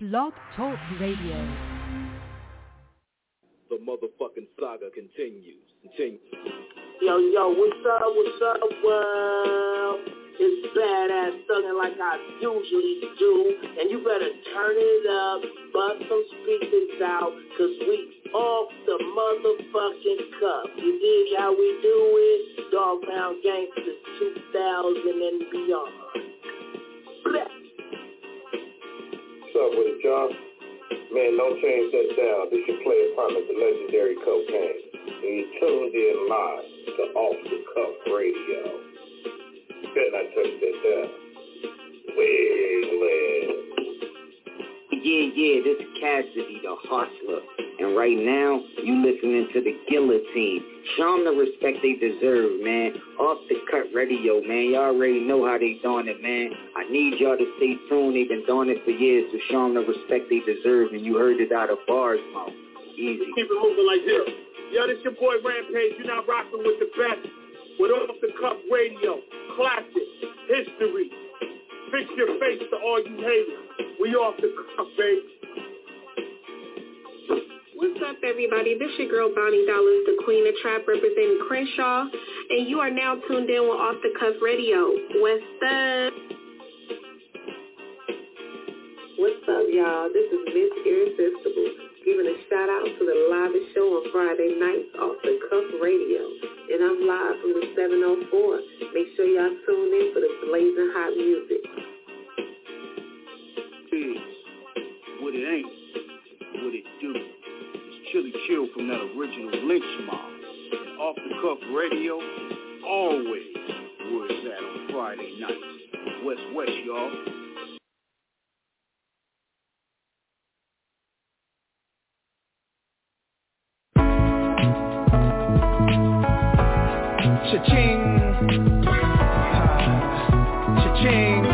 Blog Talk Radio. The motherfucking saga continues. Yo, what's up, world? It's Badass Thuggin' like I usually do, and you better turn it up, bust some speakers out, cause we off the motherfucking cuff. You dig how we do it? Dog Pound Gangsters 2000 and beyond. Blech. What's up with it, y'all? Man, don't change that down. This your player partner, the legendary Cocaine. And you tuned in live to Off the Cuff Radio. Better not touch that down. Yeah, this is Cassidy, the hustler. And right now, you listening to the Guillotine. Show them the respect they deserve, man. Off the Cut Radio, man. Y'all already know how they doing it, man. I need y'all to stay tuned. They've been doing it for years, so show them the respect they deserve. And you heard it out of bars, mouth. Easy. Keep it moving like this. Yo, this your boy Rampage. You're not rocking with the best. With Off the Cuff Radio. Classic. History. Fix your face to all you haters. We off the cuff, baby. What's up, everybody? This your girl, Bonnie Dollars, the Queen of Trap, representing Crenshaw, and you are now tuned in with Off the Cuff Radio. What's up? What's up, y'all? This is Miss Irresistible, giving a shout-out to the livest show on Friday nights, Off the Cuff Radio. And I'm live from the 704. Make sure y'all tune in for the blazing hot music. What it ain't, what it do. It's Chili Chill from that original Lynch Mob. And Off the Cuff Radio, always where it's at on Friday nights. West, y'all. Cha-ching, cha-ching,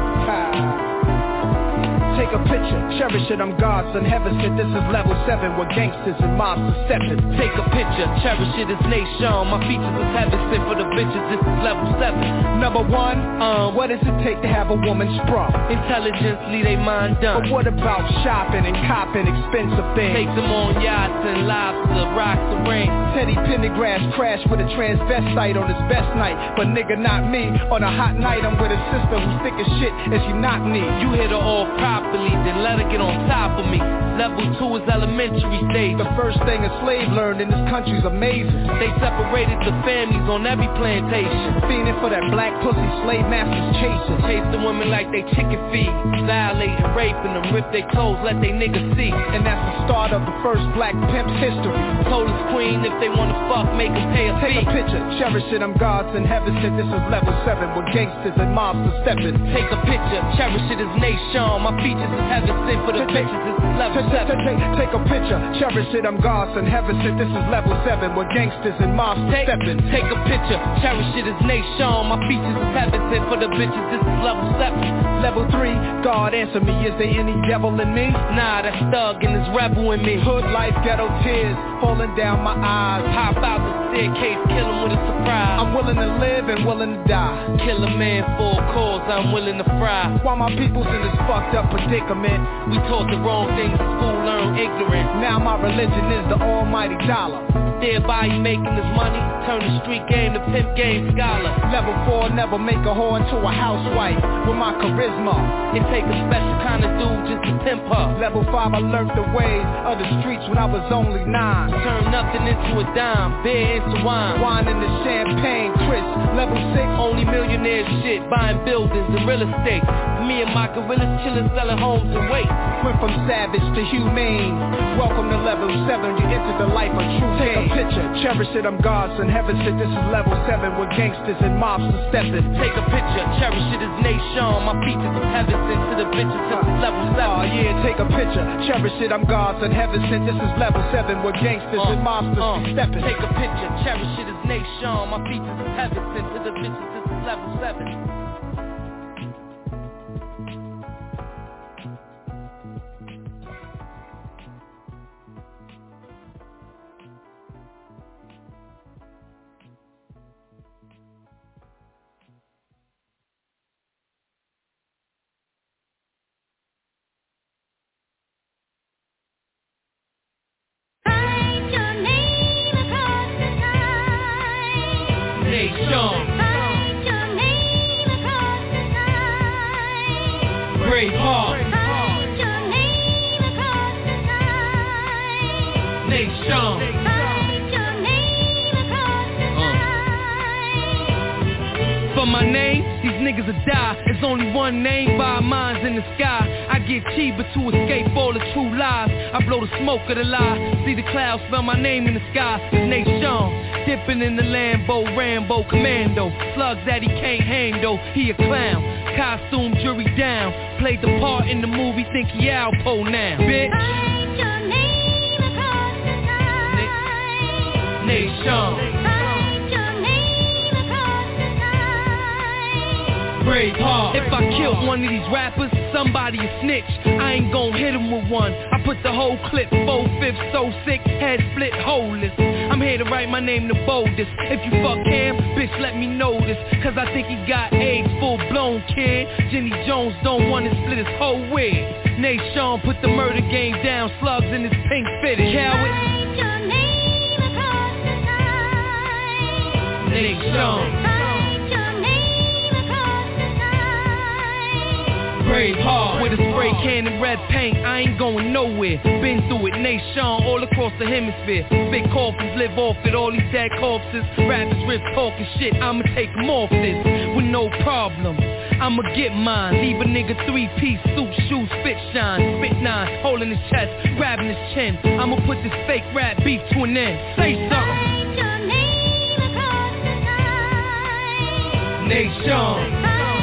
take a picture, cherish it, I'm God's son, heaven sent, this is level 7, where gangsters and mobs are stepping. Take a picture, cherish it, it's nation, my features is heaven sent for the bitches, this is level 7. Number 1, what does it take to have a woman sprung? Intelligence, leave they mind done. But what about shopping and copping expensive things? Take them on yachts and lobster, rocks and rings. Teddy Pendergrass crashed with a transvestite on his best night, but nigga not me. On a hot night I'm with a sister who's thick as shit and she knocked me. You hit her off properly, then let her get on top of me. Level 2 is elementary stage. The first thing a slave learned in this country's amazing. They separated the families on every plantation. Fiending for that black pussy slave masters chasing. Chase the women like they chicken feed. Violating, raping them, rip their clothes, let they niggas see. And that's the start of the first black pimp's history. Told his queen if they wanna fuck, make them pay a fee. Take a picture, cherish it, I'm God's in heaven sent, this is level 7, where gangsters and mobs are stepping. Take a picture, cherish it, is nation, my features is heaven sent for the bitches, this is level 7. Take a picture, cherish it, I'm God's in heaven sent, this is level 7, where gangsters and mobs are stepping. Take a picture, cherish it, is nation, my features is heaven sent for the bitches, this is level 7. Level 3, God answer me, is there any devil in me? Nah, that's thug and it's rebel in me. Hood life, ghetto tears, falling down my eyes. Hop out the staircase, kill him with a surprise. I'm willing to live and willing to die. Kill a man for a cause, I'm willing to fry. While my people's in this fucked up predicament, we taught the wrong things in school, learn ignorant. Now my religion is the almighty dollar. Thereby he making his money, turn the street game to pimp game scholar. Level 4, never make a whore into a housewife with my charisma. It take a special kind of dude just to pimp her. Level 5, I learned the ways of the streets when I was only 9. Turn nothing into a dime, beer into wine. Wine into champagne, Chris. Level 6, only millionaire shit, buying buildings and real estate. Me and my gorillas chillin', selling homes and wait. Went from savage to humane. Welcome to level 7, you entered the life of true pain. Take a picture, cherish it, I'm God's and heaven sent, this is level 7, where gangsters and mobs are stepping. Take a picture, cherish it, is nation, my features is heaven sent to the bitches, this is level 7. Oh yeah, take a picture, cherish it, I'm God's and heaven sent, this is level 7, where gangsters and mobs are stepping. Take a picture, cherish it, is nation, my features is heaven sent to the bitches, this is level 7. one name by minds in the sky. I get cheaper to escape all the true lies. I blow the smoke of the lie. See the clouds, spell my name in the sky. It's Nation, dipping in the Lambo, Rambo, Commando. Slugs that he can't handle, he a clown. Costume, jury down. Played the part in the movie, think he Alpo now. Bitch. Write your name across the night. Nation. If I killed one of these rappers, somebody a snitch. I ain't gon' hit him with one. I put the whole clip, 4/5 so sick, head split holeless. I'm here to write my name the boldest. If you fuck him, bitch let me know this. Cause I think he got AIDS full blown, kid. Jenny Jones don't wanna split his whole wig. Nation put the murder game down, slugs in his pink fitted. Coward. Write your name across the night. Nation. Brave hard with a spray can and red paint. I ain't going nowhere. Been through it, Nation, all across the hemisphere. Big coffins live off it, all these dead corpses. Rappers rip talking shit, I'ma take them off this with no problem. I'ma get mine. Leave a nigga 3-piece suit, shoes, fit shine. Spit 9, holding his chest, grabbing his chin. I'ma put this fake rap beef to an end. Say something. Write your name across the night. Nation.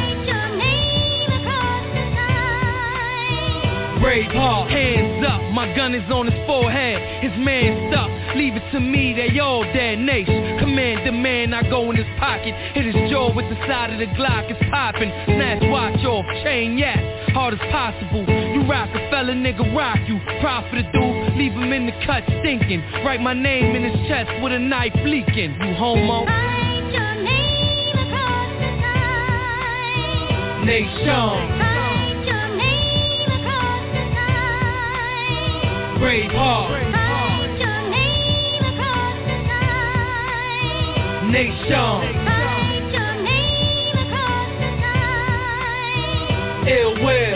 Brave heart, hands up, my gun is on his forehead. His man stuck, leave it to me, they all dead. Nation, command the man, I go in his pocket. Hit his jaw with the side of the Glock, it's popping. Snatch watch off, chain yak, hard as possible. You Rockefeller, nigga rock you. Profit a dude, leave him in the cut stinking. Write my name in his chest with a knife leaking. You homo? Write your name across the night. Nation. Brave heart. Write your name across the night. Nation. Write your name across the night. Ill will.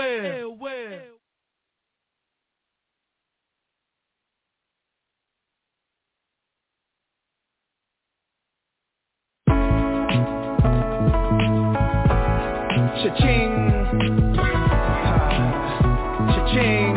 Cha-ching. Cha-ching.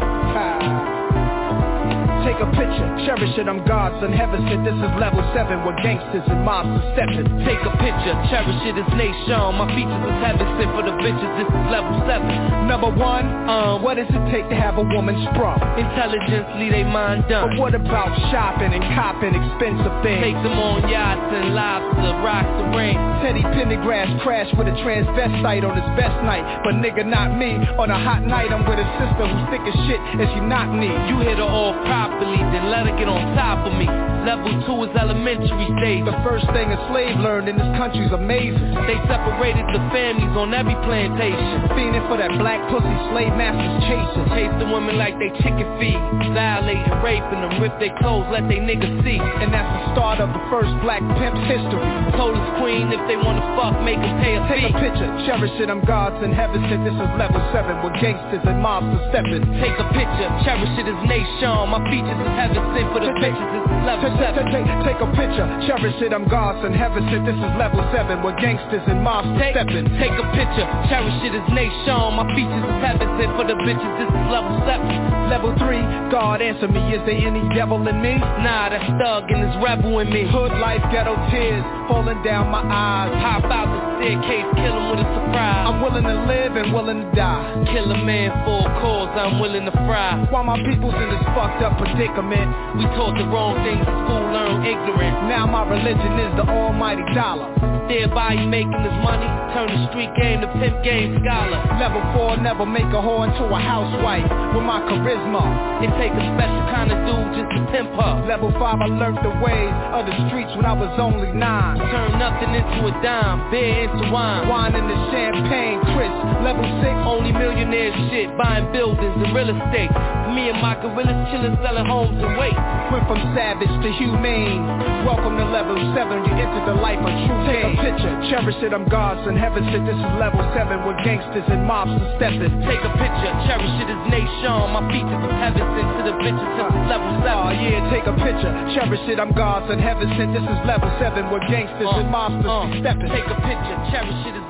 Take a picture, cherish it, I'm God's and heaven sent. This is level 7 where gangsters and mobs are stepping. Take a picture, cherish it, it's Nation. My features is heaven sent for the bitches. This is level 7. Number 1, what does it take to have a woman sprung? Intelligence, leave they mind done. But what about shopping and copping expensive things? Take them on yachts and lobster, rocks and rain. Teddy Pendergrass crashed with a transvestite on his best night. But nigga, not me. On a hot night, I'm with a sister who's thick as shit and she not me. You hit her off properly, then let her get on top of me. Level 2 is elementary stage. The first thing a slave learned in this country's amazing. They separated the families on every plantation. Fiending for that black pussy slave masters chasing. Chase the women like they chicken feed. Violating, raping them, rip their clothes, let they niggas see. And that's the start of the first black pimp's history. Told his queen if they wanna fuck, make them pay a fee. Take a picture, cherish it, I'm God's in heaven sent. This is level 7 where gangsters and mobs are stepping. Take a picture, cherish it, it's Nation. My features is heaven sent for the bitches. This is level 7. Take a picture, cherish it, I'm God's in heaven sent. This is level 7 where gangsters and mobs are stepping. Take a picture, cherish it, it's Nation. My features is heaven sent for the bitches. This is level 7. Level 3, God answer me, is there any devil in me? Nah, that's thug and this rebel in me. Hood life, ghetto tears, falling down my eyes. Hop out the staircase, kill him with a surprise. I'm willing to live and willing to die. Kill a man for a cause, I'm willing to fry. While my people's in this fucked up predicament, we taught the wrong things in school, learn ignorant. Now my religion is the almighty dollar. Thereby he making his money, turn the street game to pimp game scholar. Level 4, never make a whore into a housewife with my charisma. It take a special kind of dude just to pimp her. Level 5, I learned the ways of the streets when I was only 9. Turn nothing into a dime, beer into wine. Wine into champagne, Chris. Level 6, only millionaire shit, buying buildings and real estate. Me and my gorillas chillin', selling homes and wait. Went from savage to humane. Welcome to level 7, you entered the life of true pain. Take a picture, cherish it, I'm God's and heaven sent. This is level 7 where gangsters and mobs are stepping. Take a picture, cherish it, it's Nation. My features is heaven sent to the bitches. This is level 7. Oh yeah, take a picture, cherish it, I'm God's and heaven sent. This is level 7 where gangsters and mobs are stepping. Take a picture, cherish it, it's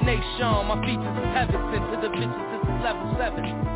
Nation. My features is heaven sent to the bitches, this is level 7.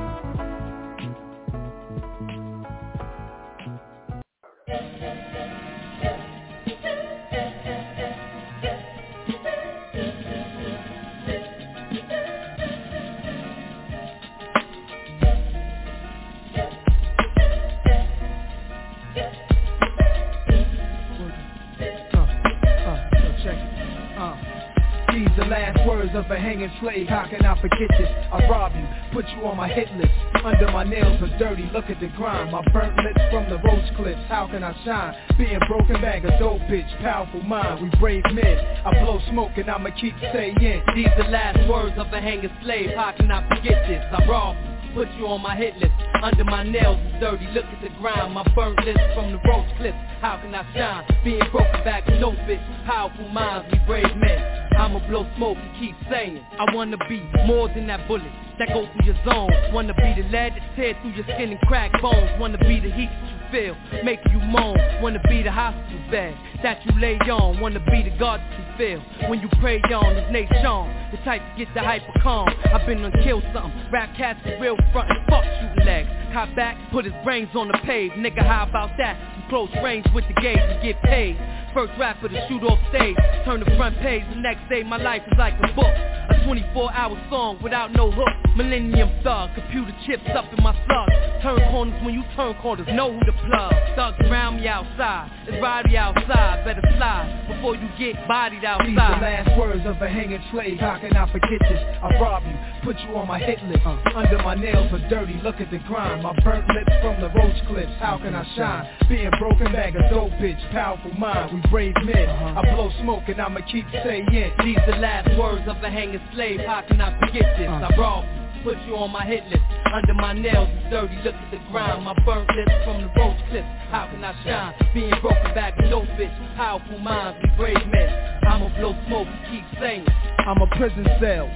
The last words of a hanging slave, how can I forget this? I rob you, put you on my hit list. Under my nails are dirty, look at the grime. My burnt lips from the roach clips, how can I shine? Being broken bag of dope bitch, powerful mind, we brave men. I blow smoke and I'ma keep saying, these the last words of a hanging slave, how can I forget this? I rob you, put you on my hit list. Under my nails is dirty, look at the grind. My burnt lips from the roach clips, how can I shine? Being broken back with no bitch, powerful minds, we brave men. I'ma blow smoke and keep saying, I wanna be more than that bullet that goes through your zone. Wanna be the lead that tear through your skin and crack bones. Wanna be the heat that you feel, make you moan. Wanna be the hospital bed that you lay on. Wanna be the God that you feel when you pray on. This nation, the type to get the hyper calm. I've been on kill something, rap cats is real front and fuck shooting legs. Cop back, put his brains on the pave. Nigga, how about that? From close range with the gauge and get paid. First rapper to shoot off stage, turn the front page, the next day my life is like a book. A 24-hour song without no hook. Millennium thug, computer chips up in my slug. Turn corners when you turn corners, know who to plug. Thugs around me outside, it's rowdy outside. Better slide before you get bodied outside. These the last words of a hanging slave, how can I forget this? I rob you, put you on my hit list. Under my nails are dirty, look at the grind. My burnt lips from the roach clips, how can I shine? Being broken bag of dope bitch, powerful mind, we brave men. I blow smoke and I'ma keep saying, these the last words of a hanging slave, how can I forget this? I rob you, put you on my hit list. Under my nails is dirty, look at the grind. My burnt lips from the roach clips, how can I shine? Being broken back with no bitch, powerful minds, we brave men. I'ma blow smoke and keep saying, I'm a prison cell,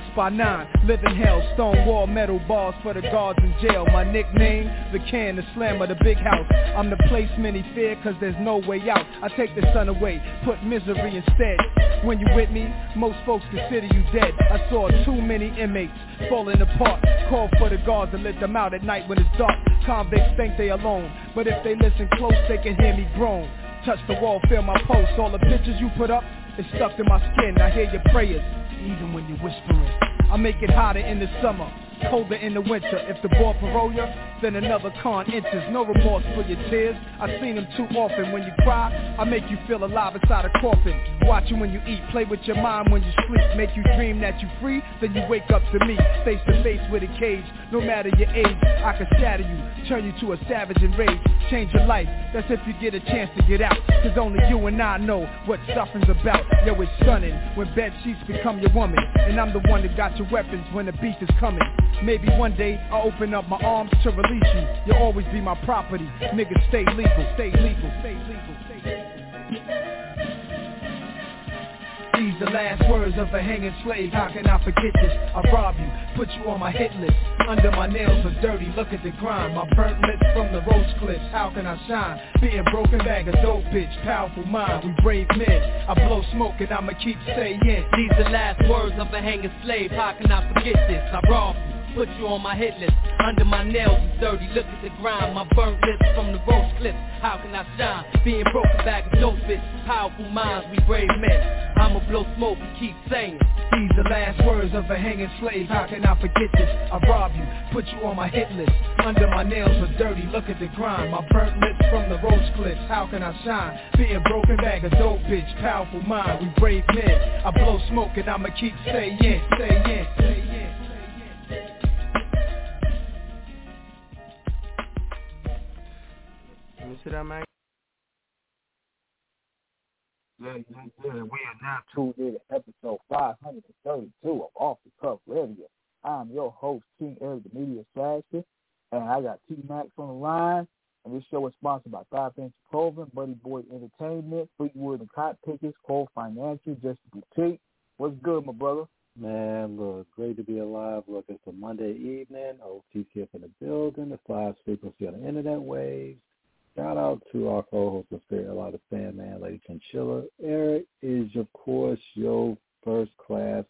6x9, living hell, stone wall, metal bars for the guards in jail. My nickname, the can, the slammer, the big house. I'm the place many fear cause there's no way out. I take the sun away, put misery instead. When you with me, most folks consider you dead. I saw too many inmates falling apart. Call for the guards to let them out at night when it's dark. Convicts think they alone, but if they listen close they can hear me groan. Touch the wall, feel my pulse. All the pictures you put up, it's stuck to my skin. I hear your prayers, even when you're whispering. I make it hotter in the summer, colder in the winter. If the boy parole you, then another con enters. No remorse for your tears, I've seen them too often. When you cry, I make you feel alive inside a coffin. Watch you when you eat, play with your mind when you sleep. Make you dream that you free, then you wake up to me. Face to face with a cage, no matter your age. I can shatter you, turn you to a savage in rage. Change your life, that's if you get a chance to get out. Cause only you and I know what suffering's about. Yo, it's stunning when bed sheets become your woman. And I'm the one that got your weapons when the beef is coming. Maybe one day I'll open up my arms to release you. You'll always be my property. Niggas stay legal, stay legal, stay legal, stay legal. These the last words of a hanging slave, how can I forget this? I rob you, put you on my hit list. Under my nails are dirty, look at the grind. My burnt lips from the roach clips, how can I shine? Being broken bag of dope bitch, powerful mind, we brave men. I blow smoke and I'ma keep saying, these the last words of a hanging slave, how can I forget this? I rob you, put you on my hit list. Under my nails is dirty, look at the grind. My burnt lips from the roach clips, how can I shine? Being broken back with dope bitch, powerful minds, we brave men. I'ma blow smoke and keep saying, these the last words of a hanging slave, how can I forget this? I rob you, put you on my hit list. Under my nails are dirty, look at the grind. My burnt lips from the roach clips, how can I shine? Being broken bag of dope bitch, powerful mind, we brave men. I blow smoke and I'ma keep saying, saying. Let me see that, man. Yeah. We are now tuned in to episode 532 of Off the Cuff Radio. I'm your host, King Eric, the Media Assassin, and I got T-Max on the line. And this show is sponsored by 5 Inch Clothing, Buddy Boy Entertainment, Fleetwood and Cotton Pickers, Cole Financial, Just Boutique. What's good, my brother? Man, look, great to be alive. Look, it's a Monday evening. OTCF in the building, the 5 frequency on the internet waves. Shout out to our co-host of Spirit, a lot of fan, man, Lady Chinchilla. Eric is, of course, your first-class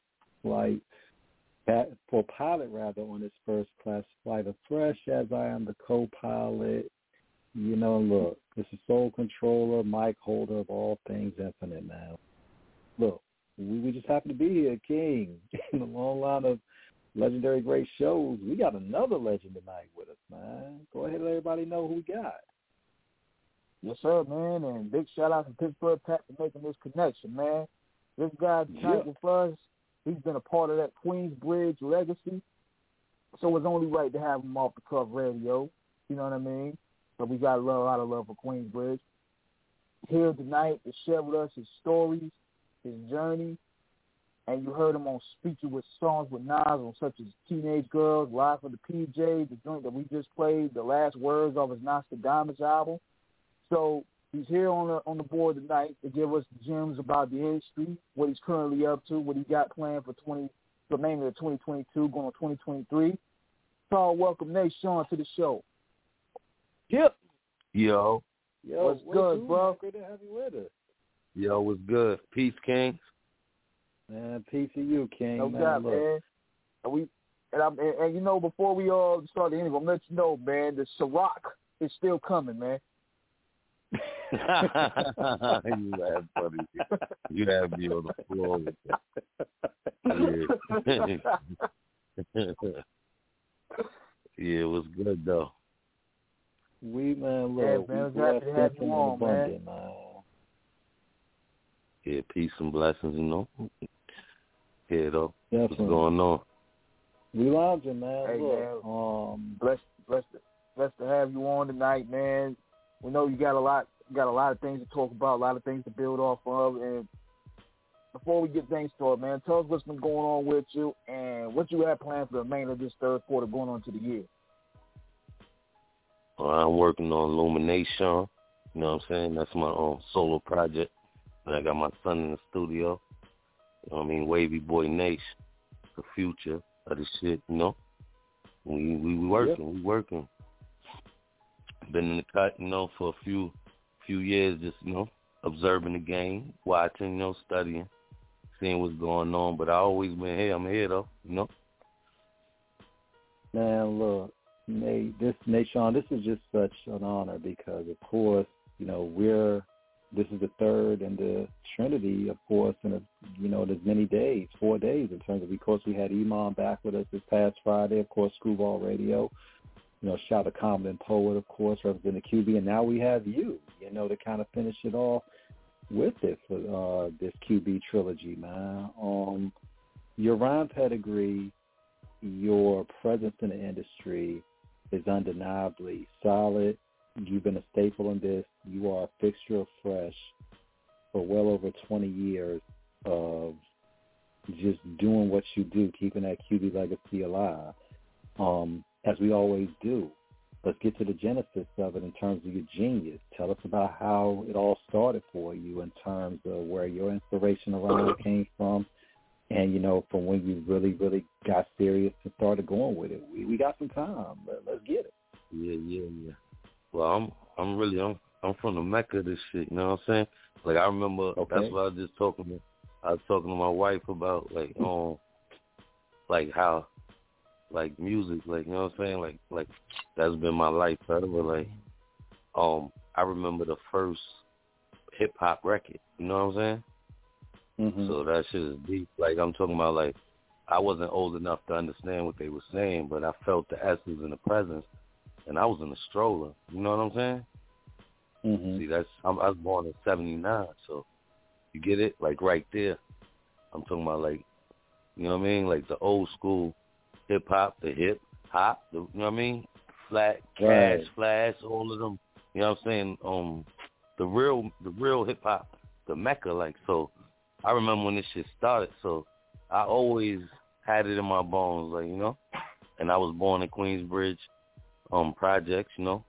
flight, for pilot rather, on his first class flight of Fresh, as I am the co-pilot. You know, look, this is Soul Controller, mic holder of all things infinite, man. Look, we just happen to be here, King, in the long line of legendary great shows. We got another legend tonight with us, man. Go ahead and let everybody know who we got. Yes, sir, man, and big shout-out to Pittsburgh Pat for making this connection, man. This guy tonight with us, he's been a part of that Queensbridge legacy, so it's only right to have him off the Cuff Radio, you know what I mean? So we got a lot of love for Queensbridge. Here tonight to share with us his stories, his journey, and you heard him on Speaking with Songs with Nas on such as Teenage Girls, Live for the PJ, the joint that we just played, the last words of his Nostradamus album. So he's here on the board tonight to give us gems about the industry, what he's currently up to, what he got planned for mainly 2022, going on 2023. So welcome Nate Sean to the show. Yep. Yo. What's good, bro? Good to have you with us. Yo, what's good? Peace, King. Man, peace to you, King. No doubt, man. And you know, before we all start the interview, I'm gonna let you know, man, the Ciroc is still coming, man. You have funny. You have me on the floor with that. Yeah, it was good though. We man, look, man, we happy to have you on, man. Yeah, peace and blessings, you know. Yeah, though. Definitely. What's going on? We lounging, man. Hey, look, man. Blessed to have you on tonight, man. We know you got a lot of things to talk about, a lot of things to build off of. And before we get things started, man, tell us what's been going on with you and what you have planned for the remainder of this third quarter going on to the year. Well, I'm working on Illumination. You know what I'm saying? That's my own solo project. And I got my son in the studio. You know what I mean? Wavy Boy Nation. The future of the shit, you know? We working. Yep. We working. Been in the cut, you know, for a few years, just, you know, observing the game, watching, you know, studying, seeing what's going on. But I always been here. I'm here, though, you know? Man, look, Nate, Sean, this is just such an honor because, of course, you know, this is the third in the Trinity, of course, in there's many days, 4 days in terms of, course, we had Iman back with us this past Friday, of course, Screwball Radio, you know, shout out to Common Poet, of course, representing the QB, and now we have you, you know, to kind of finish it off with it for this QB trilogy, man. Your rhyme pedigree, your presence in the industry is undeniably solid. You've been a staple in this. You are a fixture of Fresh for well over 20 years of just doing what you do, keeping that QB legacy alive. As we always do, let's get to the genesis of it in terms of your genius. Tell us about how it all started for you in terms of where your inspiration around it came from and, you know, from when you really, really got serious and started going with it. We got some time. Let's get it. Yeah. Well, I'm from the Mecca of this shit, you know what I'm saying? Like, I remember, That's what I was just talking to. I was talking to my wife about, like, like how, like, music, like, you know what I'm saying? Like that's been my life forever. Like, I remember the first hip-hop record, you know what I'm saying? Mm-hmm. So that shit is deep. Like, I'm talking about, like, I wasn't old enough to understand what they were saying, but I felt the essence and the presence. And I was in a stroller, you know what I'm saying? Mm-hmm. See, I was born in 79, so you get it? Like, right there. I'm talking about, like, you know what I mean? Like, the old school hip-hop, you know what I mean? Flat, Cash, Flash, all of them, you know what I'm saying? The real hip-hop, the Mecca, like, so I remember when this shit started, so I always had it in my bones, like, you know? And I was born in Queensbridge. Projects, you know,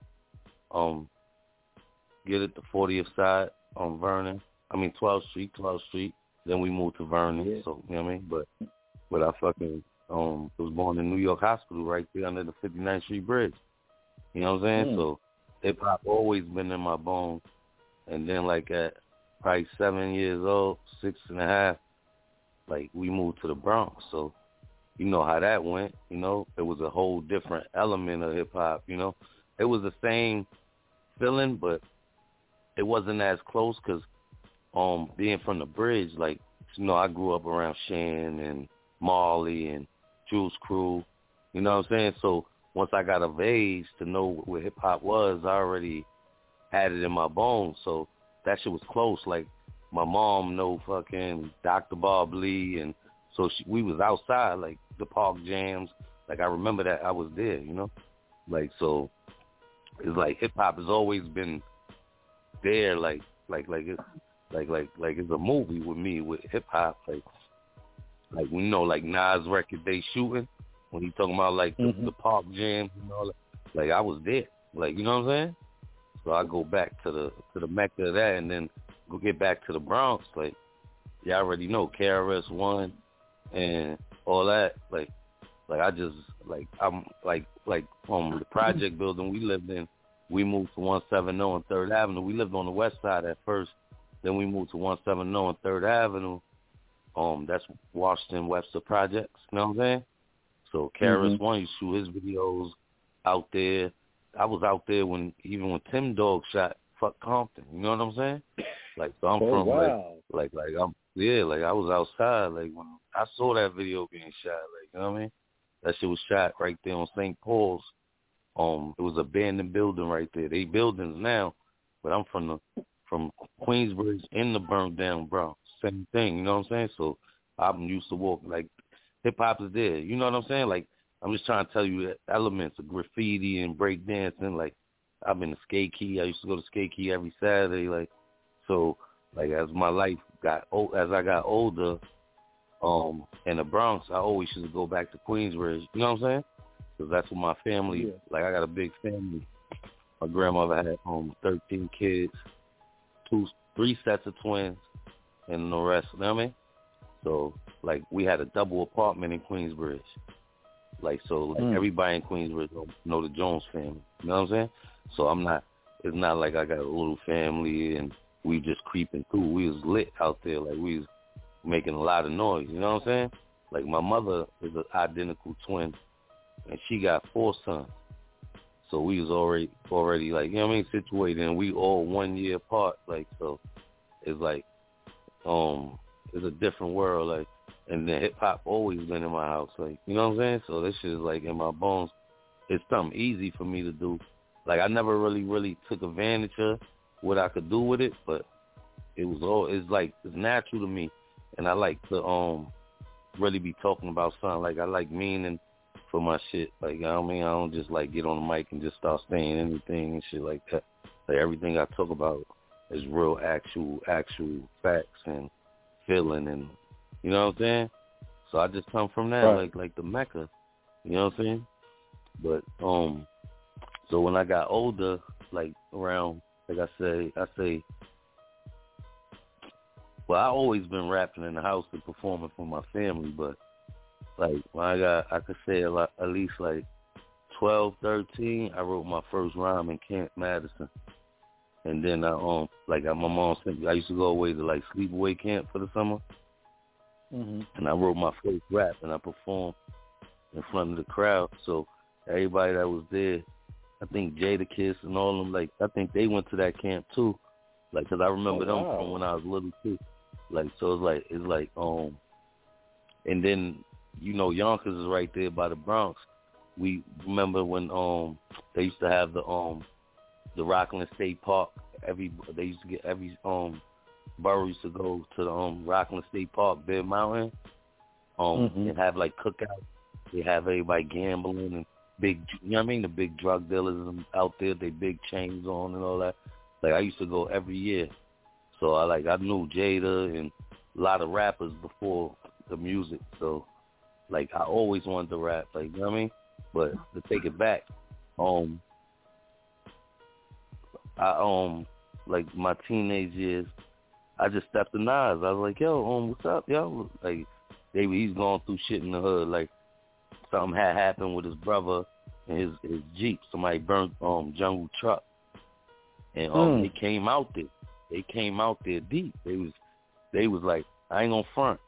get it the 40th side on Vernon. 12th Street. Then we moved to Vernon, so, you know what I mean? But I fucking, was born in New York Hospital right there under the 59th Street Bridge. You know what I'm saying? So hip-hop always been in my bones. And then, like, at probably 7 years old, 6.5, like we moved to the Bronx, so you know how that went. You know, it was a whole different element of hip hop. You know, it was the same feeling, but it wasn't as close because being from the bridge, like, you know, I grew up around Shan and Marley and Juice Crew. You know what I'm saying? So once I got of age to know what hip hop was, I already had it in my bones. So that shit was close. Like, my mom know fucking Dr. Bob Lee, and so we was outside, like the park jams. Like, I remember that I was there, you know? Like, so it's like hip hop has always been there, like it's like it's a movie with me with hip hop. Like we know, like Nas record they shooting when he talking about like the park jams and all that. Like, I was there, like, you know what I'm saying? So I go back to the mecca of that, and then go get back to the Bronx. Like, y'all already know KRS-One and all that. Like I just, like, I'm like from the project building we lived in, we moved to 170 on 3rd Avenue. We lived on the west side at first. Then we moved to 170 on 3rd Avenue. That's Washington Webster Projects. You know what I'm saying? So KRS-One used to shoot his videos out there. I was out there even when Tim Dog shot Fuck Compton. You know what I'm saying? Like, so I'm from like I was outside. Like, when I saw that video being shot, like, you know what I mean? That shit was shot right there on St. Paul's. It was an abandoned building right there. They buildings now, but I'm from Queensbridge in the burnt down Bronx. Same thing, you know what I'm saying? So I'm used to walking, like, hip hop is there. You know what I'm saying? Like, I'm just trying to tell you that elements of graffiti and break dancing. Like, I've been to Skate Key. I used to go to Skate Key every Saturday. Like, so, like, as my life as I got older, in the Bronx, I always used to go back to Queensbridge. You know what I'm saying? Because that's what my family, like, I got a big family. My grandmother had 13 kids, 3 sets of twins, and the rest, you know what I mean? So, like, we had a double apartment in Queensbridge. Like, so, like, everybody in Queensbridge know the Jones family. You know what I'm saying? So it's not like I got a little family and we just creeping through. We was lit out there. Like, we was making a lot of noise. You know what I'm saying? Like, my mother is an identical twin, and she got 4 sons. So we was already like, you know what I mean, situated, and we all 1 year apart. Like, so it's like, it's a different world. Like, and then hip hop always been in my house. Like, you know what I'm saying? So this shit is like in my bones. It's something easy for me to do. Like, I never really took advantage of what I could do with it, but it's natural to me. And I like to really be talking about something. Like, I like meaning for my shit. Like, you know what I mean? I don't just like get on the mic and just start saying anything and shit like that. Like, everything I talk about is real actual facts and feeling, and you know what I'm saying? So I just come from that, right. like the Mecca. You know what I'm saying? But so when I got older, like around, like I say, well, I always been rapping in the house and performing for my family, but like when I could say at least like 12, 13, I wrote my first rhyme in Camp Madison. And then my mom sent me, I used to go away to like sleepaway camp for the summer. And I wrote my first rap and I performed in front of the crowd. So everybody that was there, I think Jadakiss and all of them, like, I think they went to that camp too. Like, cause I remember them from when I was little too. Like, so it's like, and then, you know, Yonkers is right there by the Bronx. We remember when, they used to have the Rockland State Park. They used to get every borough used to go to the Rockland State Park, Bear Mountain, and have like cookouts. They have everybody gambling and big, you know what I mean, the big drug dealers out there, they big chains on and all that. Like, I used to go every year. So I knew Jada and a lot of rappers before the music. So like, I always wanted to rap, like, you know what I mean? But to take it back, like my teenage years, I just stepped to Nas. I was like, yo, what's up, yo? Like, he's going through shit in the hood. Like, something had happened with his brother and his Jeep. Somebody burnt Jungle Truck. And they came out there. They came out there deep. They was like, I ain't gonna front.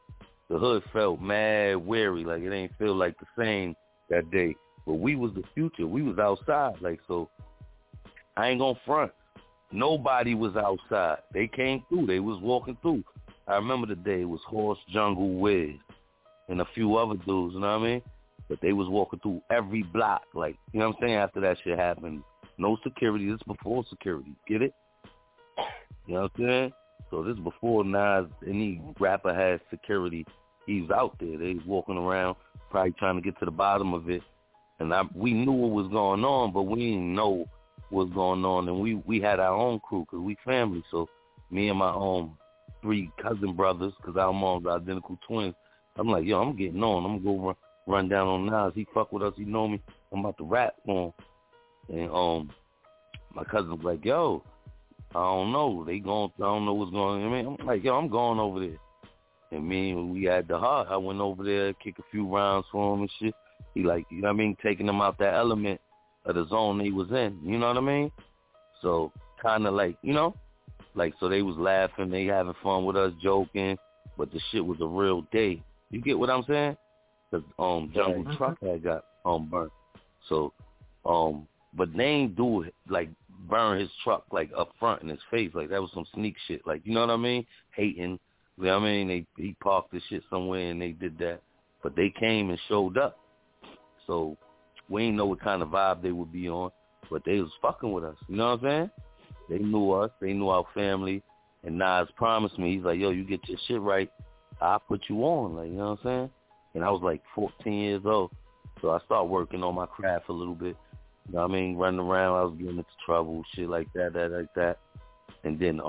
the hood felt mad weary, like it ain't feel like the same that day. But we was the future. We was outside, like, so I ain't gonna front. Nobody was outside. They came through. They was walking through. I remember the day it was Horse, Jungle, Wiz, and a few other dudes, you know what I mean? But they was walking through every block, like, you know what I'm saying, after that shit happened. No security. This before security. Get it? You know what I'm saying? So this before Nas, any rapper has security. He was out there. They was walking around, probably trying to get to the bottom of it. And we knew what was going on, but we didn't know what was going on. And we had our own crew because we family. So me and my 3 cousin brothers, because our moms are identical twins, I'm like, yo, I'm getting on. I'm going to go run down on Nas. He fuck with us. He know me. I'm about to rap for him. And my cousin was like, yo, I don't know. I don't know what's going on. I mean, I'm like, yo, I'm going over there. And me, we had the heart. I went over there, kick a few rounds for him and shit. He like, you know what I mean, taking them out that element of the zone he was in. You know what I mean? So kind of like, you know, like, so they was laughing, they having fun with us, joking, but the shit was a real day. You get what I'm saying? Because Jungle Truck had got burnt. So, but they ain't do it, like, burn his truck, like, up front in his face. Like, that was some sneak shit. Like, you know what I mean? Hating. You know what I mean? He parked this shit somewhere and they did that. But they came and showed up. So we ain't know what kind of vibe they would be on, but they was fucking with us. You know what I'm saying? They knew us. They knew our family. And Nas promised me, he's like, yo, you get your shit right, I'll put you on. Like, you know what I'm saying? And I was like 14 years old. So I started working on my craft a little bit. You know what I mean? Running around, I was getting into trouble, shit like that. And then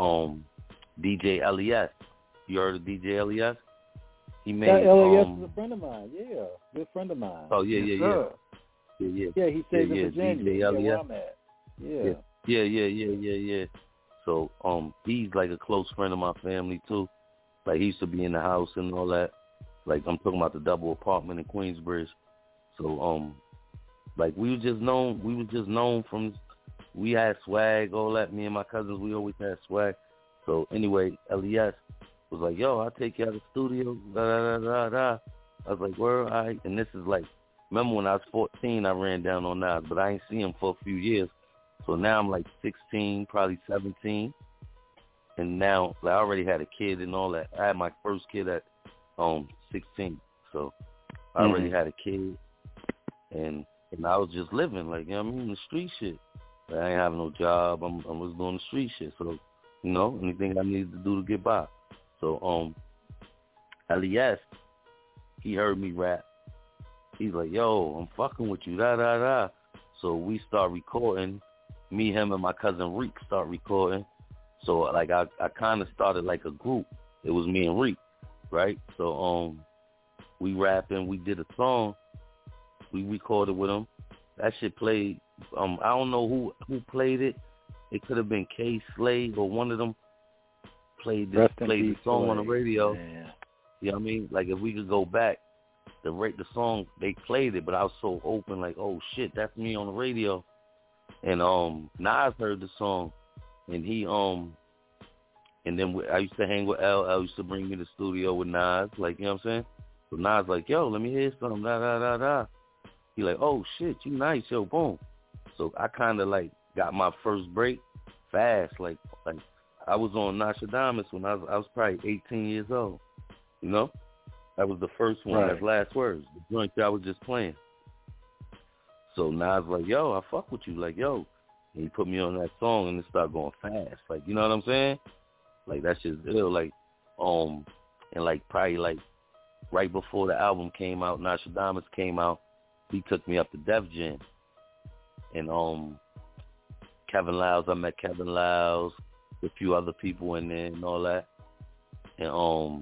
DJ LES. You heard of DJ LES? He made LES is a friend of mine. Yeah, good friend of mine. Oh yeah. Yeah, he stays in Virginia. DJ LES. Where I'm at. Yeah. So he's like a close friend of my family too. Like he used to be in the house and all that. Like I'm talking about the double apartment in Queensbridge. So like we was just known from, we had swag, all that. Me and my cousins, we always had swag. So anyway, LES was like, yo, I'll take you out of the studio, I was like, word, all right. And this is like, remember when I was 14, I ran down on Nas, but I ain't seen him for a few years. So now I'm like 16, probably 17. And now, like, I already had a kid and all that. I had my first kid at 16. So I already had a kid. And I was just living, like, you know what I mean, the street shit. Like, I ain't having no job. I was doing the street shit. So, you know, anything I needed to do to get by. So, LES, he heard me rap. He's like, yo, I'm fucking with you, So we start recording. Me, him, and my cousin Reek start recording. So, like, I kind of started like a group. It was me and Reek, right? So, we rapping. We did a song. We recorded with him. That shit played. I don't know who played it. It could have been K Slade or one of them played the song on the radio. Yeah. You know what I mean? Like, if we could go back, the song, they played it, but I was so open, like, oh shit, that's me on the radio. And Nas heard the song, and he and then I used to hang with L used to bring me to the studio with Nas, like, you know what I'm saying? So Nas like, yo, let me hear something, He like, oh shit, you nice, yo, boom. So I kind of like got my first break fast, like I was on Nostradamus when I was probably 18 years old. You know, that was the first one. Right. That's Last Words, the joint that I was just playing. So Nas like, yo, I fuck with you, like, yo, and he put me on that song, and it started going fast, like, you know what I'm saying? Like, that's just ill, like, and like probably like right before the album came out, Nostradamus came out, he took me up to Def Jam, and Kevin Liles, I met Kevin Liles, a few other people in there and all that, and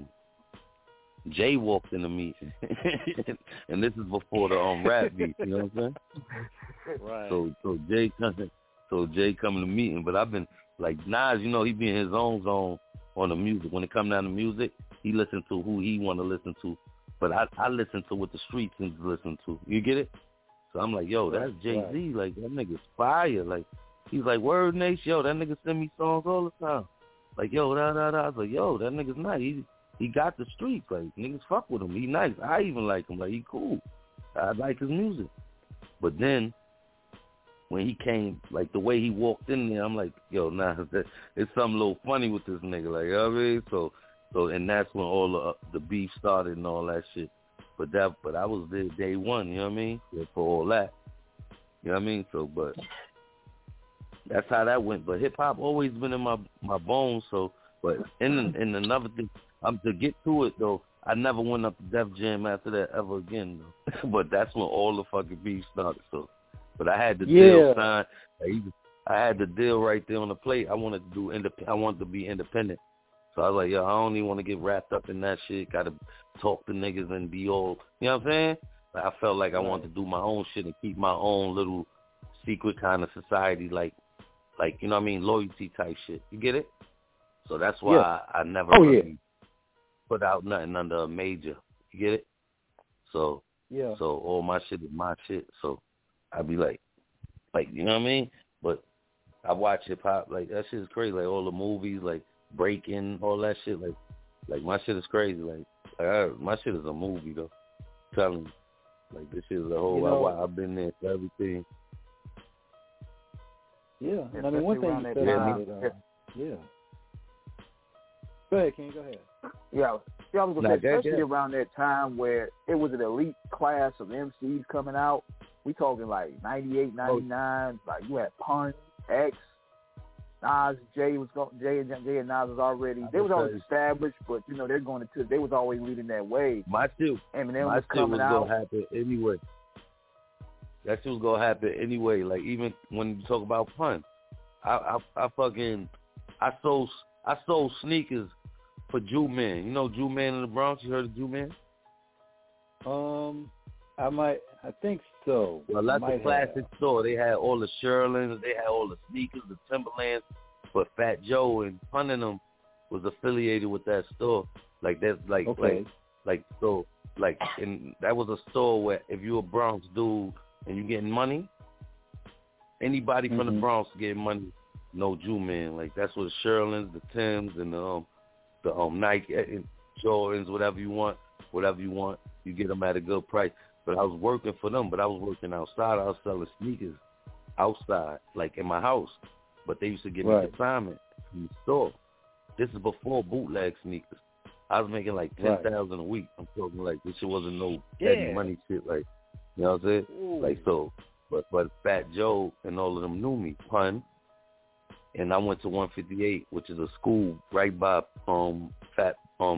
Jay walked in the meeting, and this is before the rap beat, you know what I'm saying? Right. So Jay come in the meeting, but I've been like Nas, you know, he be in his own zone on the music. When it come down to music, he listen to who he want to listen to, but I listen to what the streets need to listen to. You get it? So I'm like, yo, that's Jay-Z. Right. Like, that nigga's fire. Like, he's like, word, Nation, yo, that nigga send me songs all the time. Like, yo, I was like, yo, that nigga's nice. he got the streets. Like, niggas fuck with him. He nice. I even like him. Like, he cool. I like his music. But then, when he came, like, the way he walked in there, I'm like, yo, nah, it's something a little funny with this nigga. Like, you know what I mean? So, and that's when all the beef started and all that shit. But I was there day one, you know what I mean? For all that. You know what I mean? So, but that's how that went. But hip-hop always been in my bones, so, but in another thing, to get to it, though, I never went up to Def Jam after that ever again, though. But that's when all the fucking beef started, so. But I had the deal signed. I had the deal right there on the plate. I wanted to be independent. So I was like, yo, I don't even want to get wrapped up in that shit. Got to talk to niggas and be all, you know what I'm saying? Like, I felt like I wanted to do my own shit and keep my own little secret kind of society, like you know what I mean, loyalty type shit. You get it? So that's why I never really put out nothing under a major. You get it? So all my shit is my shit. So I'd be like, you know what I mean? But I watch hip hop, like that shit is crazy. Like all the movies, like Breaking, all that shit. Like my shit is crazy. Like my shit is a movie though. I'm telling you, like this shit is a whole. I've been there for everything. Yeah, I mean one thing you said about it. Go ahead, King. Go ahead. Yeah, I was gonna say, especially around that time where it was an elite class of MCs coming out. We talking like 98, 99. Like you had Pun, X, Nas, Jay and Nas was already. They was always established, but you know they're going into. They was always leading that wave. Eminem was coming out. Gonna happen anyway. That shit was gonna happen anyway. Like even when you talk about Pun, I sold sneakers for Jew Man. You know Jew Man in the Bronx? You heard of Jew Man? I think so. Well, that's a classic store. They had all the Sherlins, they had all the sneakers, the Timberlands, but Fat Joe and Pun and them was affiliated with that store. Like that's like and that was a store where if you a Bronx dude and you getting money, anybody from the Bronx getting money, no Jew Man. Like that's what the Sherlins, the Tims, and the Nike and Jordans, whatever you want, you get them at a good price. But I was working for them, but I was working outside. I was selling sneakers outside, like in my house. But they used to give me consignment from the store. This is before bootleg sneakers. I was making like $10,000 a week. I'm talking like this shit wasn't no steady money shit. Like, you know what I'm saying? Ooh. Like so, but Fat Joe and all of them knew me, Pun. And I went to 158, which is a school right by Fat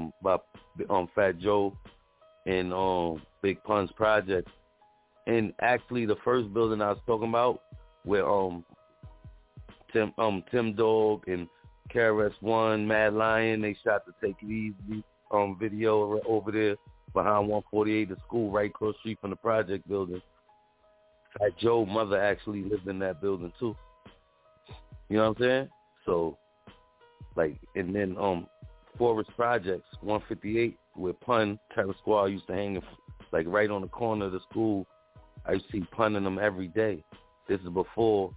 Joe and Big Pun's project. And actually the first building I was talking about where Tim Dog and KRS-One, Mad Lion, they shot the Take It Easy video over there behind 148, the school right across the street from the project building. Fat Joe's mother actually lived in that building too. You know what I'm saying? So, like, and then Forest Projects, 158, where Pun, Terror Squad used to hang, like, right on the corner of the school. I used to see Pun in them every day. This is before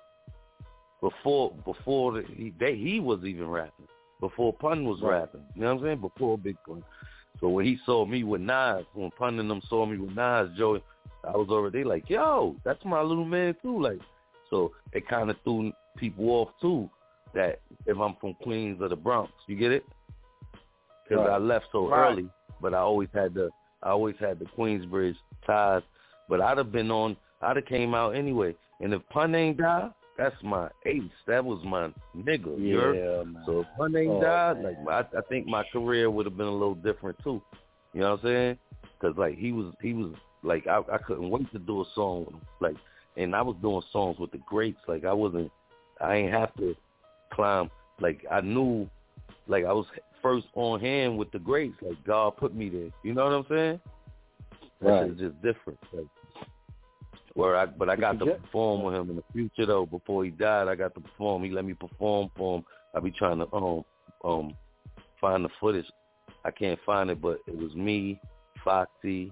he was even rapping. Before Pun was rapping. You know what I'm saying? Before Big Pun. So when he saw me with Nas, when Pun and them saw me with Nas, Joey, I was already like, yo, that's my little man too. Like, so it kind of threw people off too, that if I'm from Queens or the Bronx, you get it? Because I left so early, but I always had the Queensbridge ties. But I'd have came out anyway. And if Pun ain't died, that's my ace. That was my nigga. Yeah, so if Pun ain't died, like I think my career would have been a little different too. You know what I'm saying? Because like he was like I couldn't wait to do a song with him. Like, and I was doing songs with the greats. Like I ain't have to climb. Like I knew, like I was first on hand with the greats. Like God put me there. You know what I'm saying? That shit's just different. Like, but I got to perform with him in the future though. Before he died, I got to perform. He let me perform for him. I be trying to find the footage. I can't find it, but it was me, Foxy,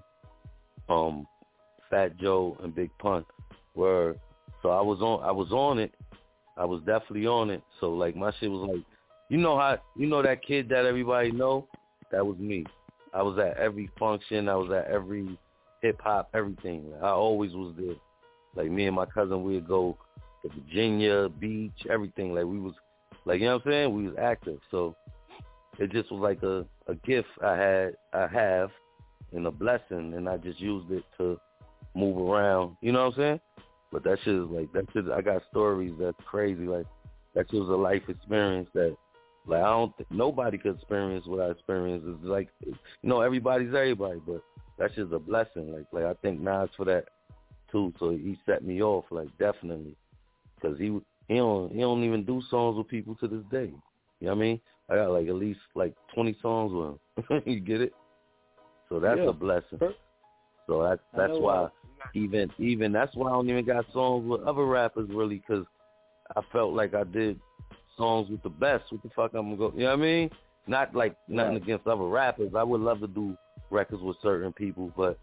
Fat Joe, and Big Pun. So I was on it. I was definitely on it. So like my shit was like, you know that kid that everybody know That was me. I was at every function. I was at every hip-hop, everything. I always was there. Like, me and my cousin, we'd go to Virginia Beach, everything. Like, we was, like, you know what I'm saying? We was active. So it just was like a gift I have, and a blessing, and I just used it to move around. You know what I'm saying? But that shit is like, that shit, I got stories that's crazy. Like, that shit was a life experience that, like, I don't think nobody could experience what I experienced. It's like, you know, everybody's everybody, but that's just a blessing. Like I think Nas for that too. So he set me off, like, definitely, because he don't even do songs with people to this day. You know what I mean? I got like at least like 20 songs with him. You get it? So that's a blessing. So that's why even that's why I don't even got songs with other rappers really, because I felt like I did songs with the best. What the fuck I'm gonna go? You know what I mean? Not like nothing against other rappers. I would love to do records with certain people, but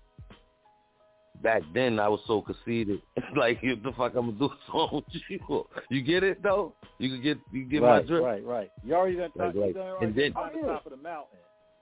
back then I was so conceited. Like, what the fuck I'm gonna do a song with you? You get it though? You get my drift. Right. You already done top, and then the top of the mountain.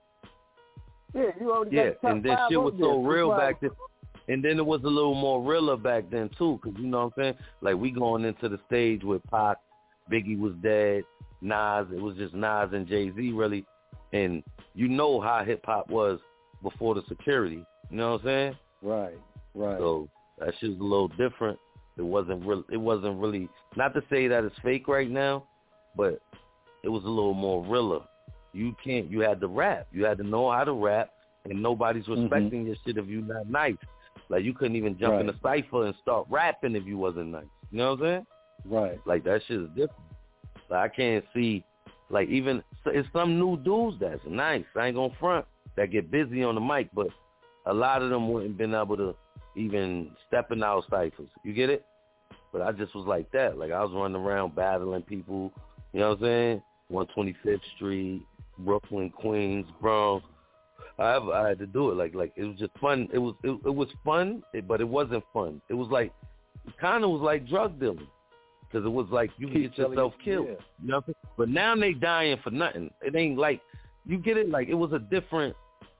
Yeah, you already got the top and then five shit was so there. real back then. And then it was a little more realer back then too, because you know what I'm saying? Like, we going into the stage with Pac, Biggie was dead, Nas, it was just Nas and Jay-Z really, and you know how hip-hop was before the security, you know what I'm saying? Right. So that shit's a little different. It wasn't really, not to say that it's fake right now, but it was a little more realer. You had to rap. You had to know how to rap, and nobody's respecting your shit if you're not nice. Like, you couldn't even jump in a cypher and start rapping if you wasn't nice. You know what I'm saying? Right. Like, that shit is different. Like, I can't see, like, even, it's some new dudes that's nice. I ain't gonna front, that get busy on the mic, but a lot of them wouldn't been able to even step in our ciphers. You get it? But I just was like that. Like, I was running around battling people, you know what I'm saying? 125th Street, Brooklyn, Queens, Bronx. I had to do it. Like it was just fun. It was fun, but it wasn't fun. It was like, it kind of was like drug dealing, because it was like you can get yourself killed. Yeah. You know what I'm saying? But now they dying for nothing. It ain't like, you get it? Like, it was a different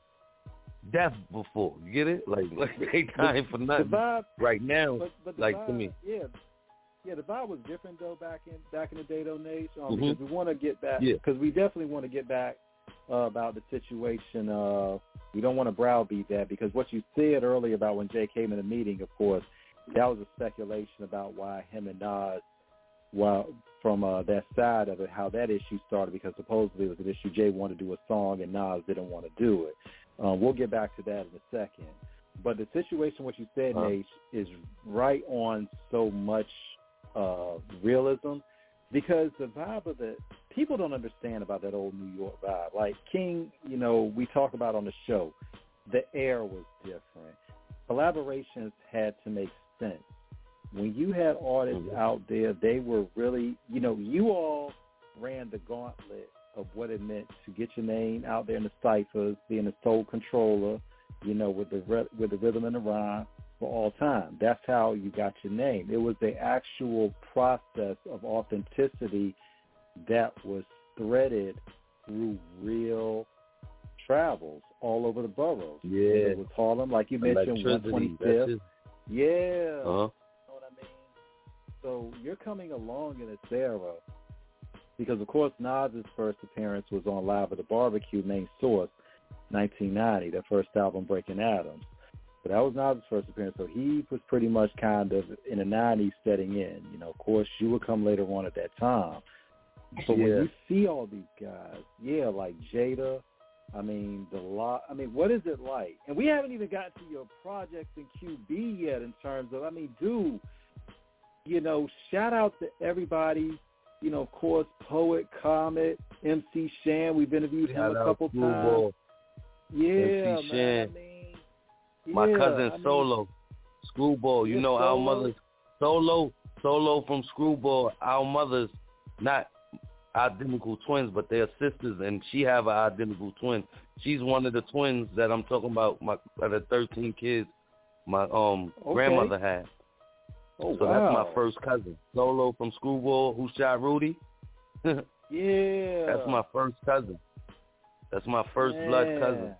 death before. You get it? Like they dying for nothing. The vibe, right now, but like, vibe, to me. Yeah, the vibe was different though back in the day though, Nate. Because we want to get back. Yeah. Because we definitely want to get back about the situation. We don't want to browbeat that, because what you said earlier about when Jay came in the meeting, of course, that was a speculation about why him and Nas, from that side of it, how that issue started, because supposedly it was an issue. Jay wanted to do a song and Nas didn't want to do it. We'll get back to that in a second. But the situation, what you said, Nate, is right on so much realism, because the vibe of the people don't understand about that old New York vibe. Like King, you know, we talk about on the show, the air was different. Collaborations had to make sense. When you had artists out there, they were really, you know, you all ran the gauntlet of what it meant to get your name out there in the ciphers, being a soul controller, you know, with the rhythm and the rhyme for all time. That's how you got your name. It was the actual process of authenticity that was threaded through real travels all over the boroughs. Yeah. It was Harlem, like you mentioned, 125th. Yeah. You know what I mean? So you're coming along in this era, because, of course, Nas's first appearance was on Live at the Barbecue, Main Source, 1990, their first album, Breaking Atoms. But that was Nas's first appearance, so he was pretty much kind of in the 90s setting in. You know, of course, you would come later on at that time. But when you see all these guys, like Jada, what is it like? And we haven't even gotten to your projects in QB yet in terms of, dude, you know, shout out to everybody. You know, of course, Poet, Comet, MC Shan. We've interviewed him a couple times. Yeah, MC Shan. My cousin Solo, Screwball. You know, our mother's Solo from Screwball. Our mother's not identical twins, but they're sisters, and she have an identical twin. She's one of the twins that I'm talking about. The 13 kids my grandmother had. Oh, so that's my first cousin, Solo from Screwball, who shot Rudy. Yeah, that's my first cousin. That's my first blood cousin.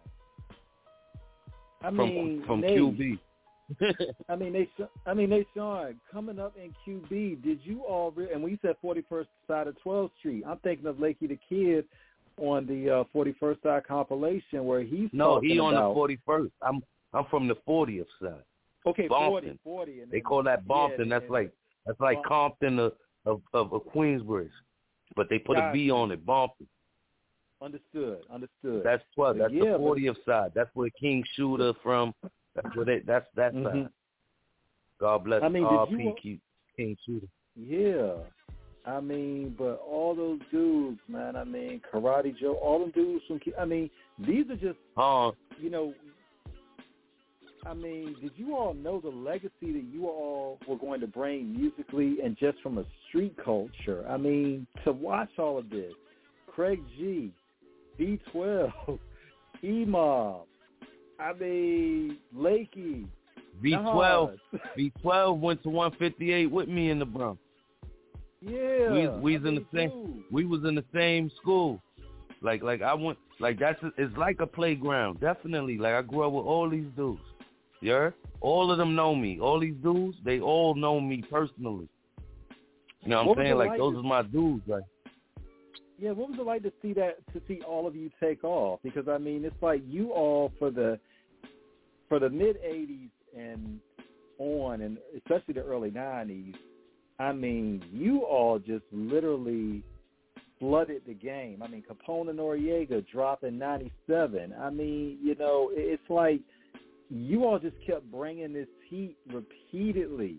I mean, from Nate, QB. I mean, Sean, coming up in QB, did you all and when you said 41st side of 12th Street, I'm thinking of Lakey the Kid on the 41st side compilation where he's talking on about, the 41st. I'm from the 40th side. Okay, Bompton. 40. And they call that Bompton. Yeah, that's like Compton of Queensbridge, but they put a B on it, Bompton. Understood. That's 12. That's the 40th side. That's where King Shooter from. That's where that's that side. God bless R.P. King Shooter. Yeah. I mean, but all those dudes, man, I mean, Karate Joe, all them dudes from, I mean, these are just, you know, I mean, did you all know the legacy that you all were going to bring musically and just from a street culture? I mean, to watch all of this, Craig G, B12, E-Mob, I mean, Lakey, B12 went to 158 with me in the Bronx. Yeah, we was in the same. We was in the same school. Like I went. Like it's like a playground. Definitely. Like I grew up with all these dudes. Yeah, all of them know me. All these dudes, they all know me personally. You know what I'm saying? Like those are my dudes. Like. Yeah, what was it like to see all of you take off? Because I mean, it's like you all for the mid '80s and on, and especially the early '90s. I mean, you all just literally flooded the game. I mean, Capone and Noriega dropped in '97. I mean, you know, it's like you all just kept bringing this heat repeatedly.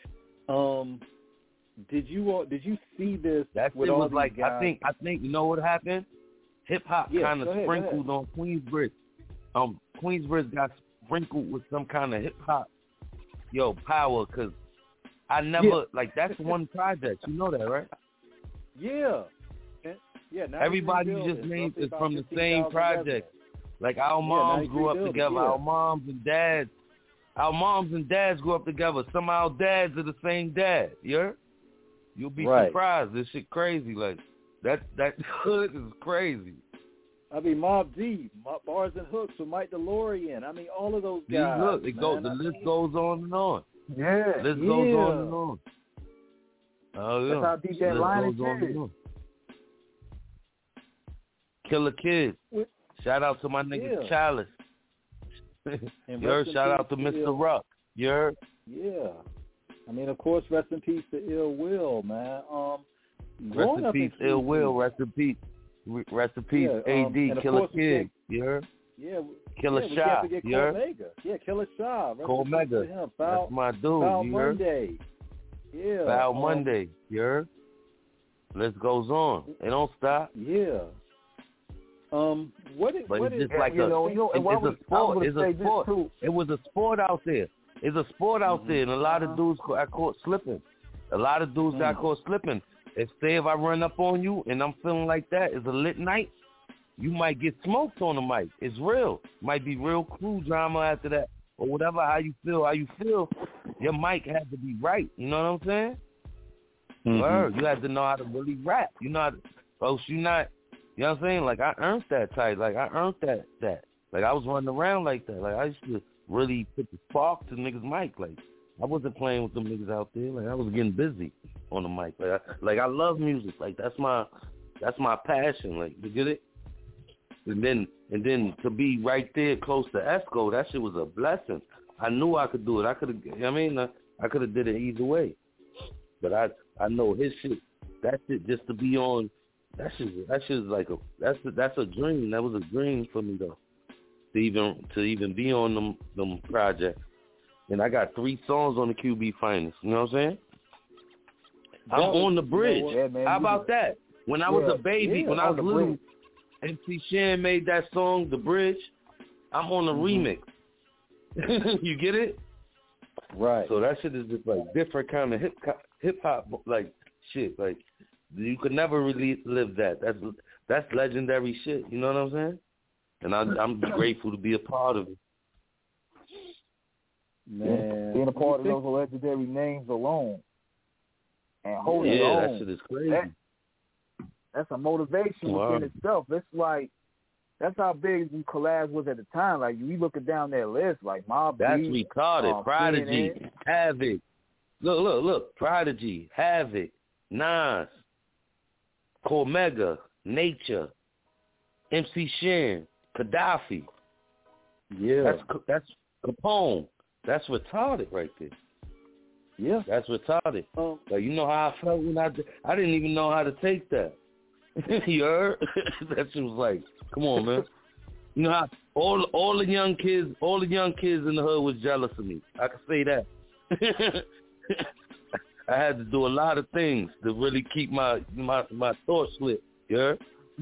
Did you see this? That with shit all was these like guys? I think you know what happened? Hip hop kind of sprinkled on Queensbridge. Queensbridge got sprinkled with some kind of hip hop power because I never like that's one project. You know that, right? Yeah. Everybody you just named is from the same project. Like our moms grew up together. Our moms and dads grew up together. Some of our dads are the same dad. Yeah. You'll be surprised. This shit crazy. Like that hood is crazy. I mean, Mobb Deep, Bars and Hooks with Mike DeLorean. I mean, all of those guys. Look, the list goes on and on. Yeah. The list goes on and on. Oh yeah. That's how deep that line is. Killer Kids. Shout out to my nigga Chalice. You heard? Shout out to Mr. Ruck. You heard? Yeah. I mean, of course, rest in peace to Ill Will, man. Rest in peace, Ill Will. Rest in peace. Rest in peace, AD. Killer Kid. You heard? Yeah. Killer Shy. You heard? Yeah, Killer Shy. Cole Mega. That's my dude. Foul you heard? Monday. Yeah. Foul Monday. You heard? List goes on. It don't stop. Yeah. It's just like it's a sport. It's a sport. It was a sport out there. It's a sport out there, and a lot of dudes got caught slipping. A lot of dudes got caught slipping. If I run up on you and I'm feeling like that, it's a lit night, you might get smoked on the mic. It's real. Might be real crew drama after that, or whatever. How you feel, your mic has to be right. You know what I'm saying? Word. You have to know how to really rap. You know how to, folks. You know what I'm saying? Like, I earned that type. Like, I earned that. Like, I was running around like that. Like, I used to really put the spark to niggas' mic. Like, I wasn't playing with them niggas out there. Like, I was getting busy on the mic. Like, I love music. Like, that's my passion. Like, you get it? And then to be right there close to Esco, that shit was a blessing. I knew I could do it. I could have, I could have did it either way. But I know his shit. That shit just to be on. That shit is like that's a dream. That was a dream for me though. To even be on them projects. And I got 3 songs on the QB Finest. You know what I'm saying? I'm on the bridge. Yeah, man, how about that? When I was a baby, when I was little, MC Shan made that song, The Bridge. I'm on the remix. You get it? Right. So that shit is just like different kind of hip hop like shit. Like you could never really live that. That's legendary shit. You know what I'm saying? And I'm grateful to be a part of it. Man, being a part of those legendary names alone and holding your own. that shit is crazy. That's a motivation within itself. It's like That's how big the collabs was at the time. Like, you looking down that list, like Mobb That's Deep, retarded. Prodigy, CNN. Havoc. Look. Prodigy, Havoc, Nas, Cormega, Nature, MC Shan, Gaddafi. Yeah. That's Capone. That's retarded right there. Yeah. That's retarded. Like, you know how I felt when I didn't even know how to take that. You heard? That shit was like, come on, man. You know how all the young kids in the hood was jealous of me. I can say that. I had to do a lot of things to really keep my thoughts lit. You heard?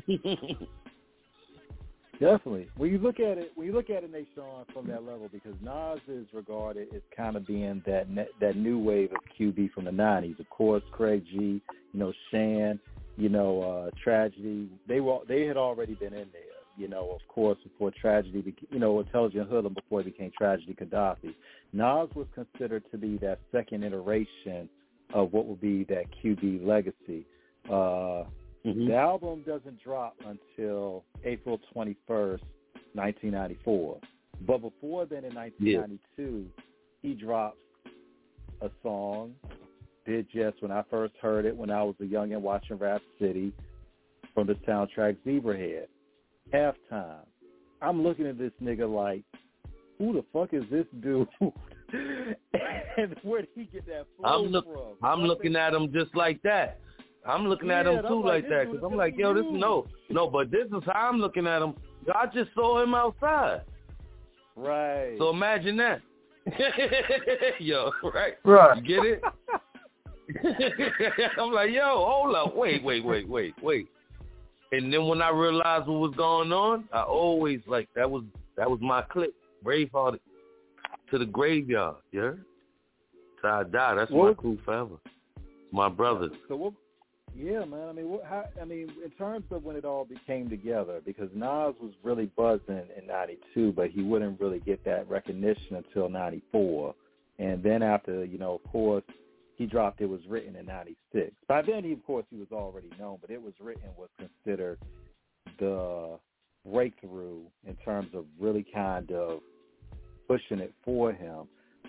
Definitely. When you look at it, Nashawn, from that level, because Nas is regarded as kind of being that new wave of QB from the 90s. Of course, Craig G, Shan, Tragedy. They had already been in there. Of course, before Tragedy, Intelligent Hoodlum before it became Tragedy Gaddafi. Nas was considered to be that second iteration of what would be that QB legacy. The album doesn't drop until April 21st, 1994. But before then, in 1992, he dropped a song, Did Just, when I first heard it, when I was a youngin' watching Rap City, from the soundtrack Zebrahead. Halftime. I'm looking at this nigga like, who the fuck is this dude? And where did he get that flow from? I'm looking at him just like that. I'm looking at him too like that, because I'm like, yo, this no, but this is how I'm looking at him. I just saw him outside. Right. So imagine that. Yo, right? You get it? I'm like, yo, hold up, wait. And then when I realized what was going on, I always, like, that was my clip, Braveheart to the graveyard, yeah? Till I die, that's my crew forever. My brothers. So what? Yeah, man. In terms of when it all became together, because Nas was really buzzing in '92, but he wouldn't really get that recognition until '94, and then after, of course, he dropped It Was Written in '96. By then, he was already known, but It Was Written was considered the breakthrough in terms of really kind of pushing it for him.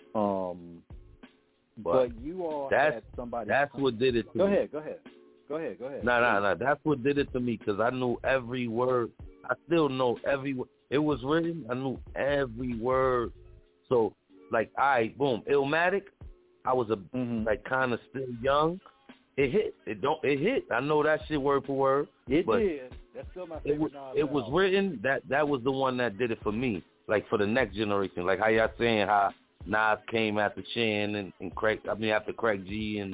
But you all had somebody. That's what did it to me. Go ahead. No. That's what did it to me, because I knew every word. I still know every word. It Was Written. I knew every word. So, like, all right, boom. Illmatic. I was like kind of still young. It hit. It hit. I know that shit word for word. It did. That's still my favorite. It Was Written. That was the one that did it for me. Like, for the next generation. Like how y'all saying how Nas came after Shan and Craig. After Craig G and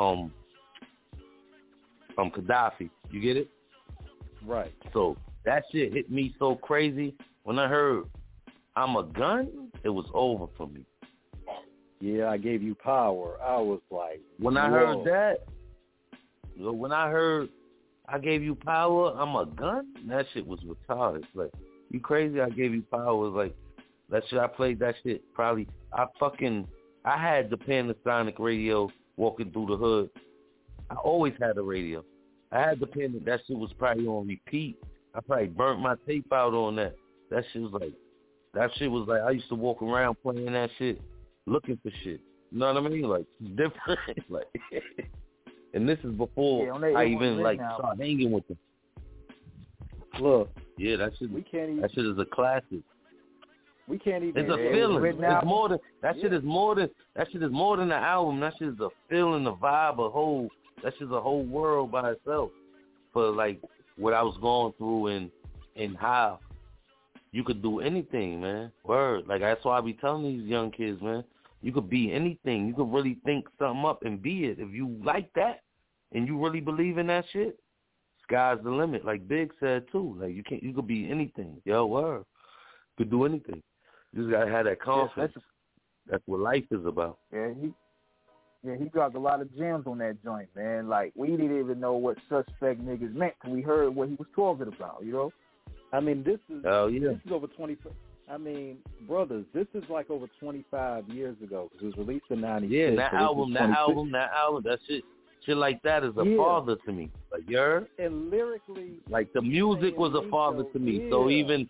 Gaddafi. You get it? Right. So that shit hit me so crazy. When I heard I'm a Gun, it was over for me. Yeah, I Gave You Power. I was like, when I heard that, when I heard I Gave You Power, I'm a Gun, that shit was retarded. Like, you crazy? I Gave You Power was like, that shit, I played that shit probably, I had the Panasonic radio walking through the hood. I always had a radio. I had the pen. That shit was probably on repeat. I probably burnt my tape out on that. That shit was like, I used to walk around playing that shit, looking for shit. You know what I mean? Like, different. Like, and this is before I even, like, start hanging with them. Look. Yeah, that shit is a classic. We can't even. It's a feeling. It's more than that. Shit is more than an album. That shit is a feeling, a vibe, a whole. That shit's a whole world by itself. For like what I was going through and how you could do anything, man. Word. Like, that's why I be telling these young kids, man. You could be anything. You could really think something up and be it. If you like that and you really believe in that shit, sky's the limit. Like Big said too. Like, you could be anything. Yo, word. You could do anything. You just gotta have that confidence. That's what life is about. Yeah, he dropped a lot of gems on that joint, man. Like, we didn't even know what Suspect niggas meant till we heard what he was talking about, This is this is over 20. Brothers, this is like over 25 years ago, because it was released in '96. Yeah, that album, that shit. shit like that is a father to me. Like, you're and lyrically, like the music was a father to me. So even,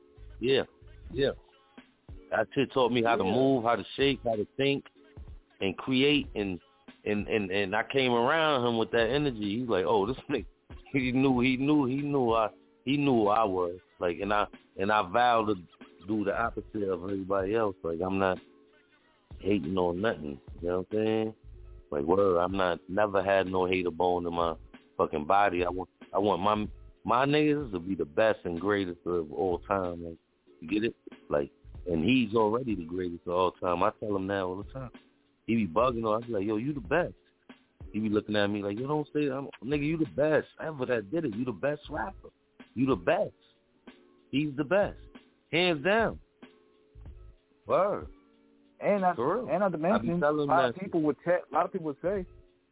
that shit taught me how to move, how to shake, how to think, and create, and I came around him with that energy. He's like, oh, this nigga, he knew I was like, and I vowed to do the opposite of everybody else. Like, I'm not hating on nothing. You know what I'm saying? Like, word, I'm not, never had no hater bone in my fucking body. I want my niggas to be the best and greatest of all time. Like, you get it? Like, and he's already the greatest of all time. I tell him that all the time. He be bugging on. I be like, yo, you the best. He be looking at me like, yo, don't say that. Nigga, you the best ever that did it. You the best rapper. You the best. He's the best. Hands down. Word. And not to mention, a lot of people would say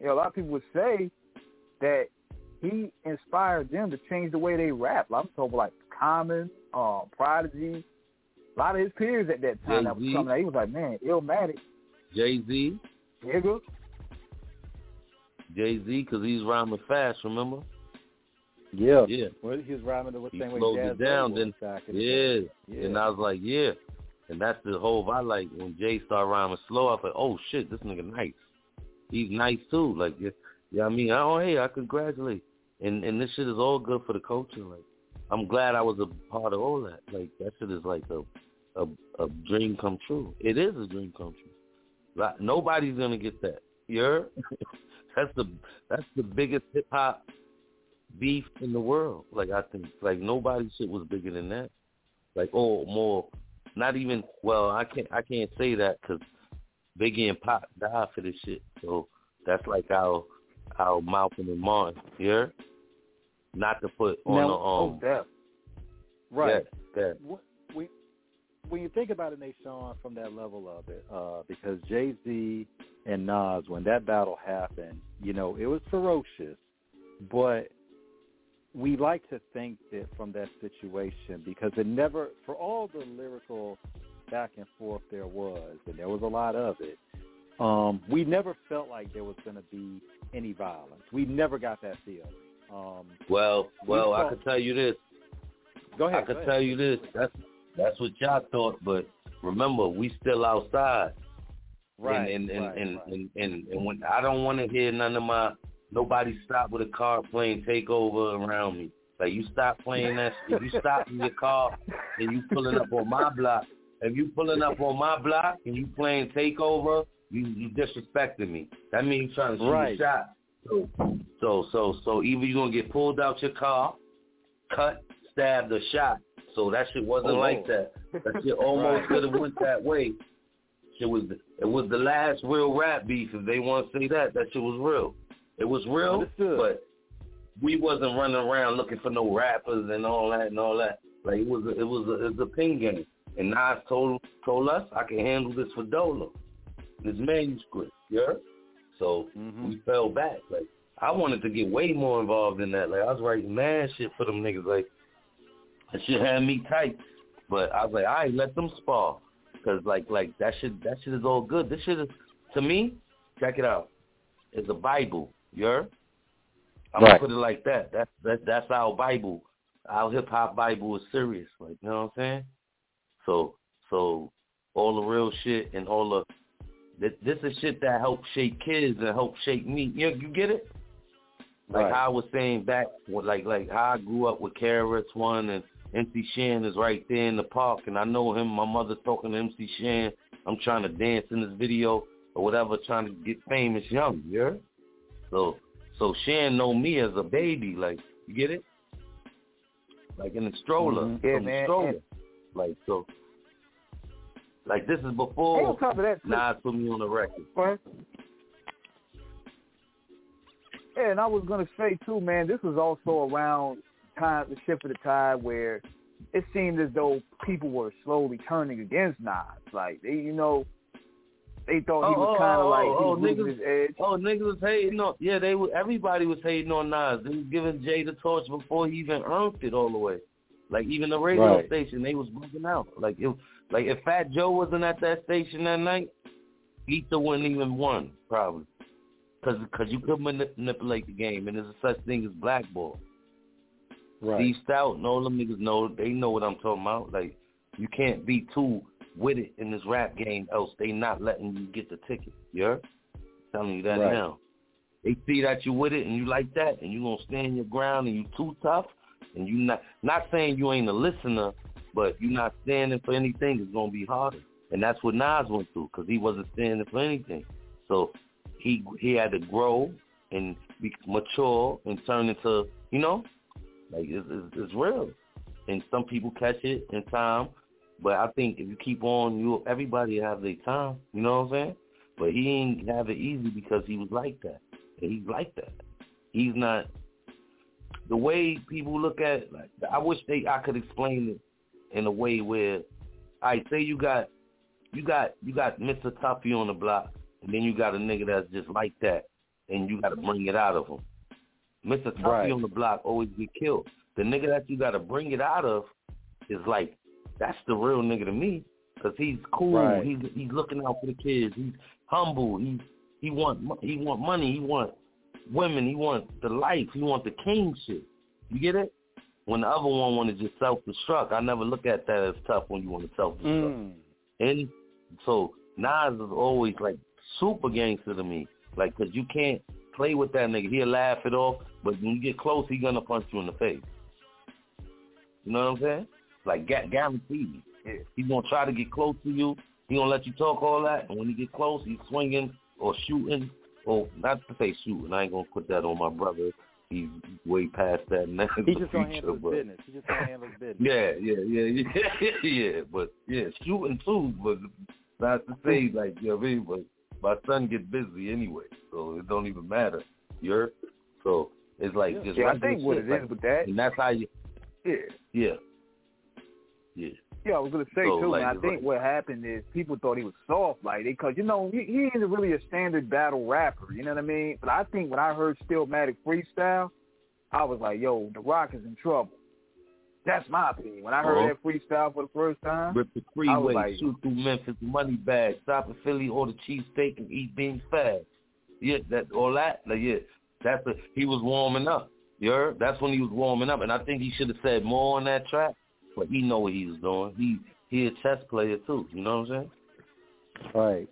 that he inspired them to change the way they rap. I'm talking like Common, Prodigy, a lot of his peers at that time that was coming out. He was like, man, Illmatic. Jay-Z. Nigga. Jay-Z, because he's rhyming fast, remember? Yeah. Well, he was rhyming the same way slowed Jazz it down. Then, And I was like, and that's the whole I like. When Jay started rhyming slow, I was like, oh, shit, this nigga nice. He's nice, too. Like, I mean, I congratulate. And this shit is all good for the culture. Like, I'm glad I was a part of all that. Like, that shit is like a dream come true. It is a dream come true. Like, nobody's going to get that. You heard? That's the biggest hip-hop beef in the world. Like, I think, like, nobody's shit was bigger than that. Like, more, not even, well, I can't say that because Biggie and Pop died for this shit. So that's like our Malcolm and Martin, you heard? Not to put on the, right. Yeah. When you think about it, Nashawn, from that level of it, because Jay-Z and Nas, when that battle happened, you know, it was ferocious, but we like to think that from that situation, because it never, for all the lyrical back and forth there was, and there was a lot of it, we never felt like there was going to be any violence. We never got that feeling. Well, I can tell you this. Go ahead. I can tell you this. That's what y'all thought, but remember, we still outside. Right. And when I don't want to hear nobody stop with a car playing Takeover around me. Like, you stop playing that. If you stop in your car and you pulling up on my block, and you playing Takeover, you disrespecting me. That means you trying to shoot a shot. So either you're gonna get pulled out your car, cut, stabbed, or shot. So that shit wasn't like that. That shit almost could have went that way. It was the last real rap beef. If they want to say that shit was real. It was real, but we wasn't running around looking for no rappers and all that. Like, it was a ping game. And Nas told us I can handle this for Dolo, this manuscript. Yeah. So we fell back. Like, I wanted to get way more involved in that. Like, I was writing mad shit for them niggas. Like, that shit had me tight. But I was like, all right, let them spar. Because, like that shit is all good. This shit is, to me, check it out, it's a Bible. You heard? I'm going to put it like that. That's our Bible. Our hip-hop Bible is serious. Like, you know what I'm saying? So all the real shit and all the, this is shit that helps shape kids and help shape me. You get it? Like how I was saying back, like how I grew up with KRS-One and MC Shan is right there in the park, and I know him, my mother talking to MC Shan. I'm trying to dance in this video or whatever, trying to get famous young, you heard? So Shan know me as a baby, like, you get it? Like in the stroller. Stroller. Like, so, like, this is before Nas put me on the record. Right. Yeah, and I was going to say, too, man, this was also around the shift of the tide where it seemed as though people were slowly turning against Nas. Like, they thought he was kind of like, he was losing his edge. Niggas was hating on, everybody was hating on Nas. They was giving Jay the torch before he even earned it all the way. Like, even the radio station, they was bugging out. Like, if Fat Joe wasn't at that station that night, Ether wouldn't even won, probably. Because you could manipulate the game, and there's a such thing as blackball. Right. Steve Stout and all them niggas know, they know what I'm talking about. Like, you can't be too with it in this rap game, else they not letting you get the ticket. You heard? Telling you that now. They see that you with it and you like that, and you gonna stand your ground, and you too tough, and you not saying you ain't a listener, but you not standing for anything. It's gonna be harder, and that's what Nas went through, because he wasn't standing for anything. So he had to grow and be mature and turn into, you know, like it's real. And some people catch it in time, but I think if you keep on, everybody have their time. You know what I'm saying? But he ain't have it easy because he was like that. And he's like that. He's not the way people look at it. Like, I wish I could explain it in a way where, I say you got Mr. Tuffy on the block, and then you got a nigga that's just like that, and you got to bring it out of him. Mr. Tuffy on the block always get killed. The nigga that you got to bring it out of is like, that's the real nigga to me, because he's cool. Right. He's looking out for the kids. He's humble. He want money. He want women. He want the life. He want the king shit. You get it? When the other one want to just self-destruct, I never look at that as tough when you want to self-destruct. And so Nas is always like super gangster to me, like, because you can't play with that nigga. He'll laugh it off, but when you get close, he's going to punch you in the face. You know what I'm saying? Like, guaranteed. He's going to try to get close to you. He going to let you talk all that, and when he get close, he's swinging or shooting, or not to say shooting. I ain't going to put that on my brother. He's way past that now. He's just going to handle his business. He's just going to handle his business. Yeah. But, yeah, shooting too, but not to say, like, you know what I mean? But my son get busy anyway, so it don't even matter. You heard? So it's like just I think what it is with that, and that's how you. Yeah. Yeah, I was gonna say too, like, man. I think what happened is people thought he was soft, like, because you know he isn't really a standard battle rapper. You know what I mean? But I think when I heard Stillmatic freestyle, I was like, yo, The Rock is in trouble. That's my opinion. When I heard that freestyle for the first time, rip the freeway, like, shoot through Memphis, money bag, stop in Philly, order cheesesteak and eat beans fast. Yeah, he was warming up. You heard? That's when he was warming up, and I think he should have said more on that track. But he know what he was doing. He a chess player too. You know what I'm saying? Right.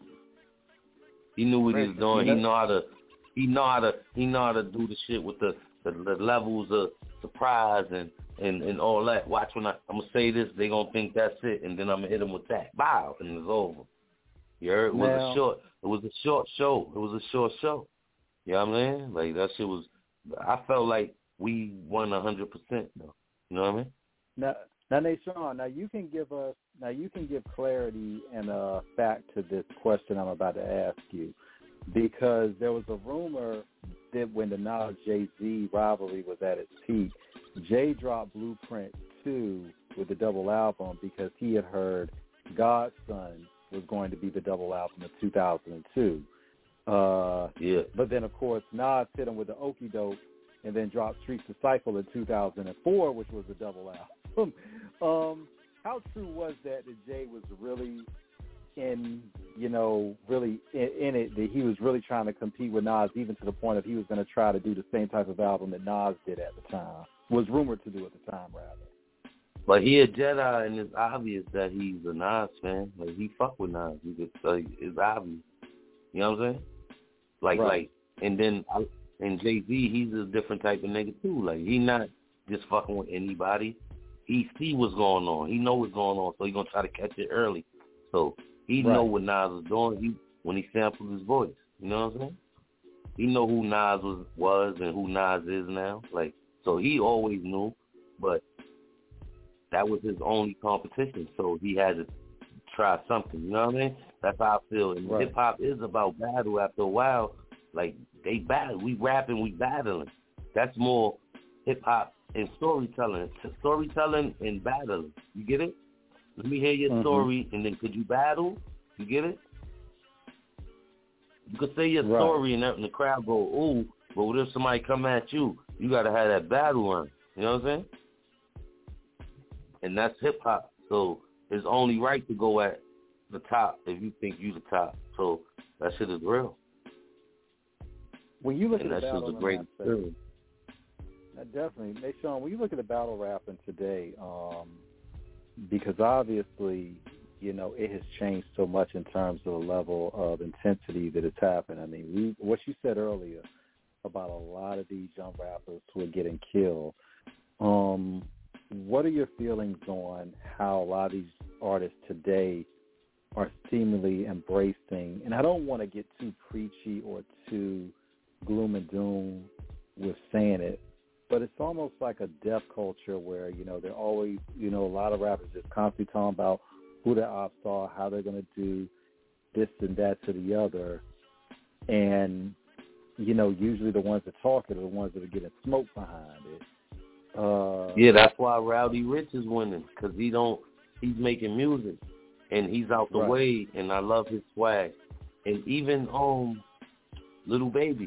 He knew what he was doing. He know how to do the shit with the levels of surprise and all that. Watch when I'm gonna say this, they gonna think that's it, and then I'm gonna hit them with that. Bow, and it's over. You heard? It was a short show. You know what I mean? Like, that shit was. I felt like we won 100% though. You know what I mean? Now, Nashawn, you can give clarity and fact to this question I'm about to ask you, because there was a rumor that when the Nas Jay-Z rivalry was at its peak, Jay dropped Blueprint 2 with the double album because he had heard Godson was going to be the double album of 2002. But then, of course, Nas hit him with the Okie Doke and then dropped Streets of Cypher in 2004, which was a double album. How true was that Jay was really in it, that he was really trying to compete with Nas, even to the point of he was going to try to do the same type of album that Nas did at the time, was rumored to do at the time, rather? But he a Jedi, and it's obvious that he's a Nas fan. Like, he fuck with Nas. It's obvious. You know what I'm saying? Like, and then and Jay-Z, he's a different type of nigga too. Like, he not just fucking with anybody. He see what's going on. He know what's going on, so he gonna try to catch it early. So he know what Nas was doing when he sampled his voice. You know what I'm saying? He know who Nas was and who Nas is now. Like, so he always knew, but that was his only competition. So he had to try something. You know what I mean? That's how I feel. And hip hop is about battle. After a while, like, they battle. We rapping, we battling. That's more hip hop and storytelling and battling. You get it? Let me hear your story, and then could you battle? You get it? You could say your story, and the crowd go, ooh, but what if somebody come at you? You got to have that battle run. You know what I'm saying? And that's hip hop. So it's only right to go at the top if you think you the top. So that shit is real. when you look and at that the shit was battle a great experience. Definitely. Hey, Sean, when you look at the battle rapping today, because obviously, you know, it has changed so much in terms of the level of intensity that it's happened. I mean, what you said earlier about a lot of these young rappers who are getting killed, what are your feelings on how a lot of these artists today are seemingly embracing, and I don't want to get too preachy or too gloom and doom with saying it, but it's almost like a death culture where, you know, they're always, you know, a lot of rappers just constantly talking about who their ops are, how they're going to do this and that to the other. And, you know, usually the ones that talk it are the ones that are getting smoked behind it. Yeah, that's why Rowdy Rich is winning, because he's making music, and he's out the way, and I love his swag. And even Little Baby,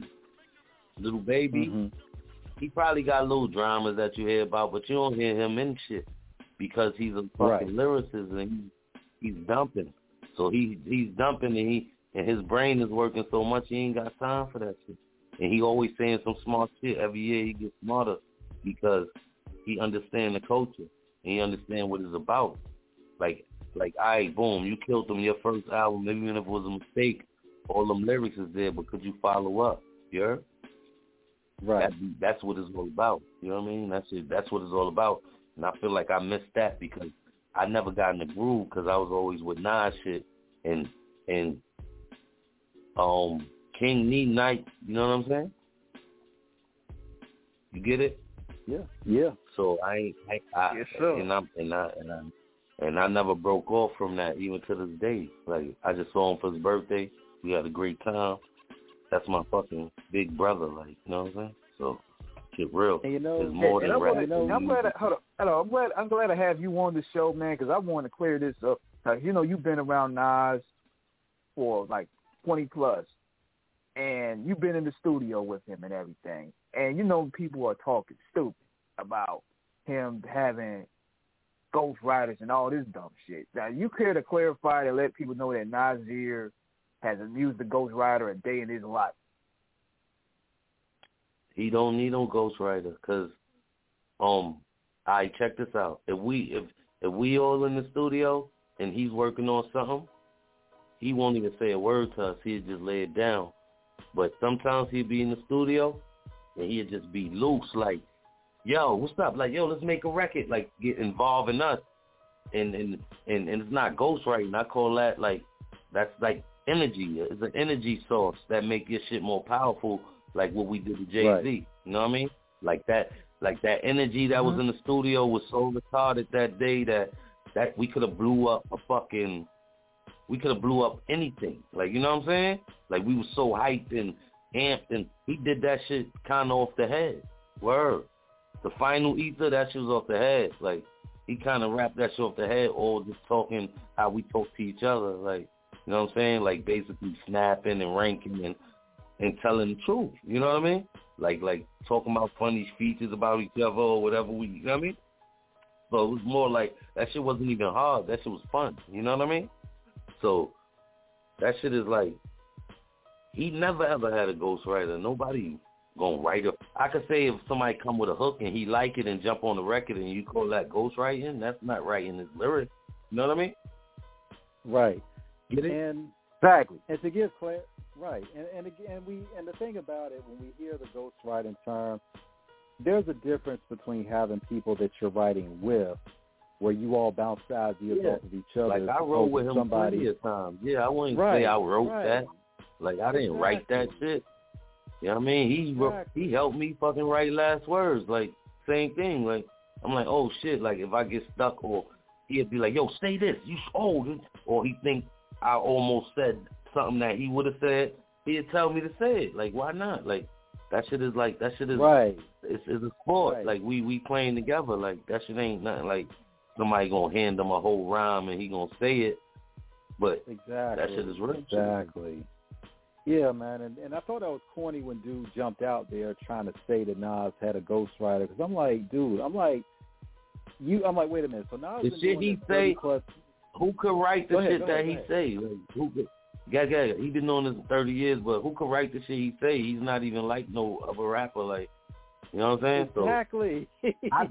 he probably got little dramas that you hear about, but you don't hear him in shit because he's a fucking lyricist and he's dumping. So he's dumping and his brain is working so much he ain't got time for that shit. And he always saying some smart shit. Every year he gets smarter because he understands the culture and he understands what it's about. Like, all right, boom, you killed them your first album, even if it was a mistake. All them lyrics is there, but could you follow up? You heard? Right. That's what it's all about. You know what I mean? That's what it's all about. And I feel like I missed that because I never got in the groove because I was always with Nas shit and King Knee Night. You know what I'm saying? You get it? Yeah. So I yes, sir. and I never broke off from that even to this day. Like I just saw him for his birthday. We had a great time. That's my fucking big brother, like, you know what I'm saying? So, shit real. And you know, it's more than rap. I'm glad to have you on the show, man, because I want to clear this up. You know, you've been around Nas for like 20 plus, and you've been in the studio with him and everything. And you know, people are talking stupid about him having ghostwriters and all this dumb shit. Now, you care to clarify and let people know that Nasir has used the ghostwriter a day in his life? He don't need no ghostwriter because, check this out. If we all in the studio and he's working on something, he won't even say a word to us. He'll just lay it down. But sometimes he'll be in the studio and he'll just be loose, like, yo, what's up? Like, yo, let's make a record. Like, get involved in us. And it's not ghostwriting. I call that, like, that's like energy. It's an energy source that make your shit more powerful, like what we did to Jay-Z. Right. You know what I mean? Like that energy that was in the studio was so retarded that day that we could have blew up anything. Like, you know what I'm saying? Like, we were so hyped and amped, and he did that shit kind of off the head. Word. The Final Ether, that shit was off the head. Like, he kind of rapped that shit off the head, or just talking how we talk to each other. Like, you know what I'm saying? Like, basically snapping and ranking and telling the truth. You know what I mean? Like talking about funny features about each other or whatever you know what I mean? So it was more like, that shit wasn't even hard. That shit was fun. You know what I mean? So that shit is like, he never ever had a ghostwriter. Nobody gonna write it. I could say if somebody come with a hook and he like it and jump on the record and you call that ghostwriting, that's not writing his lyrics. You know what I mean? Right. Get it? And exactly. And to give clarity, right. And the thing about it, when we hear the ghostwriting term, there's a difference between having people that you're writing with, where you all bounce ideas off of each other. Like, I wrote with him plenty of times. Yeah, I wouldn't say I wrote that. Like, I didn't write that shit. You know what I mean? He helped me fucking write last words. Like, same thing. Like, I'm like, oh shit. Like, if I get stuck, or he'd be like, yo, say this. Or he think I almost said something that he would have said. He'd tell me to say it. Like, why not? Like, that shit is right. It's a sport. Right. Like, we playing together. Like, that shit ain't nothing. Like, somebody gonna hand him a whole rhyme and he gonna say it. But that shit is real. Exactly. Yeah, man, and I thought that was corny when dude jumped out there trying to say that Nas had a ghostwriter, because I'm like, dude, wait a minute. So Nas the shit he say, who could write the shit that he say? Like, Yeah, he been doing this 30 years, but who could write the shit he say? He's not even like no other rapper, like, you know what I'm saying? Exactly. So,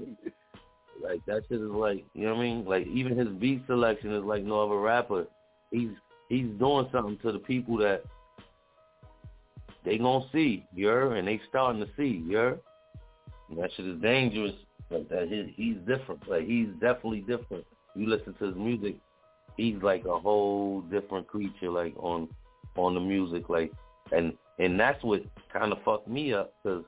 like, that shit is like, you know what I mean? Like, even his beat selection is like no other rapper. He's doing something to the people that they gonna see, and they starting to see, and that shit is dangerous. Like, that he's different. Like, he's definitely different. You listen to his music, he's like a whole different creature, like on the music, like, and that's what kind of fucked me up, because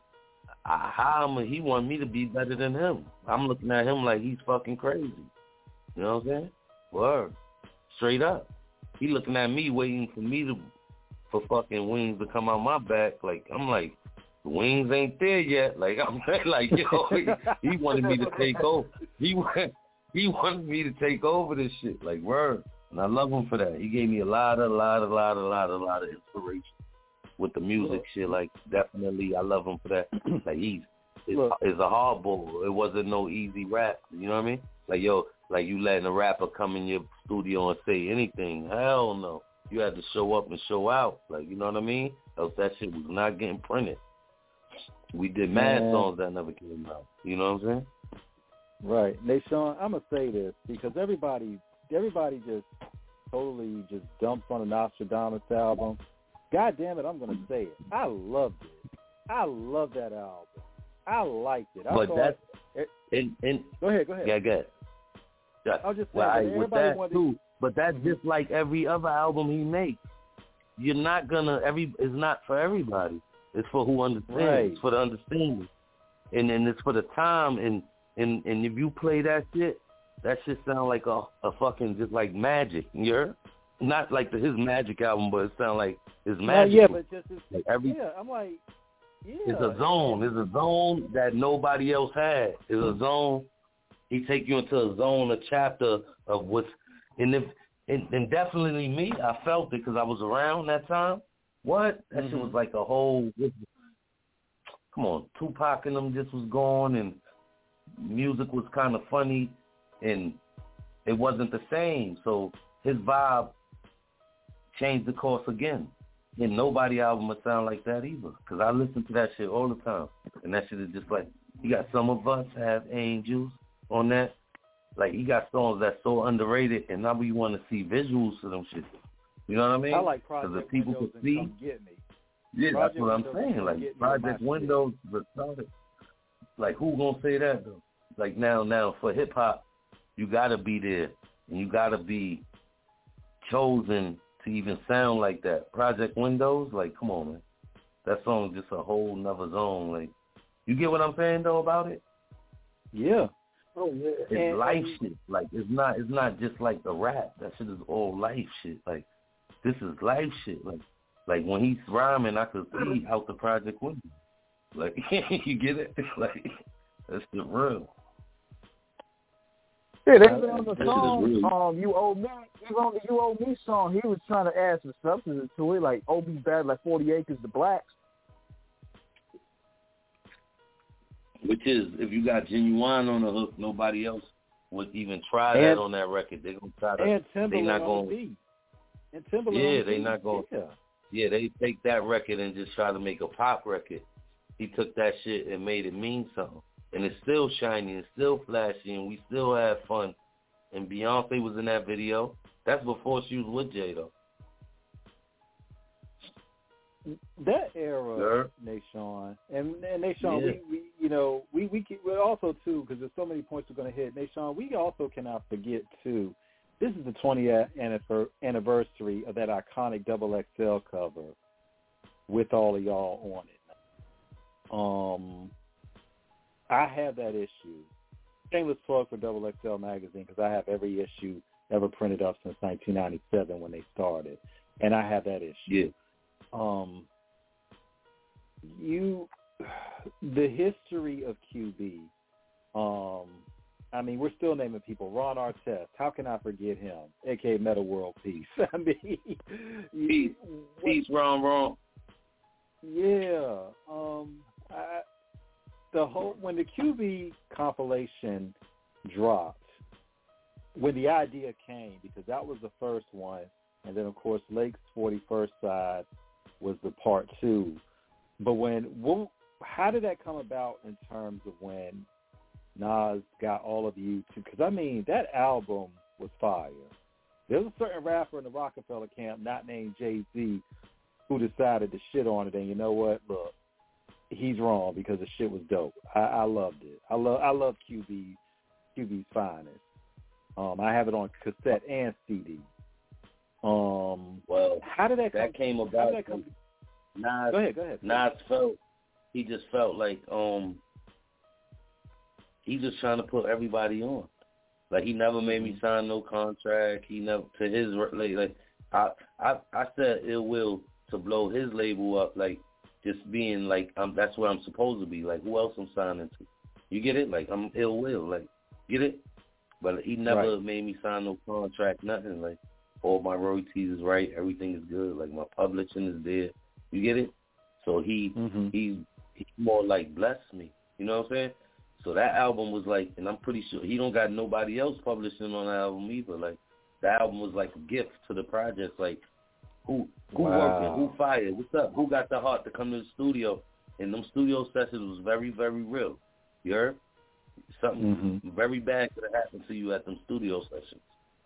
he wanted me to be better than him. I'm looking at him like he's fucking crazy. You know what I'm saying? Word, straight up. He looking at me, waiting for fucking wings to come out my back. Like, I'm like, the wings ain't there yet. Like, I'm like, yo, he wanted me to take over. He wanted me to take over this shit, like, word. And I love him for that. He gave me a lot of inspiration with the music shit. Like, definitely, I love him for that. Like, it's a hard ball. It wasn't no easy rap. You know what I mean? Like, yo, like you letting a rapper come in your studio and say anything. Hell no. You had to show up and show out. Like, you know what I mean? Else that shit was not getting printed. We did mad songs that never came out. You know what I'm saying? Right. Nashawn, I'm going to say this because everybody just totally just dumps on the Nostradamus album. God damn it, I'm going to say it. I loved it. I love that album. I liked it. Go ahead. Yeah, go ahead. I was just saying, with that too, but that's just like every other album he makes. You're not gonna it's not for everybody. It's for who understands. Right. It's for the understanding, and it's for the time. And if you play that shit sound like a fucking just like magic. You're not like his Magic album, but it sound like his magic. Yeah, but just like I'm like, yeah. It's a zone. It's a zone that nobody else had. It's a zone. He take you into a zone, a chapter of what's, and definitely me, I felt it because I was around that time. What? That shit was like a whole, come on, Tupac and them just was gone, and music was kind of funny, and it wasn't the same. So his vibe changed the course again. And nobody album would sound like that either, because I listen to that shit all the time. And that shit is just like, you got Some of Us Have Angels on that. Like, he got songs that's so underrated, and now we want to see visuals to them shit. You know what I mean? I like Project people Windows could and see. Come Get Me. Yeah, Project that's what I'm Windows saying. Like, Project Windows retarded. Like, who gonna say that, though? Like, now, for hip-hop, you gotta be there, and you gotta be chosen to even sound like that. Project Windows, like, come on, man. That song's just a whole nother zone. Like, you get what I'm saying, though, about it? Yeah. Oh, yeah. It's life shit. Like, it's not just like the rap. That shit is all life shit. Like, this is life shit. Like when he's rhyming, I could see out the Project Window. Like, you get it? Like, that's the real. Yeah, they on the song, You Owe Me. Even on the You Owe Me song, he was trying to add some substance to it, like Owe Me Bad like 40 Acres to Blacks. Which is, if you got Genuine on the hook, nobody else would even try that on that record. They're going to try to. And Timbaland they not on going, the beat. And Timbaland yeah, on the they beat. not going. Yeah. Yeah, they take that record and just try to make a pop record. He took that shit and made it mean something. And it's still shiny and still flashy, and we still have fun. And Beyonce was in that video. That's before she was with Jay, though. That era, Nashawn, and Nashawn, yeah. we also too, because there's so many points we're going to hit. Nashawn, we also cannot forget too. This is the 20th anniversary of that iconic XXL cover with all of y'all on it. I have that issue. Shameless plug for XXL magazine because I have every issue ever printed up since 1997 when they started, and I have that issue. Yeah. The history of QB, I mean, we're still naming people. Ron Artest, how can I forget him? A.K.A. Meta World Peace. I mean, Peace, Ron. Yeah. When the QB compilation dropped, when the idea came, because that was the first one, And then, of course, Lake's 41st side was the part 2. But how did that come about in terms of when Nas got all of you to? Because, I mean, that album was fire. There's a certain rapper in the Rockefeller camp, not named Jay-Z, who decided to shit on it. And you know what? Look, he's wrong because the shit was dope. I loved it. I love QB's finest. I have it on cassette and CD. Well, how did that came about? Nas, go ahead. Nas just felt like he just trying to put everybody on. Like he never made me sign no contract. He never to his like I said Ill Will to blow his label up, like just being like that's where I'm supposed to be. Like who else I'm signing to? You get it? Like I'm Ill Will. Like get it? But he never made me sign no contract, nothing. Like all my royalties is right, everything is good. Like my publishing is there. You get it? So he more like blessed me. You know what I'm saying? So that album was like, and I'm pretty sure he don't got nobody else publishing on the album either. Like the album was like a gift to the project. Like who working, who fired, what's up, who got the heart to come to the studio? And them studio sessions was very, very real. You heard? Something very bad could have happened to you at them studio sessions.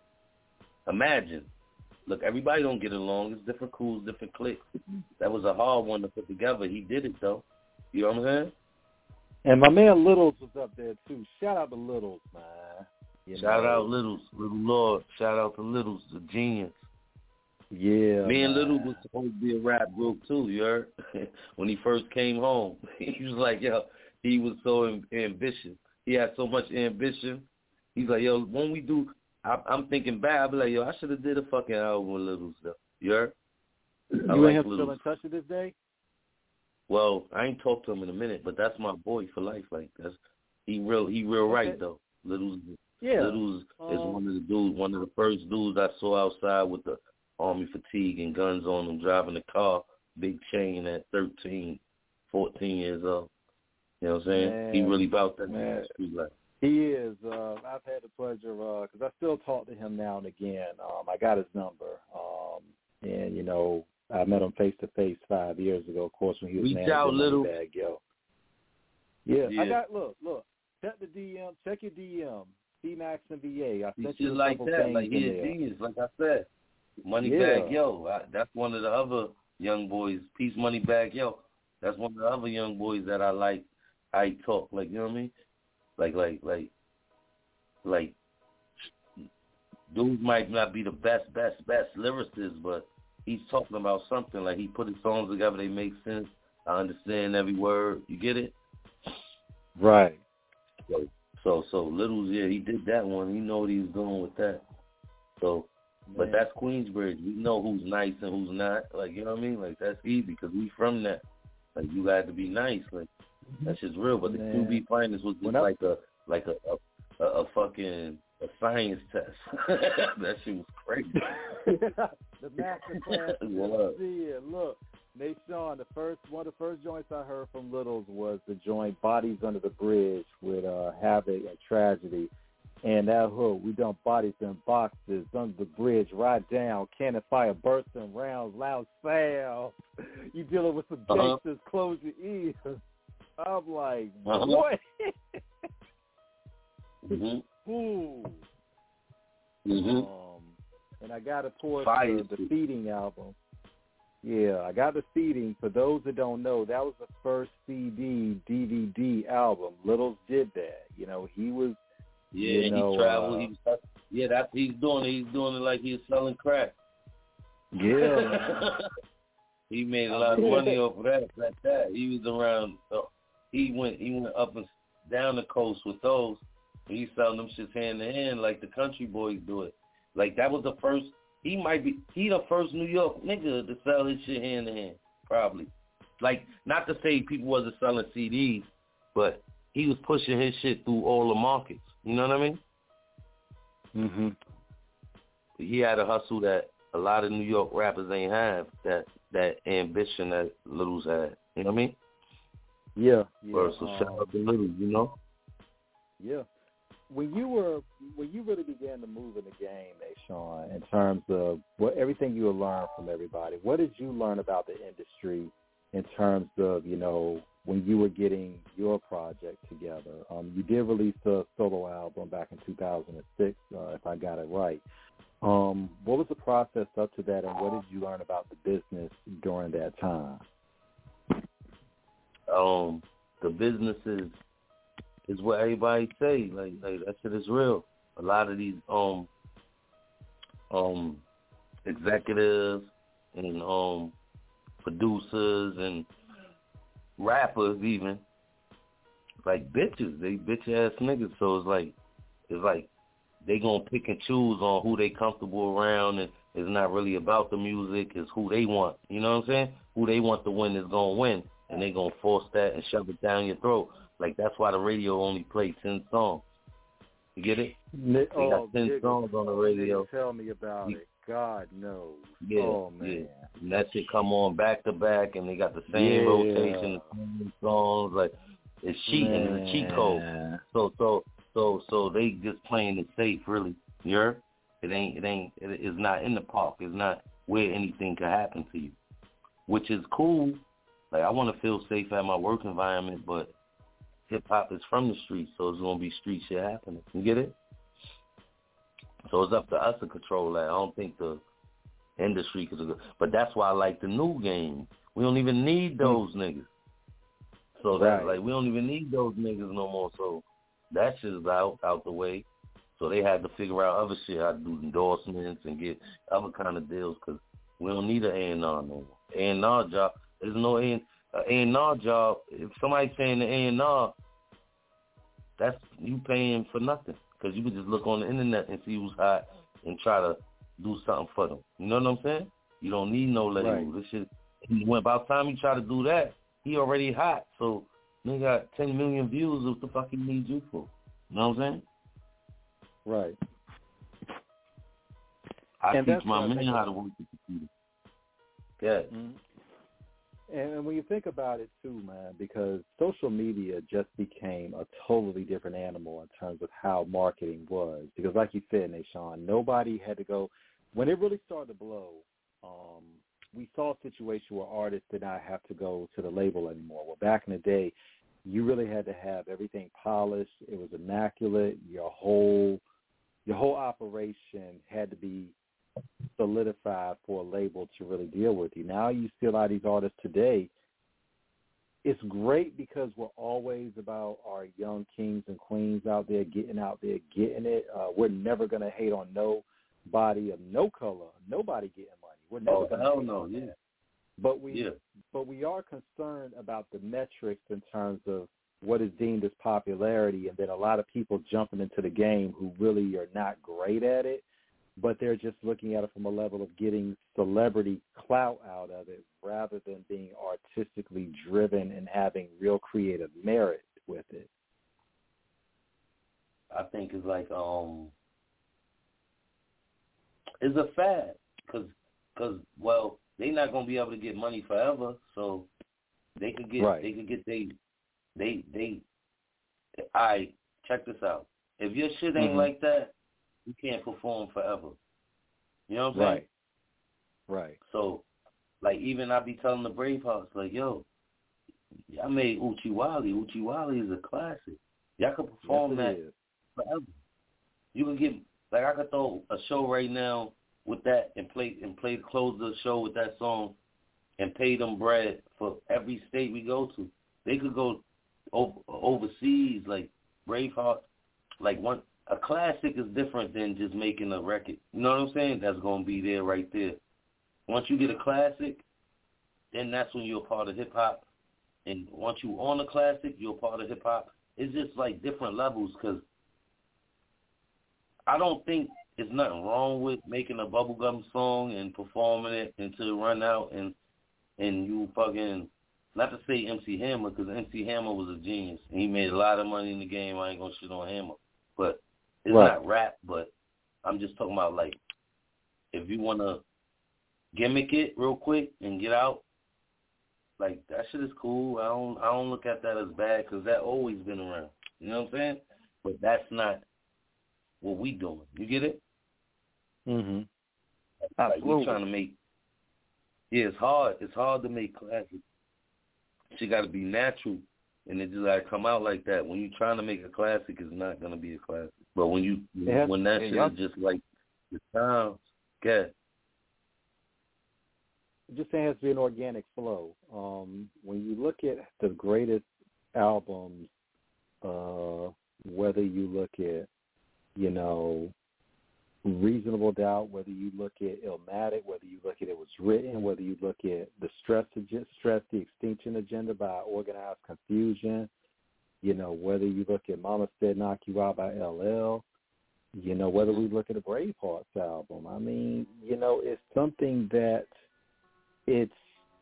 Imagine. Look, everybody don't get along. It's different crews, different cliques. That was a hard one to put together. He did it, though. You know what I'm saying? And my man Littles was up there, too. Shout out to Littles, man. Shout out Littles. Little Lord. Shout out to Littles, the genius. Yeah. Me and Littles was supposed to be a rap group, too, you heard? When he first came home. He was like, yo, he was so ambitious. He had so much ambition. He's like, yo, when we do, I'm thinking back, I'll be like, yo, I should have did a fucking album with Littles, though. You heard? You and him still in touch to this day? Well, I ain't talked to him in a minute, but that's my boy for life. Like he real right though. Littles is one of the dudes, one of the first dudes I saw outside with the army fatigue and guns on him, driving the car, big chain at 13, 14 years old. You know what I'm saying? Man, he really about that man. Street life. He is. I've had the pleasure because I still talk to him now and again. I got his number, and you know. I met him face to face 5 years ago, of course, when he was managing Moneybagg Yo. Yeah, I got look. Check the DM, check your DM, C-Max and VA. I sent you like several that, things like he in a there. genius, like I said. Moneybagg Yo, that's one of the other young boys. Peace Moneybagg Yo. That's one of the other young boys that I like. I talk like, you know what I mean? Like dudes might not be the best lyricists, but he's talking about something. Like he put his songs together, they make sense. I understand every word. You get it? Right. So Littles, yeah, he did that one. He know what he was doing with that. So, but that's Queensbridge. We know who's nice and who's not. Like, you know what I mean? Like that's easy because we from that. Like you got to be nice. Like that shit's real. But the QB finest was just like a fucking a science test. That shit was crazy. The master class. Look, Nashawn, one of the first joints I heard from Littles was the joint Bodies Under the Bridge with Havoc and Tragedy. And that hook, we done bodies in boxes under the bridge, right down, cannon fire, bursting rounds, loud sound. You dealing with some gangsters, close your ears. I'm like, what? Ooh. And I got, of course, the Feeding album. Yeah, I got the Feeding. For those that don't know, that was the first CD, DVD album. Littles did that. You know, he was, he traveled. He's doing it. He's doing it like he's selling crack. Yeah. He made a lot of money off of that. Like that. He was around, he went up and down the coast with those. He's selling them shits hand to hand like the country boys do it. Like that was the first. He the first New York nigga to sell his shit hand to hand, probably. Like not to say people wasn't selling CDs, but he was pushing his shit through all the markets. You know what I mean? He had a hustle that a lot of New York rappers ain't have. That ambition that Littles had. You know what I mean? Yeah. So shout out to Littles, you know? Yeah. when you really began to move in the game, Sean, in terms of everything you learned from everybody, what did you learn about the industry in terms of, when you were getting your project together? You did release a solo album back in 2006, if I got it right. What was the process up to that, and what did you learn about the business during that time? The business is what everybody say. Like that shit is real. A lot of these executives and producers and rappers even, like bitches. They bitch ass niggas. So it's like they gonna pick and choose on who they comfortable around, and it's not really about the music. It's who they want. You know what I'm saying? Who they want to win is gonna win, and they gonna force that and shove it down your throat. Like that's why the radio only plays 10 songs. You get it? They got 10 songs on the radio. Tell me about it. God knows. Yeah, oh man. Yeah. And that shit come on back to back, and they got the same rotation, the same songs. Like it's cheating, it's a cheat code. So they just playing it safe, really. You heard? It's not in the park. It's not where anything could happen to you, which is cool. Like I want to feel safe at my work environment, but hip hop is from the streets, so it's gonna be street shit happening. You get it? So it's up to us to control that. I don't think the industry could, but that's why I like the new game. We don't even need those niggas. So that's like we don't even need those niggas no more. So that shit is out the way. So they had to figure out other shit, how to do endorsements and get other kind of deals, because we don't need an A&R no more. A&R job, there's no A&R job. If somebody's saying the A&R, that's you paying for nothing, because you can just look on the internet and see who's hot and try to do something for them. You know what I'm saying? You don't need no label. Right. This shit, when about time you try to do that, he already hot. So they got 10 million views. What the fuck he need you for? You know what I'm saying? Right. I teach my men how to work the computer. Yeah. Mm-hmm. And when you think about it too, man, because social media just became a totally different animal in terms of how marketing was. Because like you said, Nashawn, nobody had to go. When it really started to blow, we saw a situation where artists did not have to go to the label anymore. Well, back in the day, you really had to have everything polished. It was immaculate. Your whole operation had to be solidified for a label to really deal with you. Now you see a lot of these artists today. It's great because we're always about our young kings and queens out there, getting it. We're never going to hate on nobody of no color, nobody getting money. We're never going to hate on that. But we are concerned about the metrics in terms of what is deemed as popularity, and then a lot of people jumping into the game who really are not great at it, but they're just looking at it from a level of getting celebrity clout out of it rather than being artistically driven and having real creative merit with it. I think it's like it's a fad because well, they're not gonna be able to get money forever, so they could get they all right, check this out. If your shit ain't like that, you can't perform forever. You know what I'm saying? Right. So, like, even I be telling the Bravehearts, like, yo, y'all made Uchiwali. Uchiwali is a classic. Y'all can perform that forever. You can get, like, I could throw a show right now with that and close the show with that song and pay them bread for every state we go to. They could go overseas, like Braveheart, like a classic is different than just making a record. You know what I'm saying? That's going to be there right there. Once you get a classic, then that's when you're a part of hip-hop. And once you're on a classic, you're a part of hip-hop. It's just like different levels, because I don't think there's nothing wrong with making a bubblegum song and performing it until it run out and you fucking, not to say MC Hammer, because MC Hammer was a genius. And he made a lot of money in the game. I ain't going to shit on Hammer. But it's not rap, but I'm just talking about, like, if you want to gimmick it real quick and get out, like, that shit is cool. I don't look at that as bad, because that always been around. You know what I'm saying? But that's not what we doing. You get it? Mm-hmm. Like we trying to make. Yeah, it's hard. It's hard to make classics. She got to be natural, and it just got to come out like that. When you're trying to make a classic, it's not gonna be a classic. But when when that shit is just like the sounds, it just has to be an organic flow. When you look at the greatest albums, whether you look at, Reasonable Doubt, whether you look at Illmatic, whether you look at It Was Written, whether you look at the Stress the Extinction Agenda by Organized Confusion, whether you look at Mama Said Knock You Out by LL, whether we look at a Bravehearts album. I mean, it's something that it's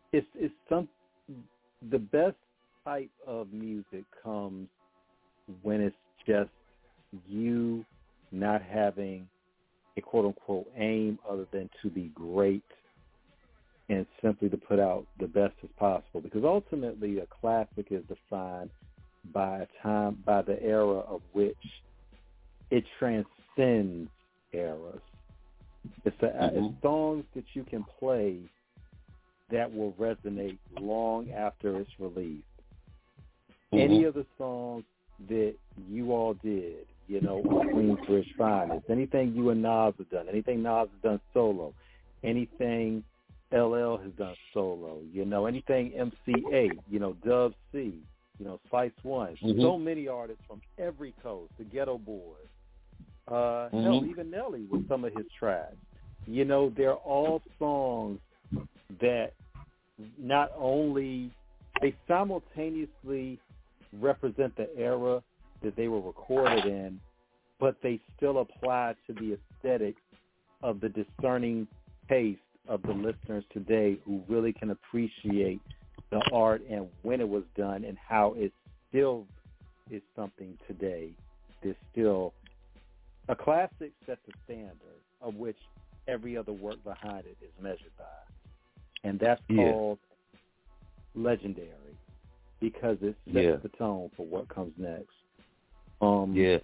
the best type of music comes when it's just you not having a quote-unquote aim other than to be great and simply to put out the best as possible. Because ultimately a classic is defined by the era of which it transcends eras. It's songs that you can play that will resonate long after it's released. Any of the songs that you all did, on Queensbridge Finest, anything you and Nas have done, anything Nas has done solo, anything LL has done solo, anything MC8, Dub C, Spice One, so many artists from every coast, the Ghetto Boys, hell, even Nelly with some of his tracks. They're all songs that not only, they simultaneously represent the era that they were recorded in, but they still apply to the aesthetics of the discerning taste of the listeners today who really can appreciate the art and when it was done and how it still is something today. There's still a classic sets a standard of which every other work behind it is measured by. And that's called legendary because it sets the tone for what comes next. I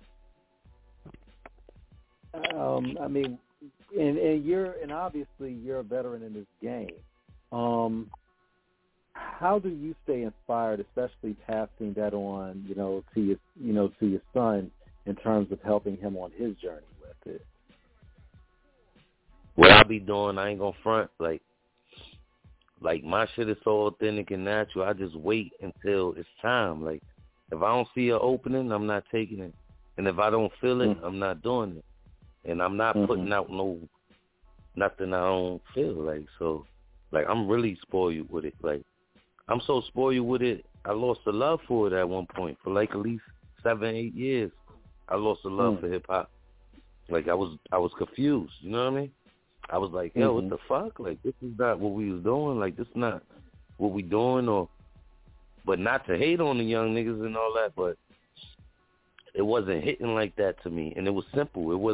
mean, and obviously you're a veteran in this game. How do you stay inspired, especially passing that on, to your son in terms of helping him on his journey with it? What I be doing, I ain't gonna front. Like my shit is so authentic and natural. I just wait until it's time. Like if I don't see an opening, I'm not taking it. And if I don't feel it, I'm not doing it. And I'm not putting out nothing I don't feel like. So, like, I'm really spoiled with it. Like, I'm so spoiled with it, I lost the love for it at one point. For like at least 7-8 years, I lost the love for hip hop. Like I was confused. You know what I mean? I was like, yo, what the fuck? Like, this is not what we was doing. Like, this is not what we doing. But not to hate on the young niggas and all that, but it wasn't hitting like that to me. And it was simple. It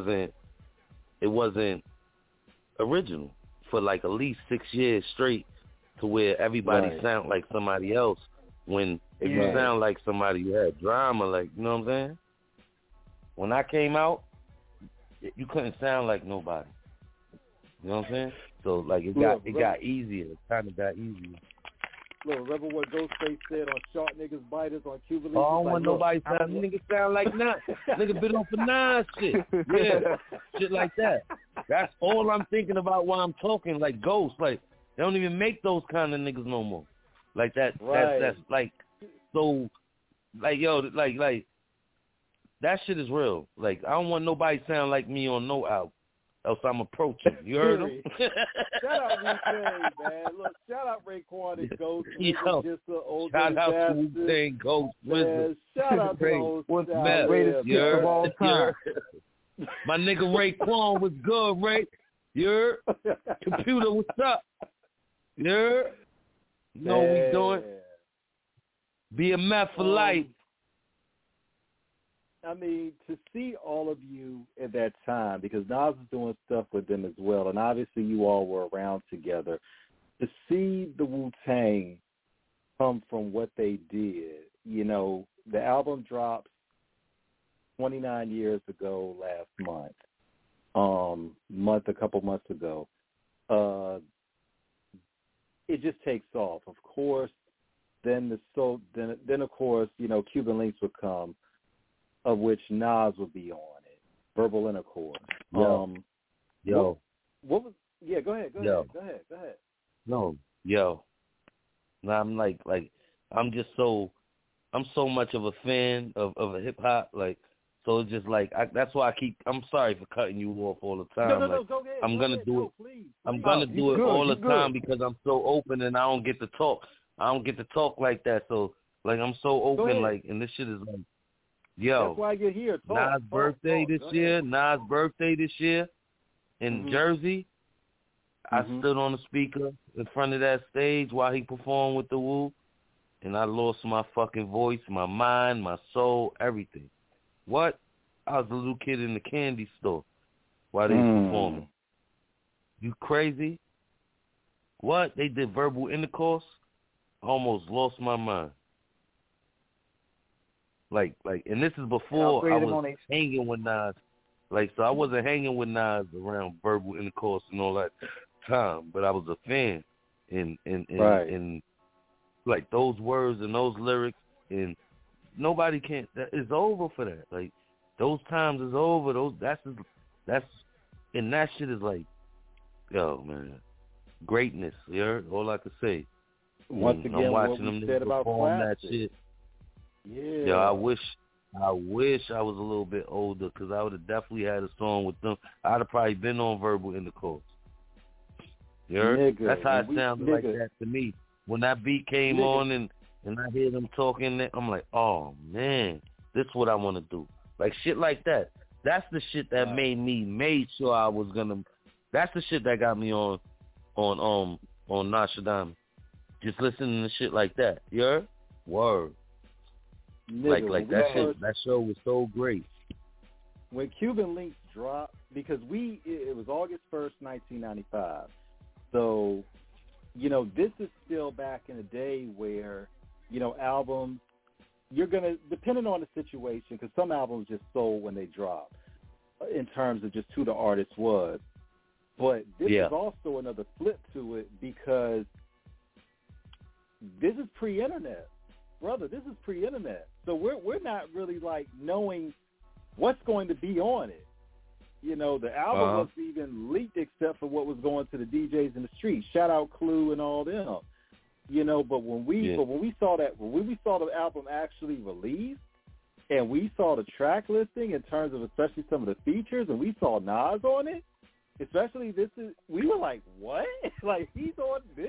wasn't original for like at least 6 years straight to where everybody sound like somebody else. When if you sound like somebody, you had drama, like, you know what I'm saying? When I came out, you couldn't sound like nobody. You know what I'm saying? So, like, it got easier. It kind of got easier. Look, remember what Ghostface said on Shark Niggas Biters on Cuba League? I don't want nobody sound. Niggas sound like Nas. Nigga been on for Nas shit. Yeah, shit like that. That's all I'm thinking about while I'm talking. Like Ghost, like they don't even make those kind of niggas no more. Like that. That's like so. Like yo, like that shit is real. Like I don't want nobody sound like me on no album. Else I'm approaching. You heard him? Shout out Wu-Tang, man. Look, shout out Raekwon and Ghost. Shout out to Wu-Tang, Ghost Wizard. Shout out to what's the greatest hits of all time. My nigga Raekwon was good, Ray. You're computer, what's up? You're you know what we doing? BMF for life. I mean, to see all of you at that time, because Nas was doing stuff with them as well, and obviously you all were around together, to see the Wu-Tang come from what they did, the album drops 29 years ago last month. A couple months ago. It just takes off. Of course, then of course, Cuban Links would come, of which Nas would be on it. Verbal Intercourse. Yo. What was? Yeah, go ahead. Go ahead. No, yo. I'm I'm so much of a fan of a hip hop, so it's just that's why I'm sorry for cutting you off all the time. No, go ahead. I'm gonna do it. Please. I'm gonna do it all the time because I'm so open and I don't get to talk. I don't get to talk like that. So I'm so open, and this shit is yo. That's why I get here. Nas' birthday this year in Jersey. I stood on the speaker in front of that stage while he performed with the Wu, and I lost my fucking voice, my mind, my soul, everything. What? I was a little kid in the candy store while they was performing. You crazy? What? They did Verbal Intercourse? I almost lost my mind. And this is before I was hanging with Nas. So I wasn't hanging with Nas around Verbal Intercourse and all that time, but I was a fan. And those words and those lyrics, and nobody can. It's over for that. Those times is over. That's and that shit is yo, man, greatness. You heard? All I could say. Once again, I'm watching what we them said about perform classic. that shit. Yeah. Yo, I wish I was a little bit older because I would have definitely had a song with them. I'd have probably been on Verbal Intercourse. You heard? Nigga, that's how it sounded like that to me. When that beat came on and I hear them talking, I'm like, oh, man, this is what I want to do. Shit like that. That's the shit that made sure I was going to. That's the shit that got me on Nostradamus. Just listening to shit like that. You heard? Word. Nigga, that show was so great. When Cuban Links dropped, because it was August 1st, 1995. So, this is still back in the day where, albums, you're going to, depending on the situation, because some albums just sold when they dropped in terms of just who the artist was. But this is also another flip to it because this is pre-internet. Brother, this is pre-internet. So we're not really knowing what's going to be on it. The album wasn't even leaked except for what was going to the DJs in the street. Shout out Clue and all them. But when we saw the album actually released and we saw the track listing in terms of especially some of the features and we saw Nas on it, especially we were like, what? He's on this?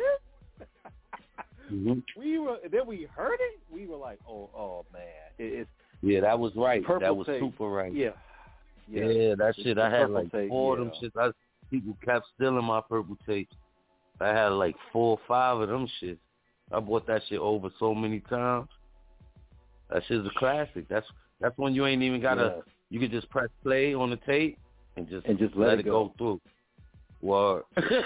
Then we heard it. We were like, oh man, that was right. That was tape. Super right. Yeah, that shit. I had four of them shits. People kept stealing my purple tapes. I had 4 or 5 of them shits. I bought that shit over so many times. That shit's a classic. That's when you ain't even gotta. You could just press play on the tape and just let it go through. Word.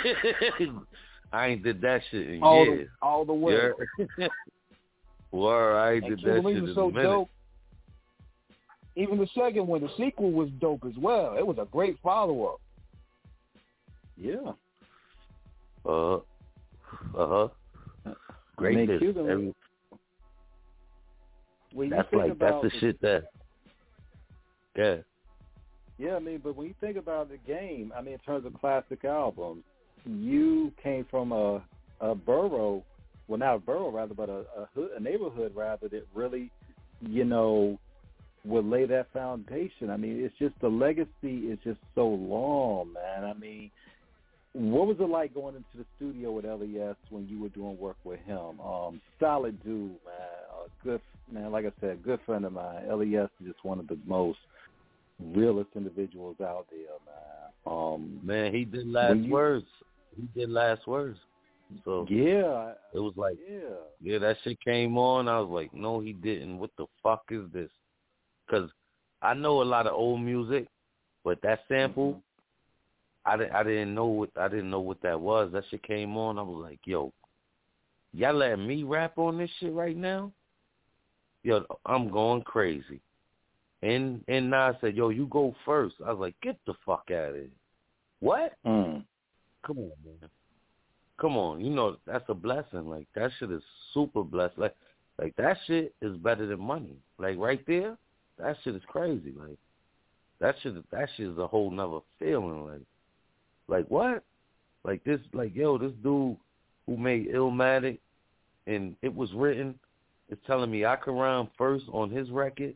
I ain't did that shit in years. All the way. Yeah. Word, I ain't did that shit in a minute. Dope. Even the second one, the sequel was dope as well. It was a great follow-up. Yeah. Greatness. That's the shit that. Yeah. Yeah, but when you think about the game, in terms of classic albums, you came from a borough, well, not a borough rather, but a neighborhood rather that really, would lay that foundation. It's just the legacy is just so long, man. What was it like going into the studio with LES when you were doing work with him? Solid dude, man. Like I said, good friend of mine. LES is just one of the most realest individuals out there, man. Man, he did last words. So it was that shit came on. I was like, no, he didn't. What the fuck is this? Because I know a lot of old music, but that sample, I didn't know what that was. That shit came on. I was like, yo, y'all letting me rap on this shit right now? Yo, I'm going crazy. And Nas said, yo, you go first. I was like, get the fuck out of here. What? Come on, man. Come on. You know, that's a blessing. Like, that shit is super blessed. Like that shit is better than money. Like, right there, that shit is crazy. Like, that shit is a whole nother feeling. Like what? Like, this, like, yo, this dude who made Illmatic, and it was written, is telling me I can rhyme first on his record.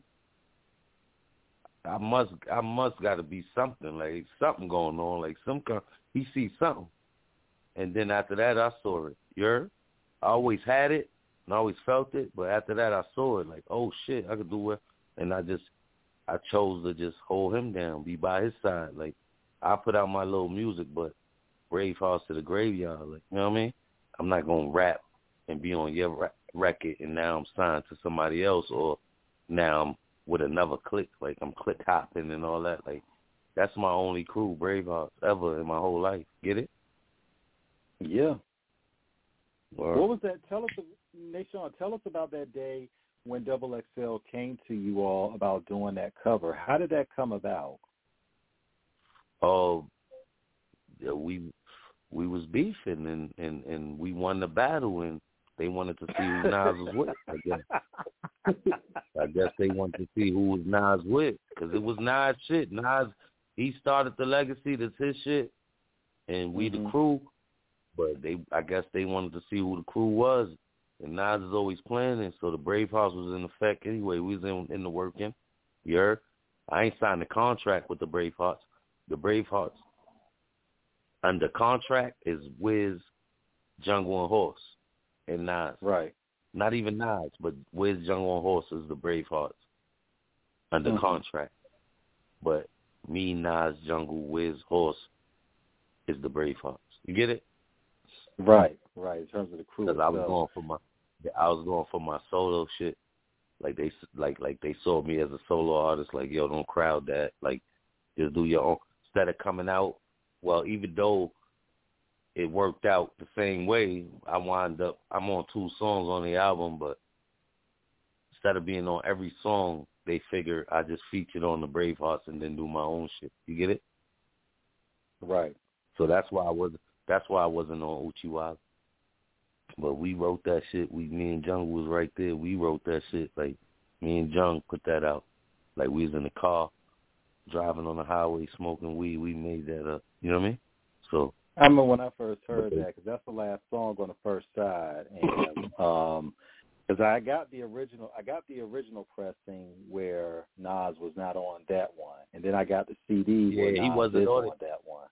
I must gotta be something, like something going on, like he sees something. And then after that, I saw it. You heard? I always had it, and I always felt it, but after that, I saw it, like, oh shit, I could do it. And I chose to just hold him down, be by his side. Like, I put out my little music, but Bravehearts to the Graveyard, like, you know what I mean? I'm not gonna rap and be on your record, and now I'm signed to somebody else, or now I'm with another clique, like I'm click hopping and all that. Like, that's my only crew, Bravehearts, ever in my whole life. Get it? Yeah. What was that? Tell us, Nashawn, tell us about that day when Double XL came to you all about doing that cover. How did that come about? Oh, yeah, we was beefing, and we won the battle, and they wanted to see who Nas was with, I guess. I guess they wanted to see who was Nas with, because it was Nas shit. Nas, he started the legacy, that's his shit, and we the crew. But I guess they wanted to see who the crew was, and Nas is always planning, so the Bravehearts was in effect anyway. We was in the working. You heard? I ain't signed a contract with the Bravehearts. The Bravehearts under contract is Wiz, Jungle, and Horse, and Nas. Right. Not even Nas, but Wiz, Jungle, and Horse is the Bravehearts under contract. But me, Nas, Jungle, Wiz, Horse is the Bravehearts. You get it? Right. In terms of the crew. Because I was going for my solo shit. Like they saw me as a solo artist. Like, yo, don't crowd that. Like, just do your own. Instead of coming out, well, even though it worked out the same way, I'm on 2 songs on the album, but instead of being on every song, they figure I just featured on the Bravehearts and then do my own shit. You get it? Right. So that's why I wasn't on Uchiwali. But we wrote that shit. Me and Jung was right there. We wrote that shit. Like, me and Jung put that out. Like, we was in the car, driving on the highway, smoking weed. We made that up. You know what I mean? So I remember when I first heard that, because that's the last song on the first side, and because I got the original pressing where Nas was not on that one, and then I got the CD where Nas wasn't on that one.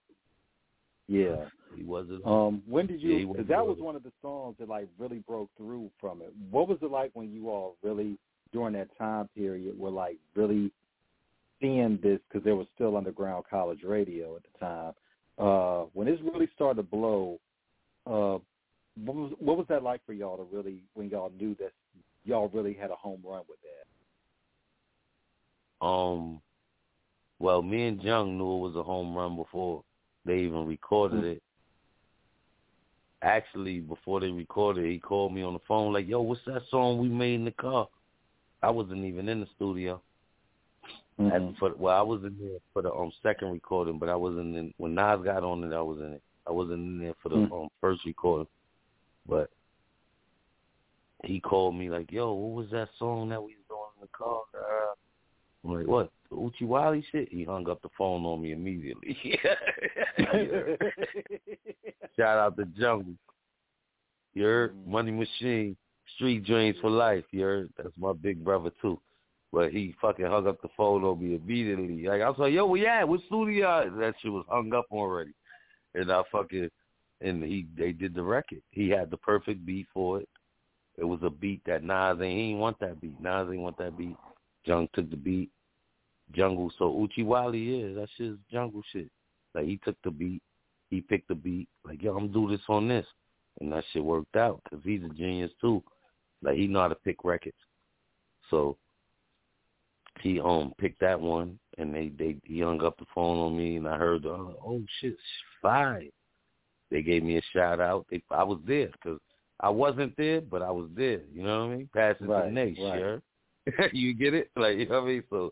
Yeah, he wasn't. When did you? Because that was one of the songs that like really broke through from it. What was it like when you all really during that time period were like really seeing this? Because there was still underground college radio at the time. When this really started to blow, what was that like for y'all to really, when y'all knew that y'all really had a home run with that? Well, me and Jung knew it was a home run before they even recorded it. Actually, before they recorded it, he called me on the phone like, yo, what's that song we made in the car? I wasn't even in the studio. I was in there for the second recording, but I wasn't in. When Nas got on it, I was in it. I wasn't in there for the first recording. But he called me like, yo, what was that song that we was doing in the car? I'm like, what? The Uchiwali shit? He hung up the phone on me immediately. Shout out to Jungle. You heard? Money Machine, Street Dreams for Life. You heard? That's my big brother, too. But he fucking hung up the phone on me immediately. Like, I was like, yo, where you at? What studio? That shit was hung up already. And they did the record. He had the perfect beat for it. It was a beat that he ain't want that beat. Nas ain't want that beat. Jung took the beat. Jungle, so Uchiwali, that shit's Jungle shit. Like, he took the beat. He picked the beat. Like, yo, I'm going to do this on this. And that shit worked out because he's a genius, too. Like, he know how to pick records. So he picked that one, and he hung up the phone on me, and I heard, oh, shit, fire. They gave me a shout-out. I was there because I wasn't there, but I was there. You know what I mean? Passing to Nate, sure. You get it? Like, you know what I mean? So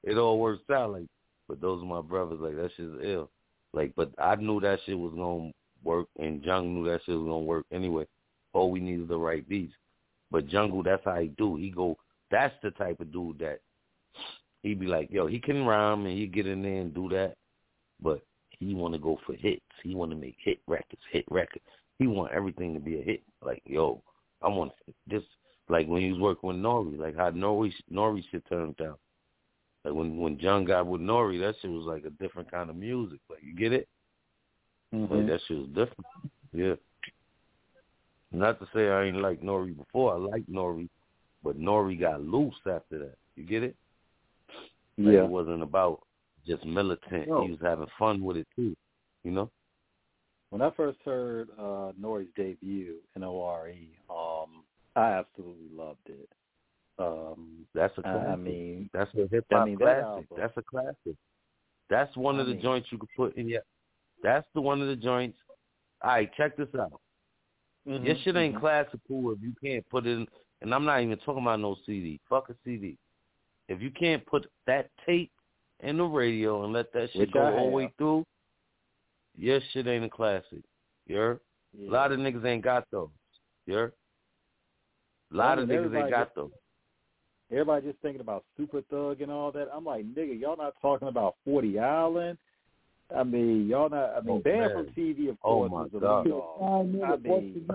it all works out. Like, but those are my brothers. Like, that shit's ill. Like, but I knew that shit was gonna work, and Jungle knew that shit was gonna work anyway. All we needed the right beats. But Jungle, that's how he do. He go. That's the type of dude that he be like, yo, he can rhyme and he get in there and do that, but he want to go for hits. He want to make hit records. He want everything to be a hit. Like, yo, I want this. Like when he was working with Nori, like how Nori shit turned out. Like when Jung got with Nori, that shit was like a different kind of music. Like, you get it? Mm-hmm. Like, that shit was different. Yeah. Not to say I ain't like Nori before. I liked Nori, but Nori got loose after that. You get it? Like, it wasn't about just militant. No. He was having fun with it too. You know? When I first heard Nori's debut in O.R.E., I absolutely loved it. That's a classic. I mean, that's a hip hop classic. That That's a classic. That's one of the joints you could put in your. That's the one of the joints. All right, check this out. Mm-hmm, Your shit ain't classical if you can't put it in. And I'm not even talking about no CD. Fuck a CD. If you can't put that tape in the radio and let that shit go all the way through, your shit ain't a classic. You heard? A lot of niggas ain't got those. You heard? A lot of niggas ain't got those. Everybody just thinking about Super Thug and all that. I'm like, nigga, y'all not talking about 40 Island. I mean, y'all not. I mean, Banned from TV, of course, is the lead off. I mean,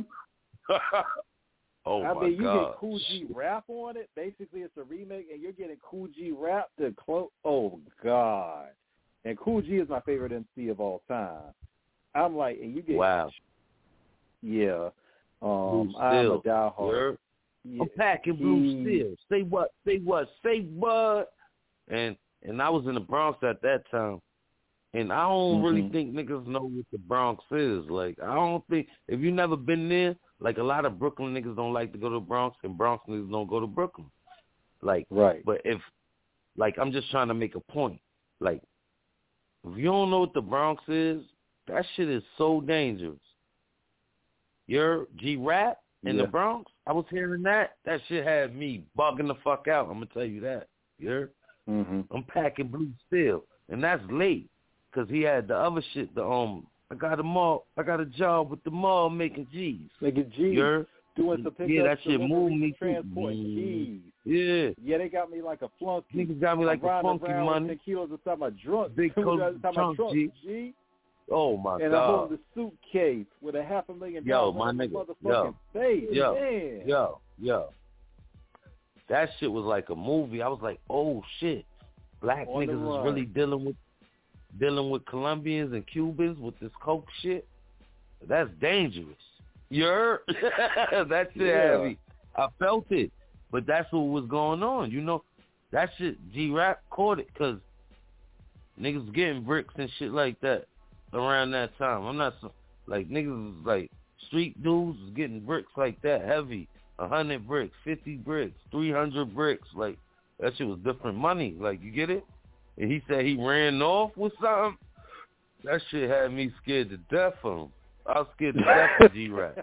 you get Cool G Rap on it. Basically, it's a remake, and you're getting Cool G Rap to close. Oh God! And Cool G is my favorite MC of all time. I'm like, and you get yeah. I'm a diehard. I'm packing Blue Steel. Say what? Say what? Say what? And I was in the Bronx at that time. And I don't really think niggas know what the Bronx is. Like, I don't think, if you never been there, like a lot of Brooklyn niggas don't like to go to the Bronx, and Bronx niggas don't go to Brooklyn. Like, but if, like, I'm just trying to make a point. Like, if you don't know what the Bronx is, that shit is so dangerous. Your G-Rap in the Bronx, I was hearing that. That shit had me bugging the fuck out. I'm going to tell you that. I'm packing Blue Steel. And that's late. Because he had the other shit, I got a job with the mall making G's. Making G's. Doing some pickups. Yeah, that shit moved me. Transporting G's. Yeah. Yeah, they got me like a flunky. Niggas got me like a funky money. 10 kilos of time I drunk. Big trunk G. Oh, my and God. I hold the suitcase with a $500,000 Yo, my nigga. Face. Yo. That shit was like a movie. I was like, oh, shit. Black niggas is really dealing with Colombians and Cubans with this coke shit. That's dangerous. You heard? That shit heavy. I felt it. But that's what was going on. You know, that shit, G-Rap caught it because niggas was getting bricks and shit like that around that time. I'm not like niggas was like street dudes was getting bricks like that heavy. 100 bricks, 50 bricks, 300 bricks. Like, that shit was different money. Like, you get it? And he said he ran off with something. That shit had me scared to death of him. I was scared to death of G-Rap.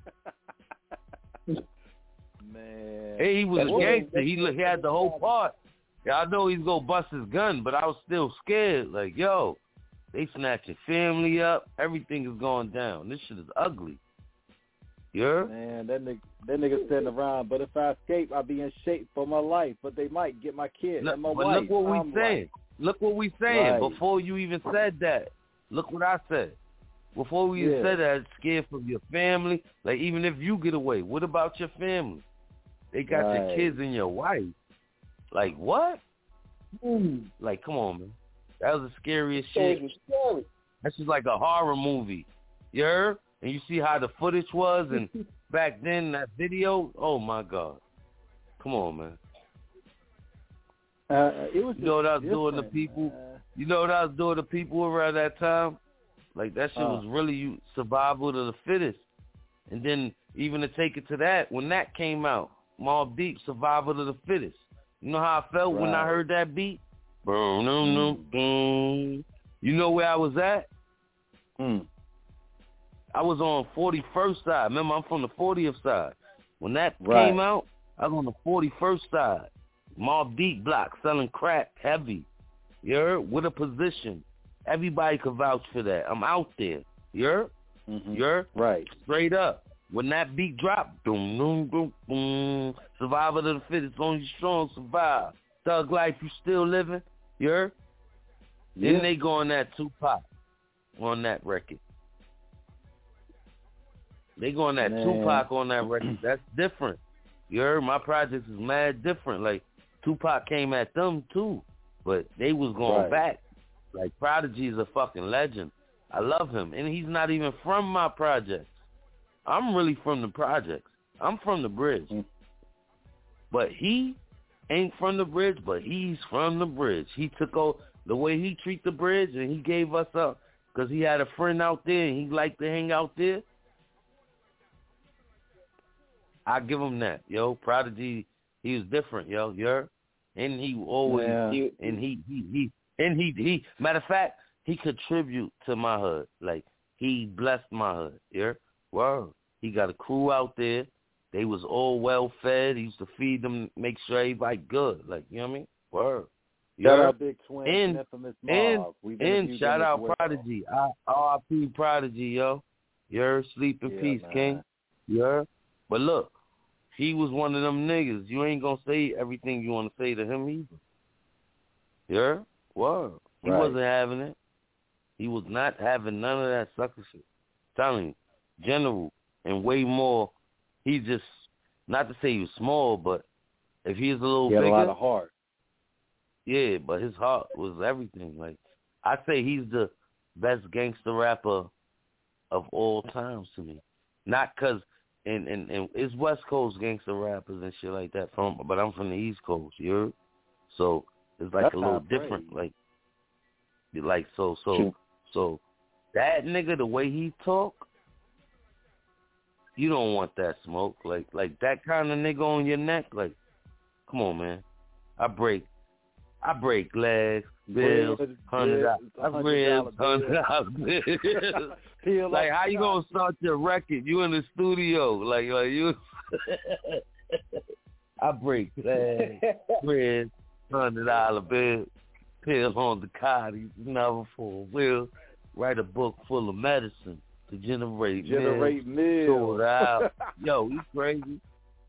Man. Hey, he was a gangster. He had the whole part. Yeah, I know he's going to bust his gun, but I was still scared. Like, yo, they snatching family up. Everything is going down. This shit is ugly. Yeah? Man, that nigga standing around. But if I escape, I'll be in shape for my life. But they might get my kid and my wife. Look what we saying. Look what we saying. Right. Before you even said that. Look what I said. Before we even said that, scared for your family. Like, even if you get away, what about your family? They got your kids and your wife. Like, what? Like, come on, man. That was the scariest shit. That's just like a horror movie. You heard? And you see how the footage was, and back then, that video, oh, my God. Come on, man. It was you know what I was doing to people? You know what I was doing to people around that time? Like, that shit was really survival of the fittest. And then, even to take it to that, when that came out, Mobb Deep, survival of the fittest. You know how I felt when I heard that beat? Boom, boom, boom. You know where I was at? I was on 41st side. Remember, I'm from the 40th side. When that came out, I was on the 41st side. Mobb Deep block, selling crack, heavy. You heard? With a position. Everybody could vouch for that. I'm out there. You heard? You heard? Right. Straight up. When that beat drop, boom, boom, boom, boom. Survivor of the fittest, only strong survive. Thug life, you still living? You heard? Yeah. Then they go on that Tupac on that record. They go on that Tupac on that record. That's different. You heard? My projects is mad different. Like, Tupac came at them too, but they was going back. Like, Prodigy is a fucking legend. I love him, and he's not even from my projects. I'm really from the projects. I'm from the bridge. But he ain't from the bridge, but he's from the bridge. He took over the way he treat the bridge, and he gave us up because he had a friend out there, and he liked to hang out there. I give him that, yo. Prodigy, he was different, yo. And he always, he matter of fact, he contribute to my hood. Like, he blessed my hood, Word. He got a crew out there. They was all well fed. He used to feed them, make sure everybody good. Like, you know what I mean? Word. Shout out Big Twin, Infamous Mob. And shout out Prodigy. R.I.P. Prodigy, yo. Sleep in peace, man. King. But look, he was one of them niggas. You ain't gonna say everything you want to say to him either. Word. He wasn't having it. He was not having none of that sucker shit. Telling you, general and way more. He just, not to say he was small, but if he was a little bigger, he had a lot of heart. Yeah, but his heart was everything. Like, I say he's the best gangster rapper of all times to me. Not because, and it's West Coast gangster rappers and shit like that, but I'm from the East Coast, you heard? So it's like that's a little different. Like so that nigga, the way he talk, you don't want that smoke. Like that kind of nigga on your neck. Like, come on, man. I break legs, bills, $100. I break $100 bills. Like, how you gonna start your record? You in the studio, like you. I break legs, bread, $100 bill, pills on the car, never for a will. Write a book full of medicine to generate meals. Sort out. Yo, you crazy?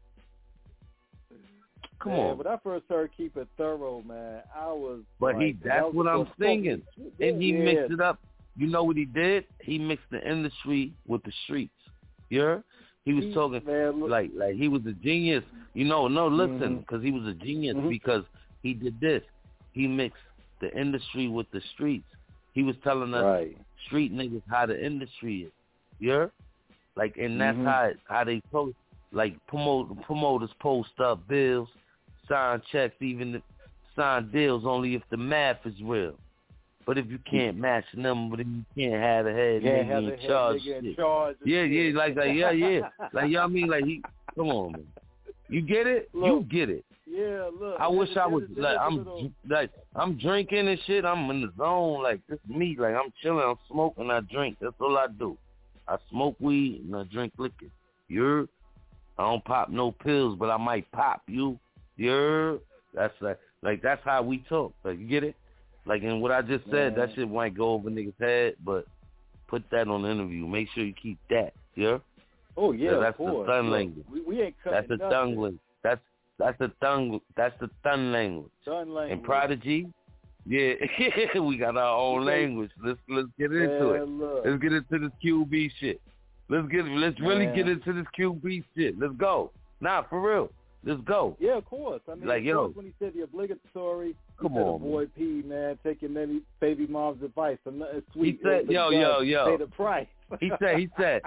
Come on. When I first heard Keep It Thorough, man, I was. But like, that's what I'm singing. And he mixed it up. You know what he did? He mixed the industry with the streets. He was talking like he was a genius. No, listen, because he was a genius because he did this. He mixed the industry with the streets. He was telling us street niggas how the industry is. Like, and that's how they post. Like, promoters post up bills, sign checks, even sign deals only if the math is real. But if you can't match them, but you can't have the head nigga in charge. Yeah, like that. Yeah. Like, you know what I mean? Like, come on, man. You get it? Look, you get it. Yeah, look. I wish I was I'm drinking and shit. I'm in the zone. Like, this is me. Like, I'm chilling. I'm smoking. I drink. That's all I do. I smoke weed and I drink liquor. I don't pop no pills, but I might pop you. That's that's how we talk. Like, you get it? Like, and what I just said, that shit might go over niggas' head, but put that on the interview. Make sure you keep that. Oh yeah, that's of course. The thun language. We ain't cutting That's the tongue language. That's the thun language. And Prodigy, we got our own language. Let's get into it. Look. Let's get into this QB shit. Let's really get into this QB shit. Let's go. Nah, for real. Let's go. Yeah, of course. I mean, like, when he said the obligatory, come on, boy P, man, take your baby mom's advice. I'm not sweet. He said, yo. Pay the price. He said,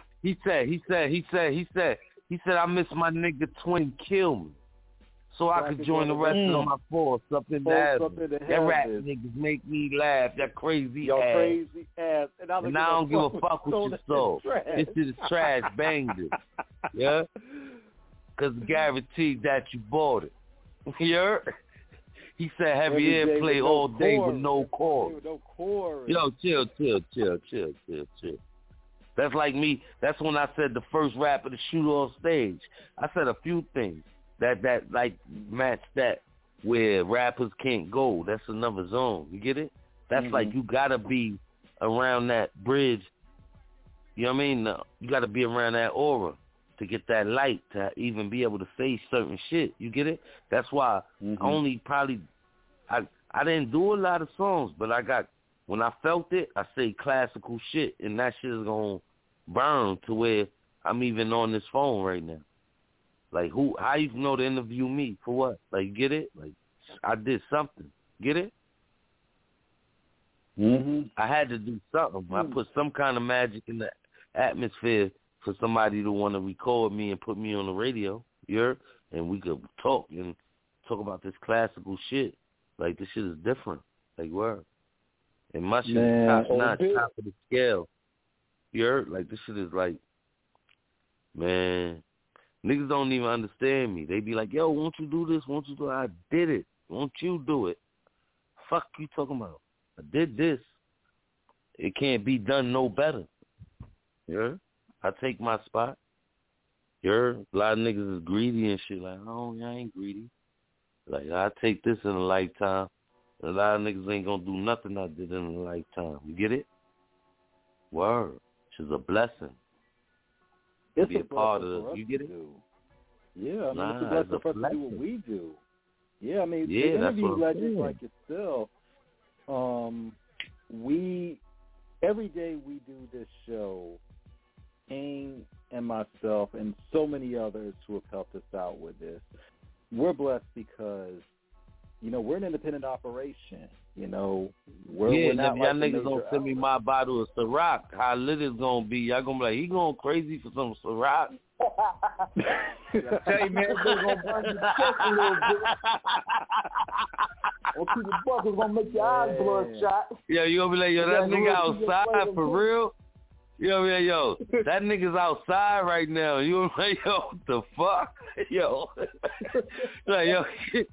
I miss my nigga Twin kill me, so I could join the rest of my force up in the heaven. That rap niggas make me laugh. That crazy ass. Crazy ass. And I don't give a fuck with your soul. This shit is trash. Banged it. Yeah? Because guaranteed that you bought it. Yeah? He said heavy airplay all day with no chorus. Yo, chill. That's like me. That's when I said the first rapper to shoot on stage. I said a few things that like matched that. where rappers can't go. That's another zone. You get it? That's like you gotta be around that bridge. You know what I mean? You gotta be around that aura to get that light to even be able to say certain shit. You get it? That's why only probably I didn't do a lot of songs, but I got, when I felt it, I say classical shit, and that shit is gonna burn to where I'm even on this phone right now. Like, how you know to interview me for what? Like, get it? Like, I did something. Get it? I had to do something. I put some kind of magic in the atmosphere for somebody to want to record me and put me on the radio. You heard? And we could talk about this classical shit. Like, this shit is different. Like, word. And my shit is top-notch, top of the scale. You heard? Like, this shit is like, man, niggas don't even understand me. They be like, yo, won't you do this? Won't you do it? I did it. Won't you do it? Fuck you talking about? I did this. It can't be done no better. You heard? I take my spot. You heard? A lot of niggas is greedy and shit. Like, oh, I ain't greedy. Like, I take this in a lifetime. A lot of niggas ain't gonna do nothing I did in a lifetime. You get it? Word. Which is a blessing. It's be a part of it. You get it? Yeah, I mean, it's a blessing for us to do what we do. Yeah, I mean, the interview legends like yourself, every day we do this show, King and myself and so many others who have helped us out with this, we're blessed because, you know, we're an independent operation. You know, we're not y'all like niggas don't send me my bottle of Ciroc, how lit it's gonna be. Y'all gonna be like, he going crazy for some Ciroc. I tell you, man, they're gonna burn your chest a little bit. Or keep the buck is gonna make your eyes bloodshot. Yeah, you gonna be like, yo, that nigga outside for real? Yo, that nigga's outside right now. You gonna be like, yo, what the fuck? Yo. Like, yo.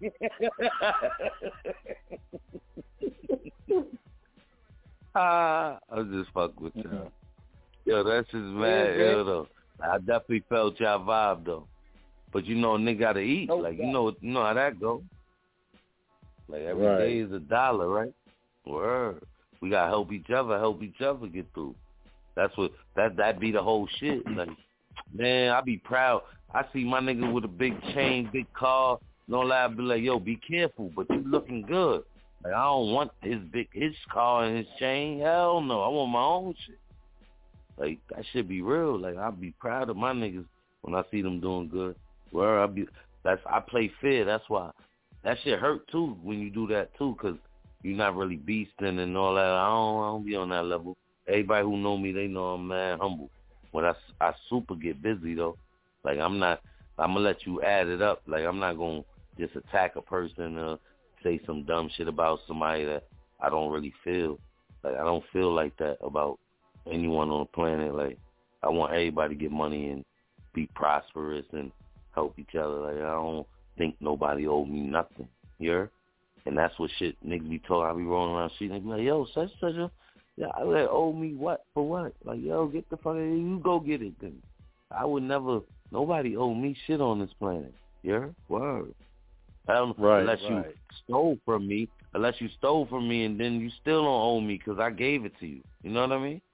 I'm just fucking with y'all. Yo, that's just mad ill, though. I definitely felt y'all vibe, though. But, you know, a nigga gotta eat. Like, you know how that go. Like, every day is $1, right? Word. We gotta help each other get through. That's what, that be the whole shit. Like, man, I be proud. I see my nigga with a big chain, big car, and all that. I be like, yo, be careful, but you looking good. Like, I don't want his car and his chain. Hell no, I want my own shit. Like, that should be real. Like, I be proud of my niggas when I see them doing good. Where I play fair. That's why that shit hurt too when you do that too, cause you're not really beasting and all that. I don't be on that level. Everybody who know me, they know I'm mad humble. When I super get busy though. Like, I'm gonna let you add it up. Like, I'm not gonna just attack a person or say some dumb shit about somebody that I don't really feel. Like, I don't feel like that about anyone on the planet. Like, I want everybody to get money and be prosperous and help each other. Like, I don't think nobody owe me nothing. You heard? And that's what shit niggas be told. I be rolling around shit and they be like, yo, such a, yeah, I like, owe me what? For what? Like, yo, get the fuck out of here. You go get it then. I would never, nobody owe me shit on this planet. You heard? Word. Unless you stole from me. Unless you stole from me and then you still don't owe me because I gave it to you. You know what I mean?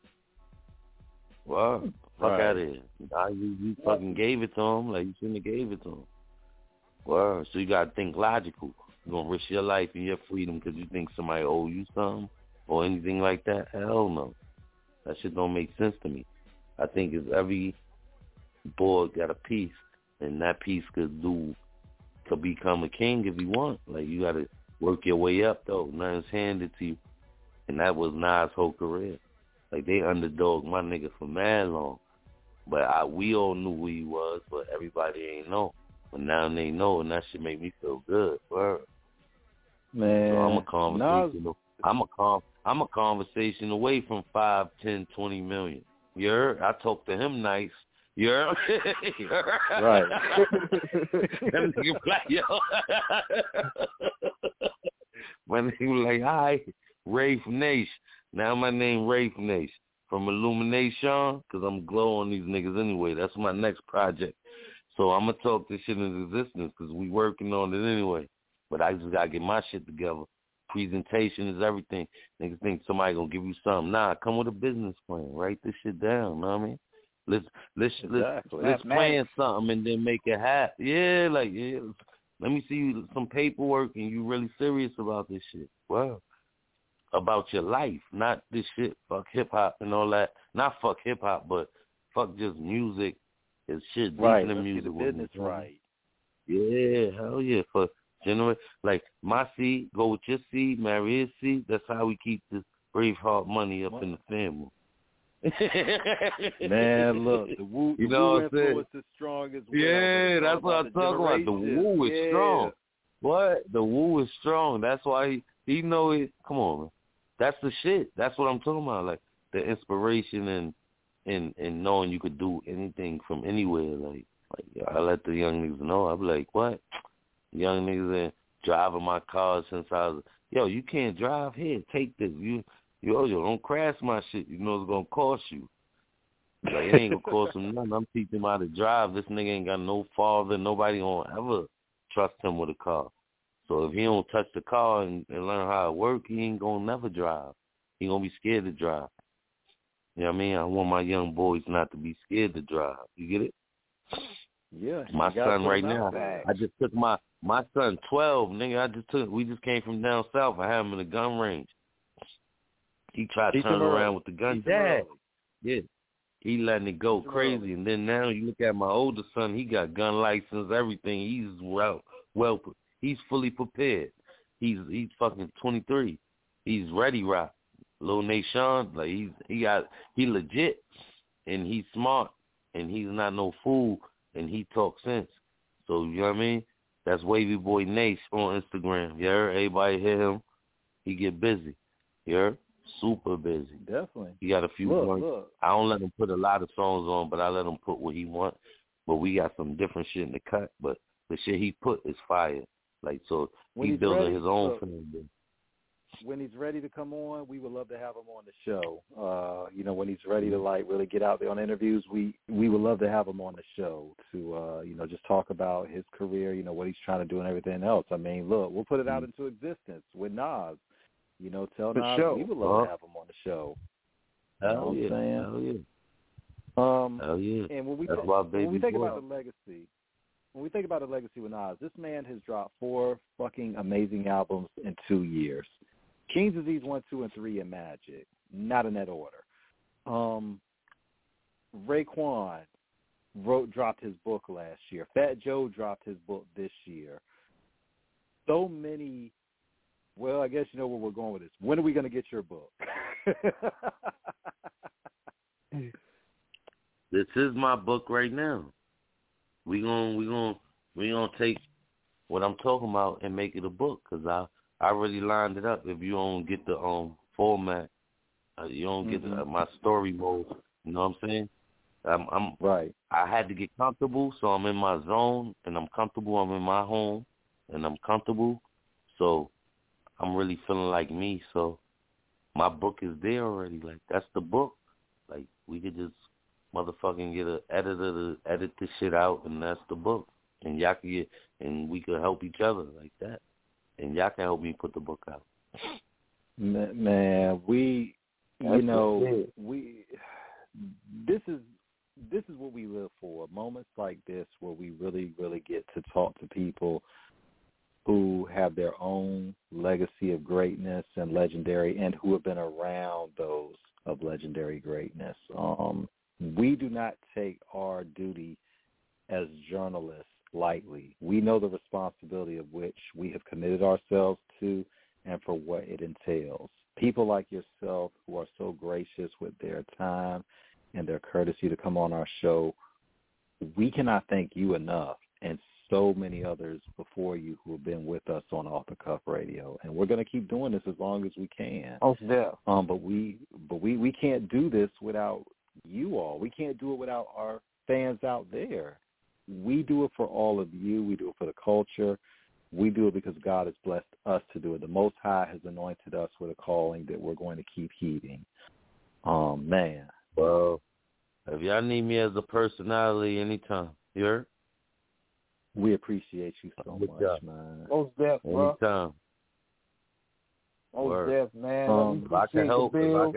Well, fuck out of here. You fucking gave it to him. Like, you shouldn't have gave it to him. Well, so you got to think logical. You're going to risk your life and your freedom because you think somebody owe you something or anything like that? Hell no. That shit don't make sense to me. I think if every boy got a piece, and that piece could become a king if you want. Like, you got to work your way up, though. Nothing's handed to you. And that was Nas' whole career. Like, they underdog my nigga for mad long. But we all knew who he was, but everybody ain't know. But now they know, and that shit make me feel good. Word. Man, so I'm a conversation away from 5, 10, 20 million. You heard? I talk to him nice. You heard? Right. That nigga like, yo. My nigga was like, hi, Ray from Nation. Now my name Ray from Nation. From Illumination, because I'm glow on these niggas anyway. That's my next project. So I'm going to talk this shit into existence because we working on it anyway. But I just gotta get my shit together. Presentation is everything. Niggas think somebody gonna give you something. Nah, come with a business plan. Write this shit down. Know what I mean? Let's plan something and then make it happen. Yeah, like let me see some paperwork and you really serious about this shit. Wow. About your life, not this shit. Fuck hip hop and all that. Not fuck hip hop, but fuck just music and shit. Right. Deep in the music. The business right. Yeah, hell yeah. For like my seed, go with your seed, marry his seed. That's how we keep this Braveheart money up in the family. Man, look, the woo influence is strong as well. Yeah, that's what I'm talking about. The woo is strong. What? The woo is strong. That's why he know it. Come on, man. That's the shit. That's what I'm talking about. Like the inspiration and knowing you could do anything from anywhere. Like I let the young niggas know. I be like, what? Young niggas ain't driving my car since I was. Yo, you can't drive here. Take this. Yo, don't crash my shit. You know it's gonna cost you. Like it ain't gonna cost him nothing. I'm teaching him how to drive. This nigga ain't got no father. Nobody gonna ever trust him with a car. So if he don't touch the car and learn how it work, he ain't gonna never drive. He gonna be scared to drive. You know what I mean? I want my young boys not to be scared to drive. You get it? Yeah. My son right now, I just took my son 12, nigga. We just came from down south. I had him in the gun range. He tried to turn around with the gun. Dad. Yeah. He letting it go crazy. And then now you look at my older son, he got gun license, everything. He's well he's fully prepared. He's fucking 23. He's ready rock. Lil Nation, like he legit and he's smart and he's not no fool and he talks sense. So you know what I mean? That's Wavy Boy Nash on Instagram. You heard? Everybody hear him. He get busy. You heard? Super busy. Definitely. He got a few songs. I don't let him put a lot of songs on, but I let him put what he want. But we got some different shit in the cut. But the shit he put is fire. Like, so he's building his own fan. When he's ready to come on, we would love to have him on the show. When he's ready to like really get out there on interviews, we would love to have him on the show to just talk about his career, what he's trying to do and everything else. I mean, look, we'll put it out into existence with Nas. Tell Nas we would love to have him on the show. Hell yeah. Hell yeah. And when we think about the legacy, with Nas, this man has dropped 4 fucking amazing albums in 2 years. King's Disease 1, 2, and 3 and Magic, not in that order. Raekwon dropped his book last year. Fat Joe dropped his book this year. So many. Well, I guess you know where we're going with this. When are we going to get your book? This is my book right now. We gonna take what I'm talking about and make it a book because I already lined it up. If you don't get the format, you don't get my story mode. You know what I'm saying? I'm right. I had to get comfortable, so I'm in my zone and I'm comfortable. I'm in my home and I'm comfortable, so I'm really feeling like me. So my book is there already. Like that's the book. Like we could just motherfucking get an editor to edit this shit out, and that's the book. And y'all can get, and we could help each other like that. And y'all can help me put the book out. Man, this is what we live for. Moments like this where we really, really get to talk to people who have their own legacy of greatness and legendary, and who have been around those of legendary greatness. We do not take our duty as journalists lightly. We know the responsibility of which we have committed ourselves to and for what it entails. People like yourself who are so gracious with their time and their courtesy to come on our show, we cannot thank you enough, and so many others before you who have been with us on Off the Cuff Radio. And we're going to keep doing this as long as we can. Oh, yeah. But we can't do this without you all. We can't do it without our fans out there. We do it for all of you. We do it for the culture. We do it because God has blessed us to do it. The Most High has anointed us with a calling that we're going to keep heeding. Man. Well, if y'all need me as a personality anytime, you heard? We appreciate you so much, man. Most deaf, bro. Anytime. Most deaf, man. If I can help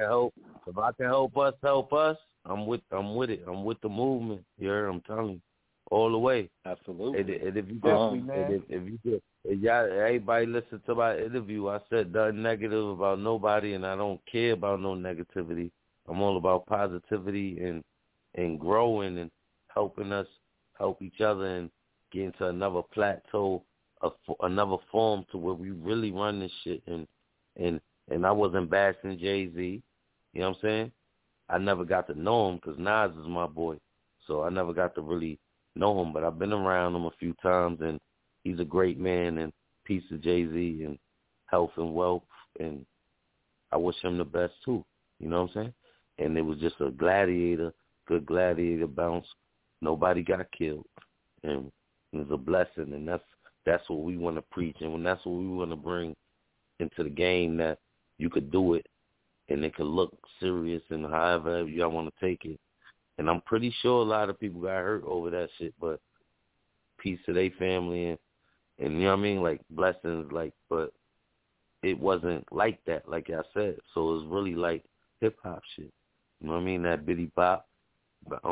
us help us, I'm with it. I'm with the movement. I'm telling you, all the way. Absolutely. And if you everybody listen to my interview, I said nothing negative about nobody, and I don't care about no negativity. I'm all about positivity and growing and helping us help each other and get into another plateau, another form to where we really run this shit. And I wasn't bashing Jay-Z. You know what I'm saying? I never got to know him because Nas is my boy. So I never got to really know him, but I've been around him a few times, and he's a great man, and peace to Jay-Z and health and wealth, and I wish him the best too. You know what I'm saying? And it was just a good gladiator bounce. Nobody got killed, and it was a blessing, and that's what we want to preach, and that's what we want to bring into the game, that you could do it, and it could look serious, and however y'all want to take it. And I'm pretty sure a lot of people got hurt over that shit, but peace to their family, and you know what I mean, like blessings, like, but it wasn't like that, like I said. So it was really like hip hop shit. You know what I mean? That bitty bop. But,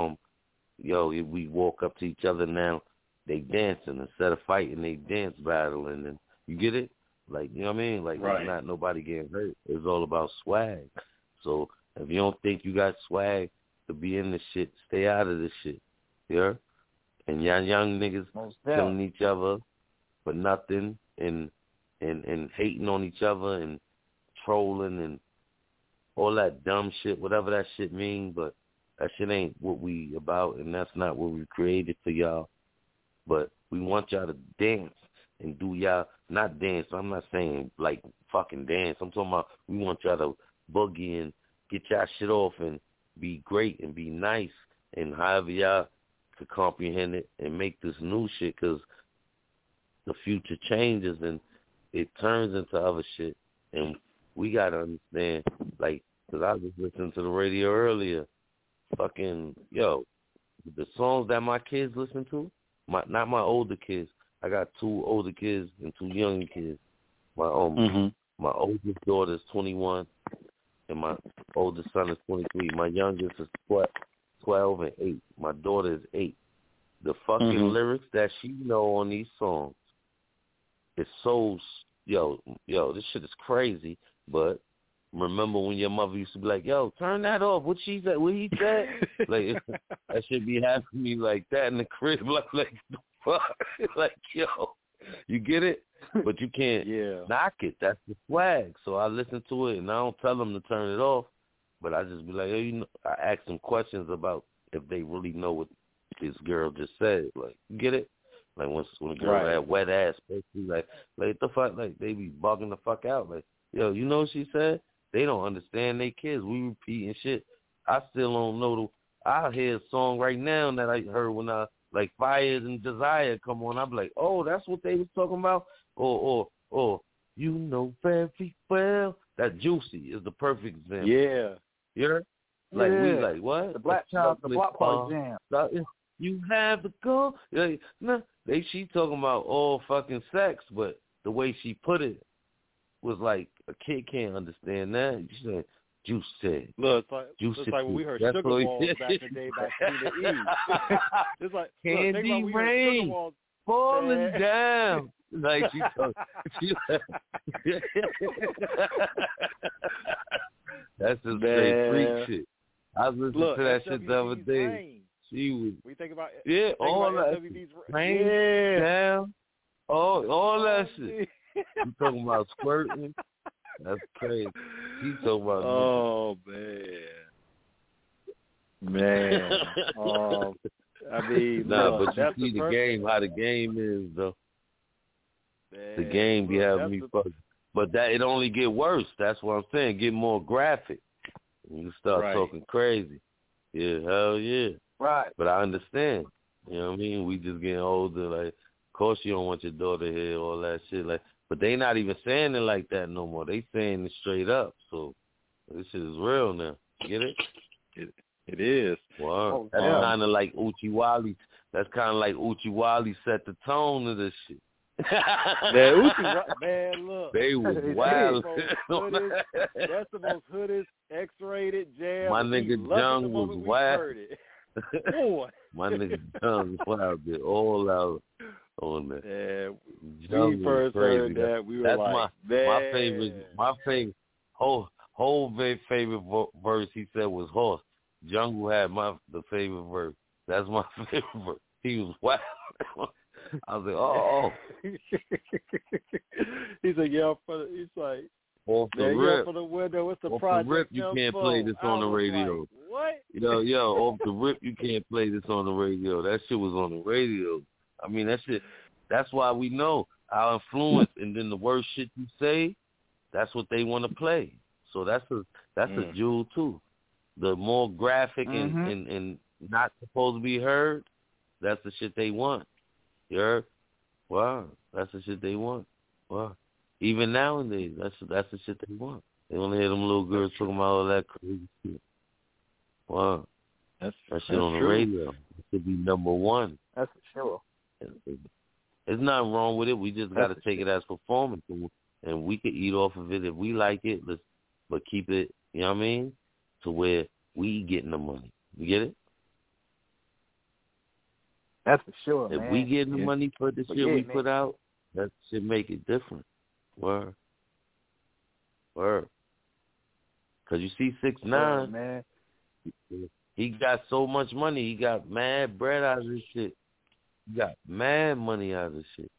we walk up to each other now, they dancing instead of fighting, they dance battling, and you get it? Like, you know what I mean? Like, right. Not nobody getting hurt. It's all about swag. So if you don't think you got swag to be in this shit, stay out of this shit. Yeah? And y'all young niggas killing each other for nothing and hating on each other and trolling and all that dumb shit, whatever that shit mean, but that shit ain't what we about, and that's not what we created for y'all. But we want y'all to dance and do y'all, not dance, I'm not saying like fucking dance. I'm talking about we want y'all to boogie and get y'all shit off and be great and be nice, and however y'all could comprehend it and make this new shit, because the future changes and it turns into other shit. And we got to understand, like, because I was listening to the radio earlier, fucking, the songs that my kids listen to, not my older kids. I got 2 older kids and 2 younger kids. My my oldest daughter is 21, and my oldest son is 23. My youngest is 12 and 8. My daughter is 8. The fucking lyrics that she know on these songs is so, this shit is crazy. But remember when your mother used to be like, yo, turn that off. What he said? Like, that shit be happening to me like that in the crib. Like fuck. Like, you get it? But you can't knock it. That's the swag. So I listen to it, and I don't tell them to turn it off. But I just be like, I ask them questions about if they really know what this girl just said. Like, you get it? Like, when a girl had wet ass, basically, like the fuck, like, they be bugging the fuck out. Like, you know what she said? They don't understand they kids. We repeating shit. I still don't know. I hear a song right now that I heard when like Fire and Desire come on. I'm like, oh, that's what they was talking about? Or very well. That Juicy is the perfect example. Yeah. Yeah? Like, we like, what? The Block Party Jam. You have to go. Like, nah, she talking about all fucking sex, but the way she put it was like, a kid can't understand that. She said, Juicy. Look, it's like when we heard Sugar Walls back in the day by Tina E. It's like, Candy Rain falling down. Like, that's just straight freak shit. I was listening to that shit the other day. Rain. She was. We think about all that rain down. All that shit. You talking about squirting? That's crazy. He talking about. Oh man. I mean, but you see the game, how the game is though. Man, the game be having me fucking. But that it only get worse. That's what I'm saying. Get more graphic. You start talking crazy. Yeah, hell yeah. Right. But I understand. You know what I mean? We just getting older. Like, of course you don't want your daughter to hear all that shit. Like, but they not even saying it like that no more. They saying it straight up. So this shit is real now. Get it? It is. Wow. That's kind of like Uchiwali. That's kind of like Uchi Wally set the tone of this shit. Man, look. They was wild. That's the most hoodest X-rated jam. My nigga Jung was wild. My nigga Jung was wild. They all out on that. Yeah, we first heard that. We were that's like, my favorite. Whole very favorite verse he said was horse. Jungle had the favorite verse. That's my favorite verse. He was wild. I was like, oh. He's like, he's like, off the rip. For the window. What's the off project? The rip, you can't play this on the radio. Like, what? Yo, off the rip, you can't play this on the radio. That shit was on the radio. I mean, that shit. That's why we know our influence, and then the worst shit you say, that's what they want to play. So that's a jewel too. The more graphic and not supposed to be heard, that's the shit they want. You heard? Wow, that's the shit they want. Wow. Even nowadays, that's the shit they want. They want to hear them little girls talking about all that crazy shit. Wow. That shit on the radio. It should be number one. That's for sure. There's nothing wrong with it. We just got to take it as performance, and we could eat off of it if we like it. But keep it, you know what I mean, to where we getting the money. You get it? That's for sure, if man. We getting the money for the shit we put out, that should make it different. Word. Because you see 6ix9ine, man. He got so much money. He got mad bread out of this shit. He got mad money out of this shit.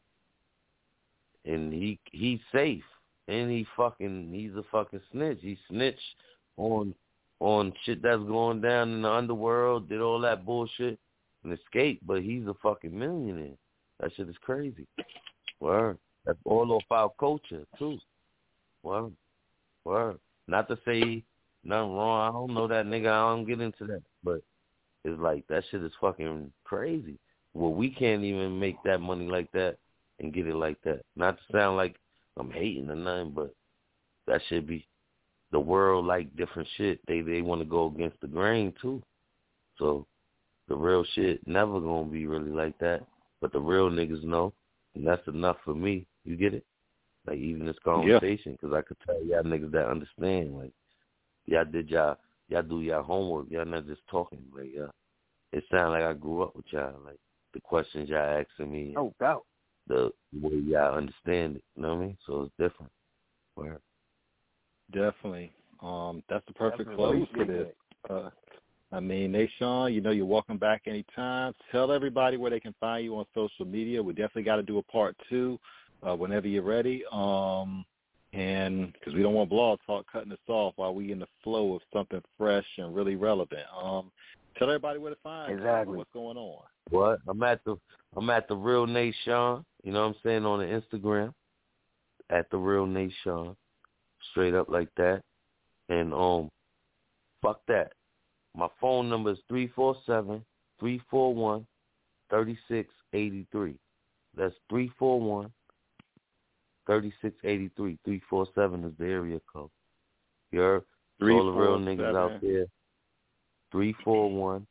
And he's safe. And he's a fucking snitch. He snitched on shit that's going down in the underworld, did all that bullshit and escaped, but he's a fucking millionaire. That shit is crazy. Word. That's all off our culture too. Word. Not to say nothing wrong. I don't know that nigga. I don't get into that. But it's like that shit is fucking crazy. Well, we can't even make that money like that and get it like that. Not to sound like I'm hating or nothing, but that should be the world like different shit. They want to go against the grain too. So the real shit never gonna be really like that. But the real niggas know, and that's enough for me. You get it? Like even this conversation, because I could tell y'all niggas that understand. Like y'all do y'all homework. Y'all not just talking. Like it sounds like I grew up with y'all. Like the questions y'all asking me. No doubt. The way y'all understand it. You know what I mean? So it's different. Where? Definitely. That's the perfect close to this. I mean, Nashawn, you know you're welcome back anytime. Tell everybody where they can find you on social media. We definitely got to do a part 2 whenever you're ready. And because we don't want Blog Talk cutting us off while we in the flow of something fresh and really relevant. Tell everybody where to find you. What's going on. What? I'm at the Real Nashawn. You know what I'm saying, on the Instagram. At the Real Nashawn. Straight up like that. And fuck that. My phone number is 347-341-3683. That's 341-3683. 347 is the area code. You heard? All the real niggas out there. 341-3683.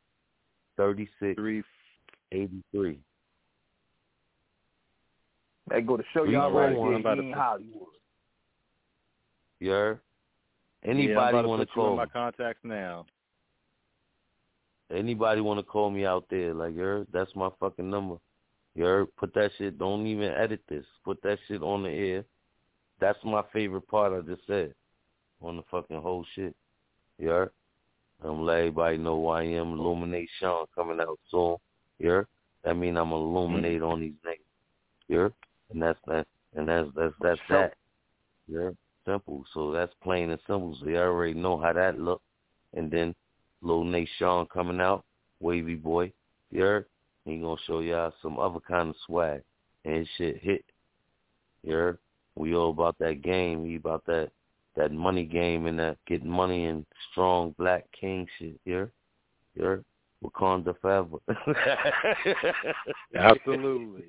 That go to show y'all right there in Hollywood. You heard? Anybody want to call me? My contacts now. Anybody want to call me out there? Like, you heard? That's my fucking number. You heard? Put that shit. Don't even edit this. Put that shit on the air. That's my favorite part I just said on the fucking whole shit. You heard? I'm let everybody know who I am. Illuminate Sean coming out soon. You heard? That mean I'm gonna illuminate on these niggas. You heard? And that's that. You heard? Simple. So that's plain and simple. So you already know how that look. And then Lil Nate Sean coming out, Wavy Boy. You heard? He gonna show y'all some other kind of swag. And his shit hit. You heard? We all about that game. We about that money game and that getting money and strong black king shit. You heard? You heard? Wakanda forever. Absolutely.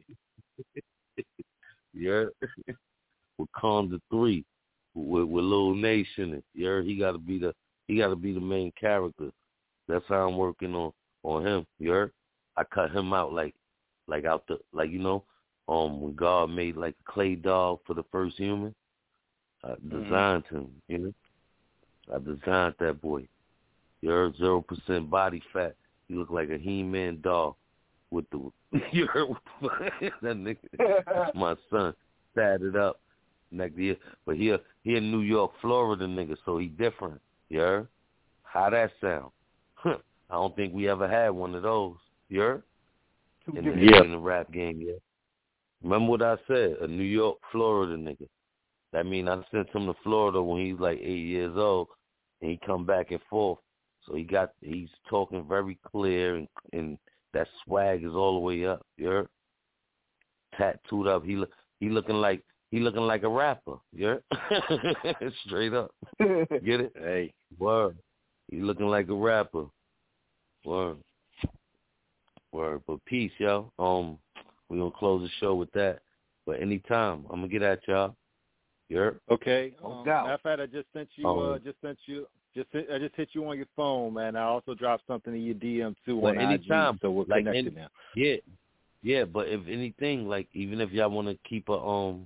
You heard? Wakanda 3 with Lil Nation in it. You heard? He gotta be the main character. That's how I'm working on him. You heard? I cut him out like out the when God made like a clay doll for the first human. I designed him, you know. I designed that boy. You heard 0% body fat. He looked like a He-Man doll with the. You heard that nigga? That's my son. Fatted up next year, but he in New York, Florida, nigga. So he different. You heard? How that sound? I don't think we ever had one of those. You heard? In the rap game, yeah. Remember what I said? A New York, Florida nigga. That mean I sent him to Florida when he was like 8 years old, and he come back and forth. So he's talking very clear, and that swag is all the way up. You heard? Tattooed up. He looking like a rapper. You heard? Straight up. Get it? Hey, word. He looking like a rapper. Word. But peace, yo. We're gonna close the show with that. But anytime, I'm gonna get at y'all. You heard? Okay. Matter of fact, I just sent you. I just hit you on your phone, man. I also dropped something in your DM too on anytime, IG, so we're connected now. Yeah. But if anything, like even if y'all want to keep a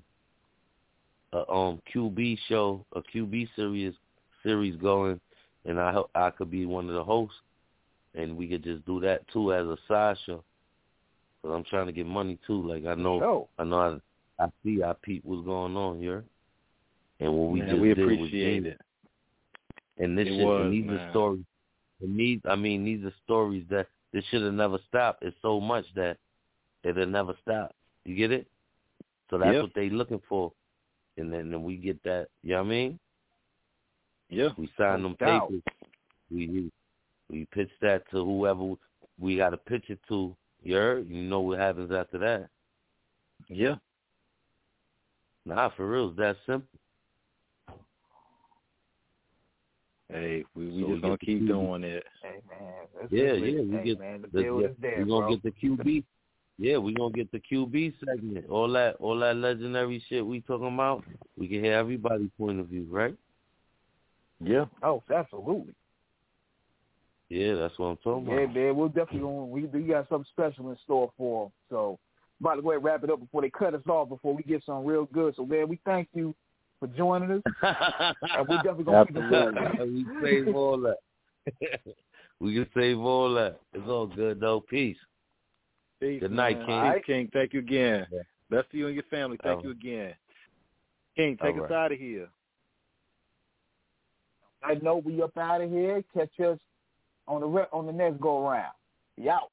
QB show, a QB series going, and I could be one of the hosts, and we could just do that too as a side show. Cause I'm trying to get money too. Like I see, I peep what's going on here, and what we just we did appreciate was it. And these are stories. And these are stories that this should have never stopped. It's so much that it'll never stop. You get it? So that's what they looking for, and then we get that. You know what I mean? Yeah. We sign them papers. We pitch that to whoever we got to pitch it to. You heard? You know what happens after that. Yeah. Nah, for real, it's that simple. Hey, we just gonna keep doing it. Hey man, We're gonna get the QB. Yeah, we're gonna get the QB segment. All that legendary shit we talking about. We can hear everybody's point of view, right? Yeah. Oh, absolutely. Yeah, that's what I'm talking about. Yeah, man, we'll definitely we got something special in store for them. So, about to go ahead and wrap it up before they cut us off, before we get something real good. So, man, we thank you for joining us. And we're definitely going to keep it going. We save all that. We can save all that. It's all good, though. Peace. Good night, King. Right. King, thank you again. Yeah. Best to you and your family. Thank you again. King, take us out of here. I know we up out of here. Catch us on the next go-around. Y'all.